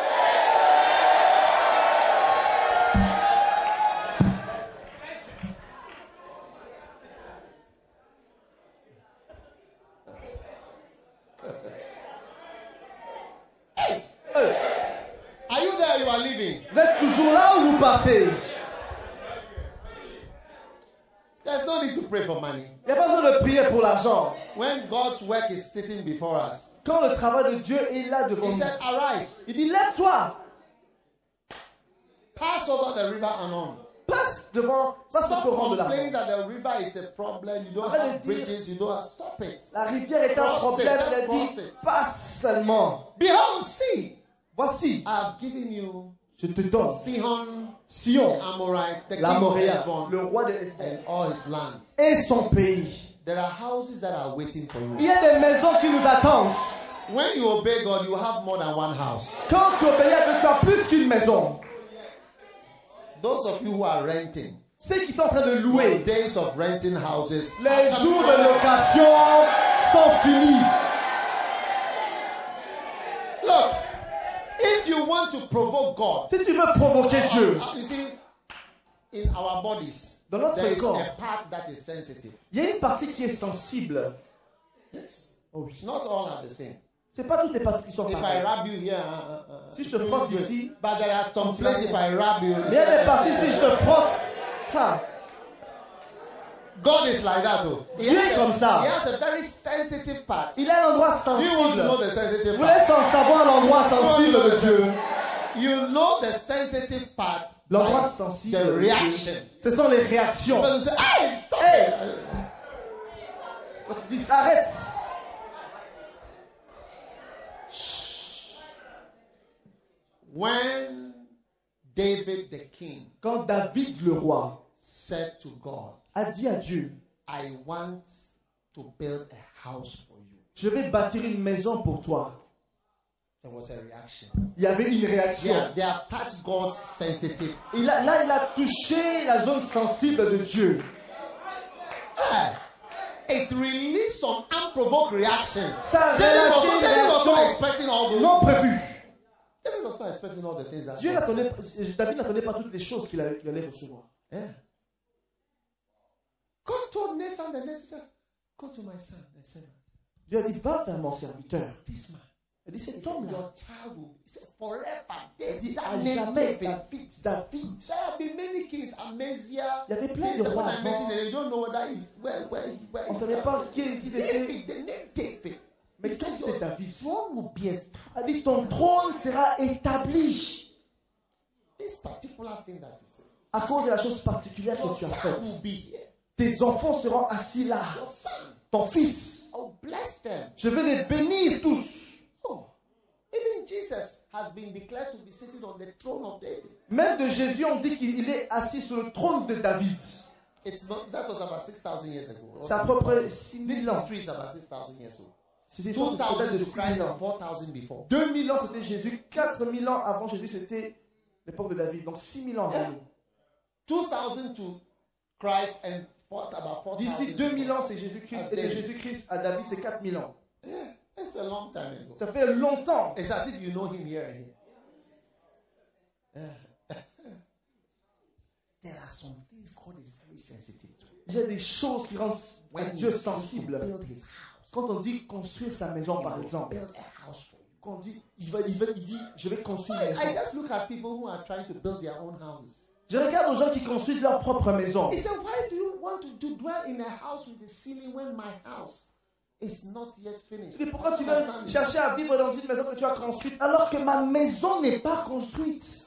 Hey, hey. Are you there? You are leaving. Vous êtes toujours là ou vous partez? There's no need to pray for money. Il n'y a pas besoin de prier pour l'argent. When God's work is sitting before us, Quand le travail de Dieu est là devant He nous, said, arise. il dit lève-toi. Pass over the river Arnon. Passe devant, passe Stop au torrent de complaining l'Arnon. that the river is a problem. You don't Arrête have de dire- bridges. You don't have. Stop it. La rivière est un Cross it, problème. just Il a cross dit, it. passe seulement. Behold, see, Voici, I have given you je te donne Sihon, Sion, the Amorite, the king of l'Amoréen, Heshbon, le roi de and all his land. et son pays. There are houses that are waiting for Il you. y a des maisons qui nous attendent. When you obey God, you have more than one house. Quand tu obéis à Dieu, tu as plus qu'une maison. Those of you who are renting, Ceux qui sont en train de your louer, days of renting houses, les jours de location sont finis. look, if you want to provoke God, Si tu veux provoquer Dieu, uh, you see, in our bodies, Dans notre there is corps. a part that is sensitive. il y a une partie qui est sensible. Yes. Oh oui. Not all are the same. C'est pas toutes les parties qui sont If I pareilles. rub you here, uh, uh, uh, Si je te frotte ici, but there are some places if I rub you. mais il y a des parties si je te frotte. Ah, God is like that too. He Dieu has est a- comme ça. He has a very sensitive part. il a un endroit You want to know sensible. the sensitive Vous part? voulez sans savoir l'endroit sensible de Dieu. You know the sensitive part. L'endroit by sensible the de Dieu. reaction. Ce sont les réactions. People say, "Hey, stop Hey. it." Quand tu dis arrête. When David the king Quand David le roi said to God, a dit à Dieu, I want to build a house for you, je vais bâtir une maison pour toi. there was a reaction. Il y avait une réaction. Yeah, they have touched God's sensitive. Il a- là, il a touché la zone sensible de Dieu. Hey, it released some unprovoked reaction. Ça a David was, relâché une David was not réaction expecting all those. non prévue. David was not expecting all the things that. Dieu God n'attendait, David n'attendait pas toutes les choses qu'il allait, qu'il allait recevoir. Yeah. God told Nathan the next time, go to my son, the servant. Dieu a dit, va vers mon serviteur. This man. Il dit, He cet said, homme-là, your child will be he said, forever. il dit, That à name jamais, David. David, David. There have been many kings, Amaziah. Il y avait plein de When rois I mention avant. it, they don't know whether he's where, where, where On ne he's savait from. pas qui, qui c'était. David, the name David. Mais He quand said, c'est your David, throne will be established. a dit, ton trône sera établi This particular thing that you say. à cause de la chose particulière Your que tu as child faite. will be here. Tes enfants seront assis là. Your son. Ton fils, I will bless them. je vais les bénir tous. Oh, even Jesus has been declared to be sitting on the throne of David. Même de Jésus, on dit qu'il est assis sur le trône de David. It's not, that was about six thousand years ago. C'est à peu près six This mille ans. history is about six thousand years old. C'est c'est two ça, c'est peut-être thousand de to six Christ mille and ans. four thousand before. deux mille ans, c'était Jésus. quatre mille ans avant Jésus, c'était l'époque de David. Donc six mille ans avant nous. two thousand to Christ and four, about four thousand. D'ici deux mille ans, c'est Jésus-Christ. À Et de David. Jésus-Christ à David, c'est quatre mille ans. It's a long time ago. Ça fait longtemps. It's as if you know him here and here. There are some things God is very sensitive to. Il y a des choses qui rendent When Dieu he says to sensible. build his house, Quand on dit construire sa maison, par exemple, build a house for you. quand on dit, il, va, il, va, il dit, je vais construire une I, I maison. just look at people who are trying to build their own houses. Je regarde aux gens qui construisent leur propre maison. He said, why do you want to, to dwell in a house with a ceiling when my house is not yet finished? Et pourquoi tu veux Understand it? chercher à vivre dans une maison que tu as construite alors que ma maison n'est pas construite?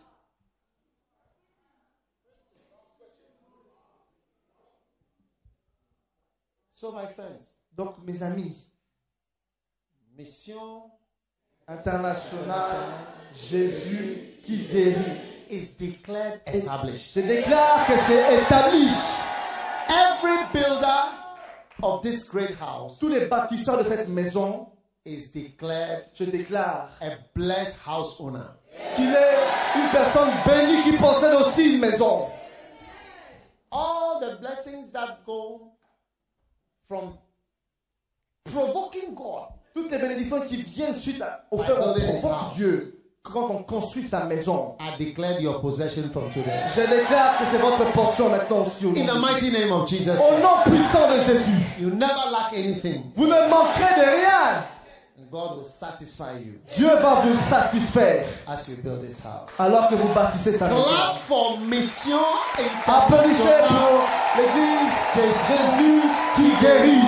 So my friends, Donc, mes amis, mission international, Jésus qui guérit. is declared established. Je déclare que c'est établi. Every builder of this great house Tous les bâtisseurs de cette maison, is declared je déclare a blessed house owner. qu'il est une personne bénie qui possède aussi une maison. All the blessings that go from provoking God Toutes les bénédictions qui viennent suite à- au fait qu'on provoque Dieu quand on construit sa maison. are declared your possession from today. Je déclare que c'est votre portion maintenant aussi au nom In the de Jésus. mighty name of Jesus Au Christ, nom puissant de Jésus. you never lack anything. Vous ne manquerez de rien. And God will satisfy you Dieu va vous satisfaire as you build this house. alors que vous bâtissez sa maison. Clap for Mission Applaudissez International. pour l'église Jésus qui guérit.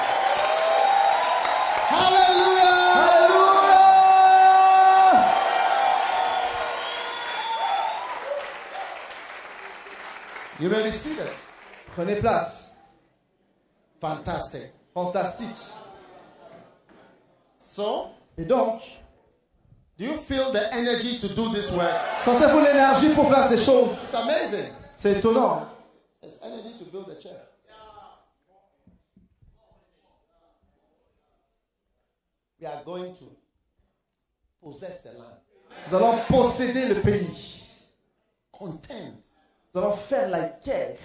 Hallelujah! Alléluia. You may be seated. Prenez place. Fantastic. Fantastique. So, Et donc, do you feel the energy to do this work? sentez-vous l'énergie pour faire ces choses? It's amazing. C'est étonnant. There's energy to build a church. We are going to possess the land. Nous allons posséder le pays. Contend. Nous allons faire la guerre.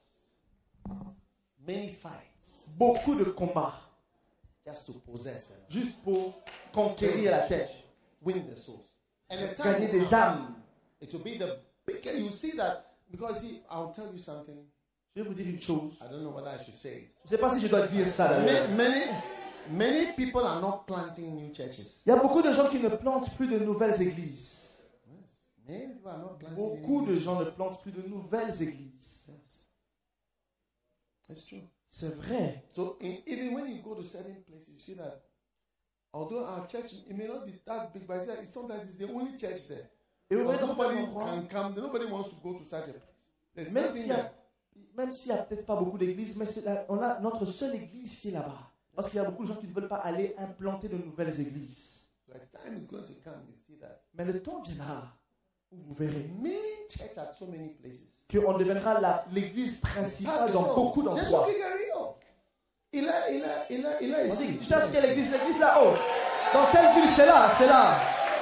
Many fights. Beaucoup de combats. Just to possess them. Juste pour conquérir la terre. Win the souls. And the time Gagner will des come. âmes. It will be the bigger. You see that because see, I'll tell you something. Je vais vous dire une chose. I don't know whether I should say it. Je ne sais pas si je dois dire ça d'ailleurs. Many, many, many people are not planting new churches. Il y a beaucoup de gens qui ne plantent plus de nouvelles églises. Yes. Many people are not planting. Beaucoup new de churches. gens ne plantent plus de nouvelles églises. Yes. It's true. C'est vrai. So in, even when you go to certain places, you see that although our church it may not be that big, but it's, sometimes it's the only church there. Et vous voyez dans Nobody certains endroits, can come. Nobody wants to go to such a place. There's même nothing s'il y a, there. même s'il y a peut-être pas beaucoup d'églises, mais c'est la- on a notre seule église qui est là-bas. Parce qu'il y a beaucoup de gens qui ne veulent pas aller implanter de nouvelles églises. The time is going to come. You see that Mais le temps viendra où vous verrez main church at so many places. qu'on deviendra la- l'église principale Pastor, dans beaucoup just d'endroits. look at Rio. Ila, Ila, Ila, Ila is Si sick. tu cherches quelle église, l'église là-haut. Dans telle ville, c'est là, c'est là.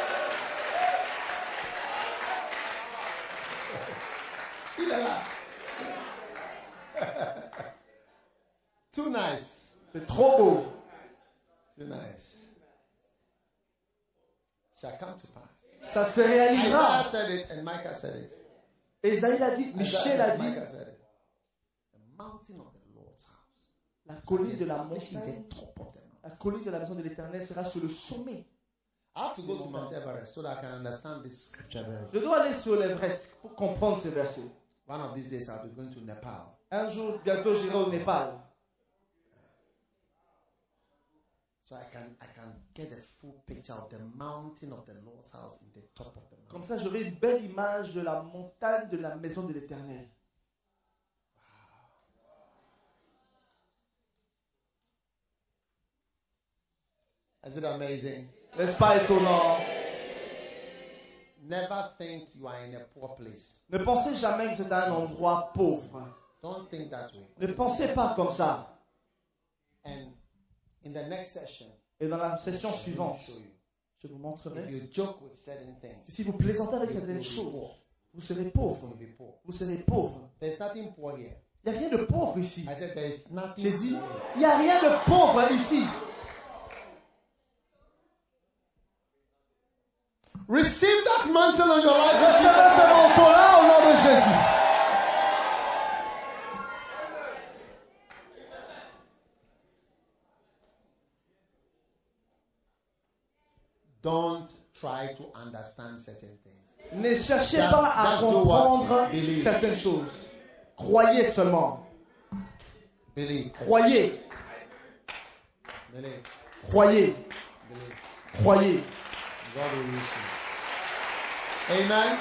Il est là. Too nice. C'est trop beau. Too nice. Shall come to pass. Ça se Isaiah réalisera. said it and Micah said it. Esaïe l'a dit, Michel Isaiah a and dit, Micah said it. The mountain of the Lord's house. la colline de la Established in montagne, the top of the mountain. la colline de la maison de l'Éternel sera sur le sommet. I have to go to Mount Everest so that I can understand this scripture very well. Je dois aller sur l'Everest pour comprendre ces versets. One of these days I'll be going to Nepal. Un jour, bientôt, j'irai au Népal. So I can I can get a full picture of the mountain of the Lord's house in the top of the mountain. Comme ça, j'aurai une belle image de la montagne de la maison de l'Éternel. Is it amazing? N'est-ce pas étonnant? Never think you are in a poor place. Ne pensez jamais que c'est un endroit pauvre. Don't think that way. Ne pensez pas comme ça. And in the next session, Et dans la session I will suivante, show you. je vous If montrerai. you joke with certain things, Si vous plaisantez avec certaines choses, vous serez pauvre. you'll be poor. Vous serez pauvre. There's nothing poor here. Il n'y a rien de pauvre ici. I said there is nothing J'ai dit, poor here. il n'y a rien de pauvre ici. Receive that mantle on your life. Recevez ce manteau-là au nom de Jésus. Don't try to understand certain things. Ne cherchez Just- pas à just do what comprendre you believe. certaines choses. Croyez seulement. Believe. Croyez. Believe. Croyez. Believe. Croyez. God will use you. Amen.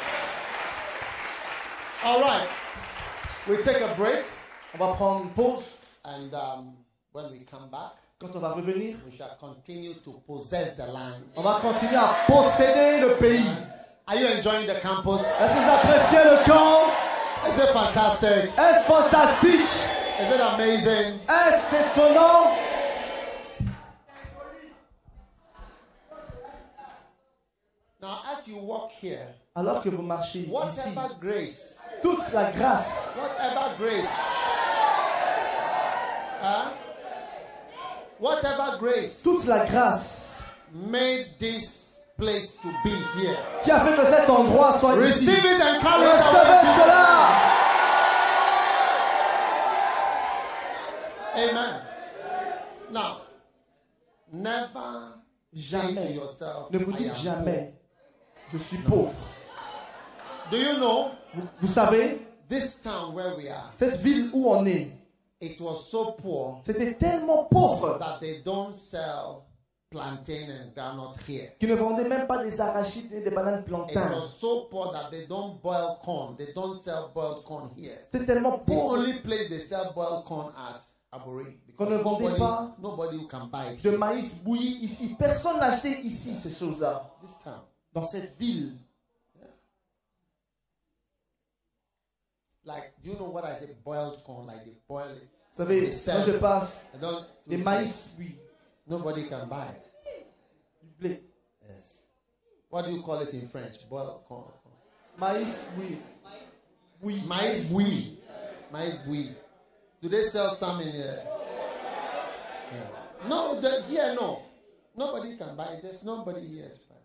All right. We take a break, On va prendre une pause. and um, when we come back, Quand on va revenir, we shall continue to possess the land. on va continuer à posséder le pays. Are you enjoying the campus? Est-ce que vous appréciez le camp? Is it fantastic? Est-ce fantastique? Is it amazing? Est-ce étonnant? Now, as you walk here, Alors que vous marchez ici, whatever grace, toute la grâce, whatever grace, huh? whatever grace toute la grâce made this place to be here. qui a fait que cet endroit soit ici. Receive it and carry it Recevez away. cela. Amen. Now, never say to Jamais. yourself, Ne vous I dites am jamais, je suis pauvre. poor. Do you know Vous, vous savez, this town where we are? cette ville où on est, It was so poor c'était tellement pauvre that they don't sell plantain and groundnuts here. qui ne vendaient même pas des arachides et des bananes It plantains. was so poor that they don't boil corn. They don't sell boiled corn here. C'était tellement The pauvre only place they sell boiled corn at Aburi. qu'on ne vendait Nobody, pas nobody who can buy it de here. maïs bouilli ici. Personne n'achetait ici ces choses-là, This town. dans cette ville. Like, do you know what I say? Boiled corn, like they boil it. Vous savez, They quand sell je it. passe, They don't- des maïs, oui, Nobody can buy it. du blé. Yes. What do you call it in French? Boiled corn. Maïs, oui. Oui. Maize bouilli. Maize bouilli. Do they sell some in here? Yeah. No, the, here no. Nobody can buy it. There's nobody here to buy it.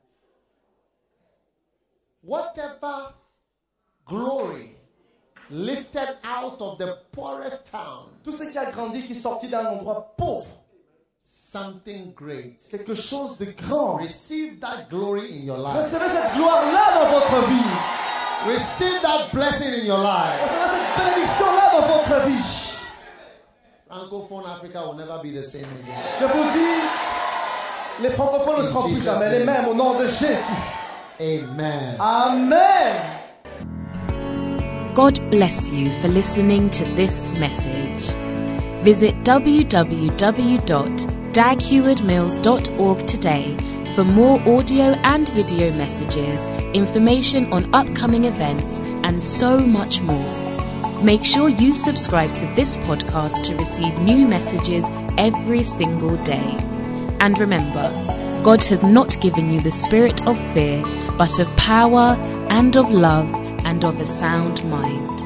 Whatever glory lifted out of the poorest town, Tout ce qui a grandi, qui est sorti d'un endroit pauvre, something great. quelque chose de grand. Receive that glory in your life. Recevez cette gloire-là dans votre vie. Receive that blessing in your life. Recevez cette bénédiction-là dans votre vie. Francophone Africa will never be the same again. Je vous dis, les francophones ne seront plus jamais les mêmes au nom de Jésus. Amen. Amen. God bless you for listening to this message. Visit w w w dot dag heward mills dot org today for more audio and video messages, information on upcoming events, and so much more. Make sure you subscribe to this podcast to receive new messages every single day. And remember, God has not given you the spirit of fear, but of power and of love and of a sound mind.